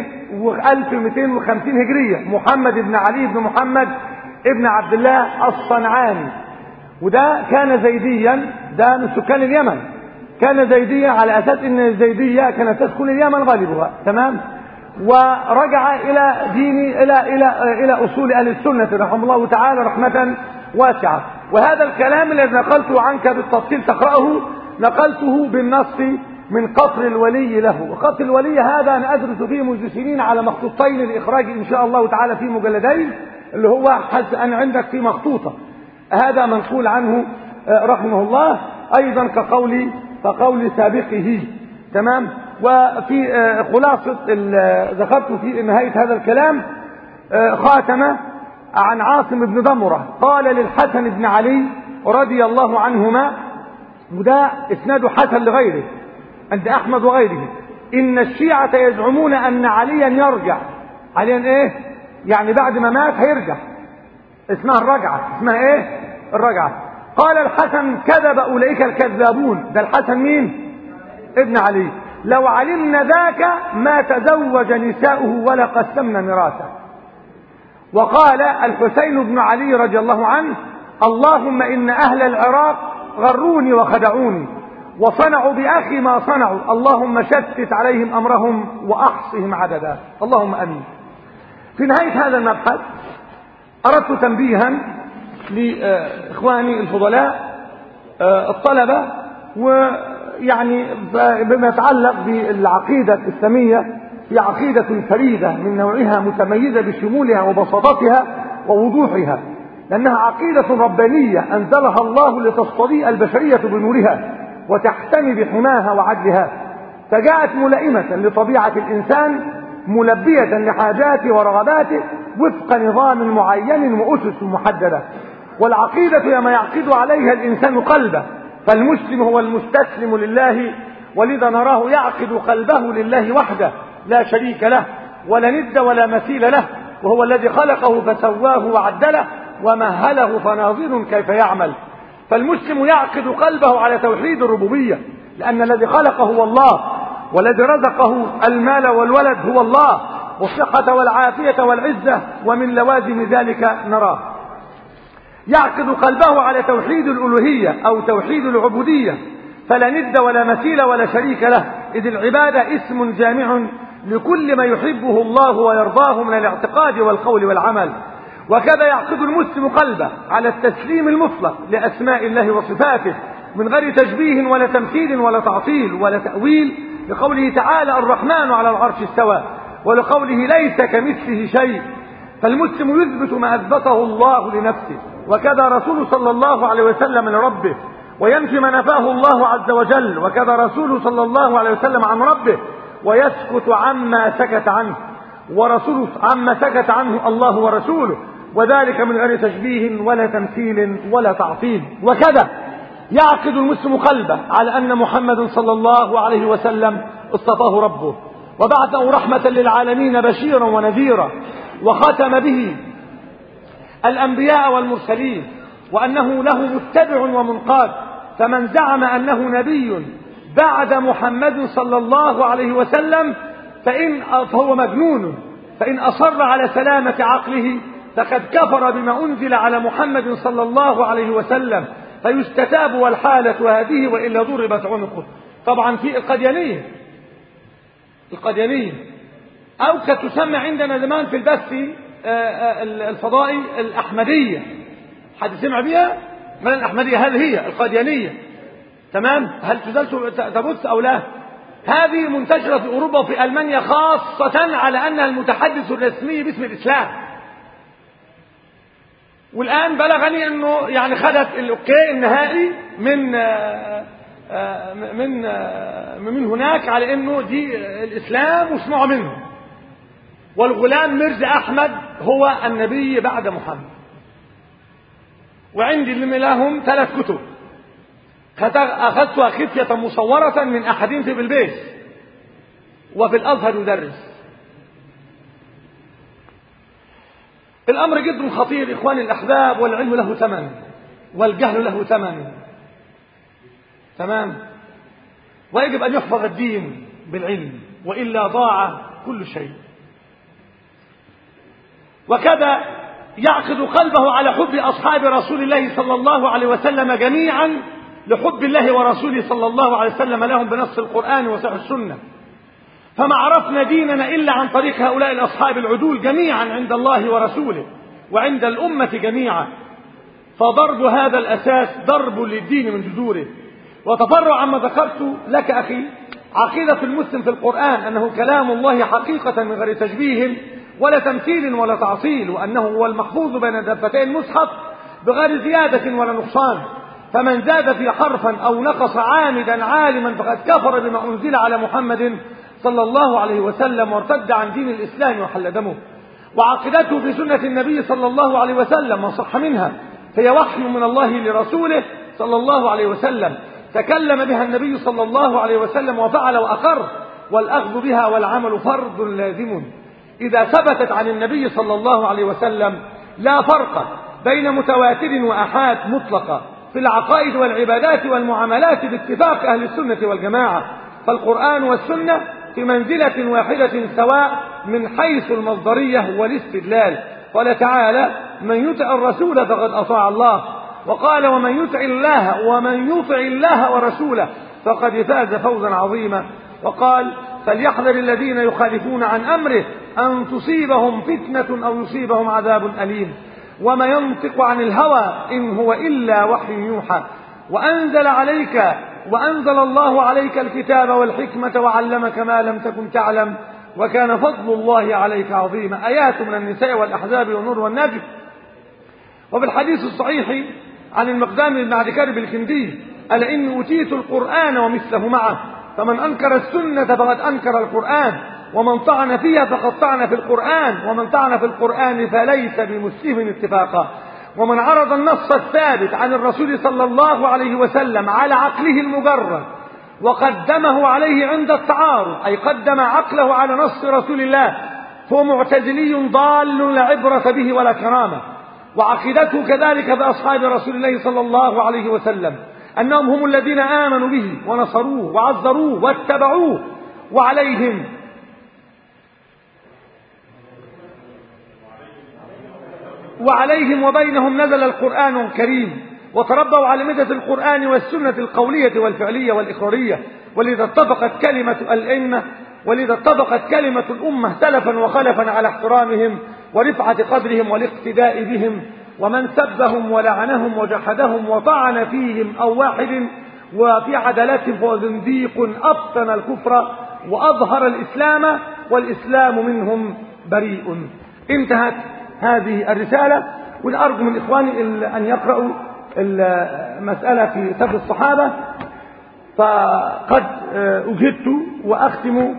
1250 هجرية، محمد بن علي بن محمد ابن عبد الله الصنعاني، وده كان زيديا، ده من سكان اليمن، كان زيديا على أساس أن الزيدية كانت تسكن اليمن غالبها، تمام، ورجع إلى دين إلى أصول أهل السنة رحمه الله تعالى رحمة واسعة. وهذا الكلام الذي نقلته عنك بالتفصيل تقرأه نقلته بالنص من قصر الولي له. وقصر الولي هذا أنا أدرس فيه منذ سنين على مخطوطين لإخراج إن شاء الله تعالى في مجلدين، اللي هو أن عندك في مخطوطة، هذا منقول عنه رحمه الله أيضا كقول سابقه، تمام. وفي خلاصة ذكرت في نهاية هذا الكلام خاتمة عن عاصم بن ضمرة قال للحسن بن علي رضي الله عنهما، وده اسناده حسن لغيره عند أحمد وغيره: إن الشيعة يزعمون أن عليا يرجع. عليا إيه؟ يعني بعد ما مات هيرجع، اسمها الرجعة، اسمها إيه؟ الرجعة. قال الحسن: كذب أولئك الكذابون. ده الحسن مين؟ ابن علي. لو علمنا ذاك ما تزوج نساؤه ولا قسمنا ميراثه. وقال الحسين بن علي رضي الله عنه: اللهم إن أهل العراق غروني وخدعوني وصنعوا بأخي ما صنعوا، اللهم شتت عليهم أمرهم وأحصهم عددا، اللهم أمين. في نهاية هذا المبحث أردت تنبيها لإخواني الفضلاء الطلبة، ويعني بما يتعلق بالعقيدة الإسلامية، هي عقيدة فريدة من نوعها متميزة بشمولها وبساطتها ووضوحها، لأنها عقيدة ربانية أنزلها الله لتستضيء البشرية بنورها وتحتمي بحماها وعدلها، فجاءت ملائمة لطبيعة الإنسان ملبية لحاجاته ورغباته وفق نظام معين وأسس محددة. والعقيدة هي ما يعقد عليها الإنسان قلبه فالمسلم هو المستسلم لله، ولذا نراه يعقد قلبه لله وحده لا شريك له ولا ند ولا مثيل له، وهو الذي خلقه فسواه وعدله ومهله فناظر كيف يعمل. فالمسلم يعقد قلبه على توحيد الربوبية، لأن الذي خلقه هو الله، والذي رزقه المال والولد هو الله، والصحة والعافية والعزة، ومن لوازم ذلك نراه يعقد قلبه على توحيد الألوهية أو توحيد العبودية، فلا ند ولا مثيل ولا شريك له، إذ العبادة اسم جامع لكل ما يحبه الله ويرضاه من الاعتقاد والقول والعمل. وكذا يعقد المسلم قلبه على التسليم المطلق لأسماء الله وصفاته من غير تشبيه ولا تمثيل ولا تعطيل ولا تأويل، لقوله تعالى الرحمن على العرش استوى، ولقوله ليس كمثله شيء. فالمسلم يثبت ما أثبته الله لنفسه، وكذا رسول صلى الله عليه وسلم لربه، وينفي ما نفاه الله عز وجل، وكذا رسول صلى الله عليه وسلم عن ربه، ويسكت عما سكت عنه ورسوله عما سكت عنه الله ورسوله، وذلك من غير تشبيه ولا تمثيل ولا تعطيل. وكذا يعقد المسلم قلبه على أن محمد صلى الله عليه وسلم اصطفاه ربه وبعثه رحمة للعالمين بشيرا ونذيرا، وختم به الأنبياء والمرسلين، وأنه له متبع ومنقاد. فمن زعم أنه نبي بعد محمد صلى الله عليه وسلم فهو مجنون، فإن أصر على سلامة عقله فقد كفر بما أنزل على محمد صلى الله عليه وسلم، فيستتاب والحالة هذه وإلا ضربت عنقه. طبعا في القديانية أو كتسمى عندنا زمان في البث الفضائي الأحمدية. حد سمع بها؟ من الأحمدية؟ هذه هي القديانية. تمام؟ هل تزال تبث أو لا؟ هذه منتشرة في أوروبا وفي ألمانيا خاصة على أنها المتحدث الرسمي باسم الإسلام. والآن بلغني أنه يعني خدت الأوكي النهائي من هناك على أنه دي الإسلام واسمعوا منه، والغلام مرزا أحمد هو النبي بعد محمد. وعندي لهم 3 كتب أخذتها خفية مصورة من أحدهم في بلبيس وفي الأزهر يدرس. الأمر جد خطير إخواني الأحباب، والعلم له ثمن والجهل له ثمن. تمام؟ ويجب أن يحفظ الدين بالعلم، وإلا ضاع كل شيء. وكذا يعقد قلبه على حب أصحاب رسول الله صلى الله عليه وسلم جميعا، لحب الله ورسوله صلى الله عليه وسلم لهم بنص القرآن وصحيح السنة. فما عرفنا ديننا إلا عن طريق هؤلاء الأصحاب العدول جميعا عند الله ورسوله وعند الأمة جميعا. فضرب هذا الأساس ضرب للدين من جذوره. وتفرع عما ذكرت لك أخي عقيدة المسلم في القرآن أنه كلام الله حقيقة من غير تشبيه ولا تمثيل ولا تعطيل، وأنه هو المحفوظ بين دفتي المصحف بغير زيادة ولا نقصان. فمن زاد في حرفا أو نقص عامدا عالما فقد كفر بما أنزل على محمد صلى الله عليه وسلم وارتد عن دين الإسلام وحل دمه. وعقيدته في سنة النبي صلى الله عليه وسلم ما صح منها هي وحي من الله لرسوله صلى الله عليه وسلم، تكلم بها النبي صلى الله عليه وسلم وفعل وأقر، والأخذ بها والعمل فرض لازم. إذا ثبتت عن النبي صلى الله عليه وسلم لا فرق بين متواتر وأحاد مطلقة في العقائد والعبادات والمعاملات باتفاق أهل السنة والجماعة. فالقرآن والسنة في منزلة واحدة سواء من حيث المصدرية والاستدلال. قال تعالى من يطع الرسول فقد أطاع الله، وقال ومن يطع الله ورسوله فقد فاز فوزا عظيما. وقال فليحذر الذين يخالفون عن أمره أن تصيبهم فتنة أو يصيبهم عذاب أليم. وما ينطق عن الهوى إن هو إلا وحي يوحى. وأنزل الله عليك الكتاب والحكمة وعلمك ما لم تكن تعلم وكان فضل الله عليك عظيما. آيات من النساء والأحزاب والنور والنجم. وفي الحديث الصحيح عن المقدام بن معد كرب الكندي ألا إني أوتيت القرآن ومثله معه، فمن أنكر السنة فقد أنكر القرآن، ومن طعن فيها فقد طعن في القرآن، ومن طعن في القرآن فليس بمسلم اتفاقا. ومن عرض النص الثابت عن الرسول صلى الله عليه وسلم على عقله المجرد وقدمه عليه عند التعارض، أي قدم عقله على نص رسول الله، فهو معتزلي ضال لا عبرة به ولا كرامة. وعقيدته كذلك بأصحاب رسول الله صلى الله عليه وسلم أنهم هم الذين آمنوا به ونصروه وعزروه واتبعوه، وعليهم وبينهم نزل القرآن الكريم، وتربوا على مدة القرآن والسنة القولية والفعلية والإقرارية، ولذا اتفقت كلمة الأمة سلفا وخلفا على احترامهم ورفعة قدرهم والاقتداء بهم. ومن سبهم ولعنهم وجحدهم وطعن فيهم أو واحد وفي عدالتهم فهو زنديق أبطن الكفر وأظهر الإسلام والإسلام منهم بريء. انتهت هذه الرسالة. وأرجو من إخواني أن يقرأوا المسألة في سب الصحابة. فقد أجدت وأختم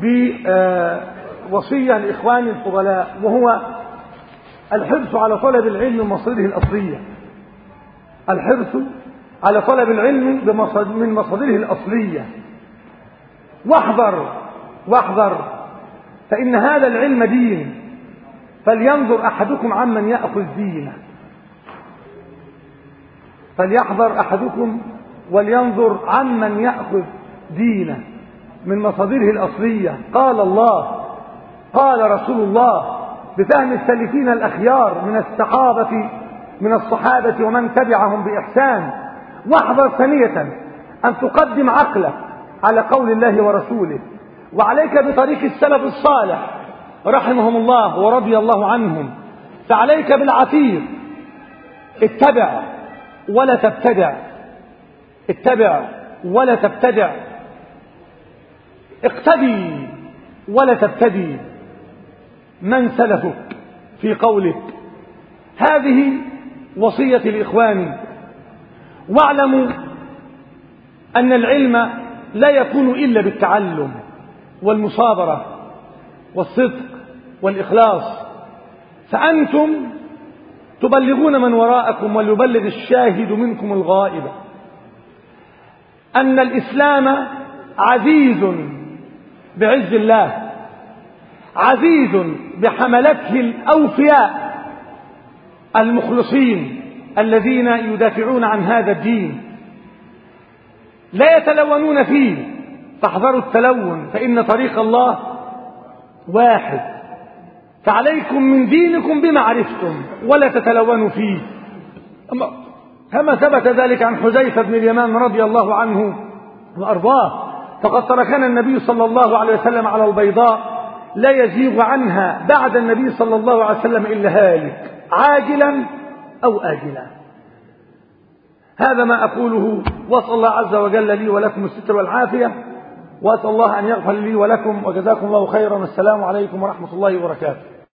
بوصية لإخواني الفضلاء، وهو الحرص على طلب العلم من مصادره الأصلية. الحرص على طلب العلم من مصادره الأصلية. واحذر فإن هذا العلم دين، فلينظر أحدكم عمن يأخذ دينه. فليحذر أحدكم ولينظر عمن يأخذ دينه من مصادره الأصلية. قال الله، قال رسول الله، بفهم السلفين الأخيار من الصحابة ومن تبعهم بإحسان. واحذر ثانية أن تقدم عقلك على قول الله ورسوله، وعليك بطريق السلف الصالح رحمهم الله ورضي الله عنهم. فعليك بالعتيق، اتبع ولا تبتدع، اتبع ولا تبتدع، اقتدي ولا تبتدي من سلفك في قولك. هذه وصيتي لإخواني. واعلموا أن العلم لا يكون إلا بالتعلم والمصابرة والصدق والإخلاص. فأنتم تبلغون من وراءكم وليبلغ الشاهد منكم الغائب أن الإسلام عزيز بعز الله، عزيز بحملته الأوفياء المخلصين الذين يدافعون عن هذا الدين، لا يتلونون فيه. فاحذروا التلون، فإن طريق الله واحد. فعليكم من دينكم بما عرفتم ولا تتلونوا فيه. كما ثبت ذلك عن حذيفة بن اليمان رضي الله عنه وأرضاه، فقد تركنا النبي صلى الله عليه وسلم على البيضاء لا يزيغ عنها بعد النبي صلى الله عليه وسلم إلا هالك، عاجلا أو آجلا. هذا ما أقوله، وأسأل الله عز وجل لي ولكم الستر والعافية، وأسأل الله أن يغفر لي ولكم، وجزاكم الله خيرا. السلام عليكم ورحمة الله وبركاته.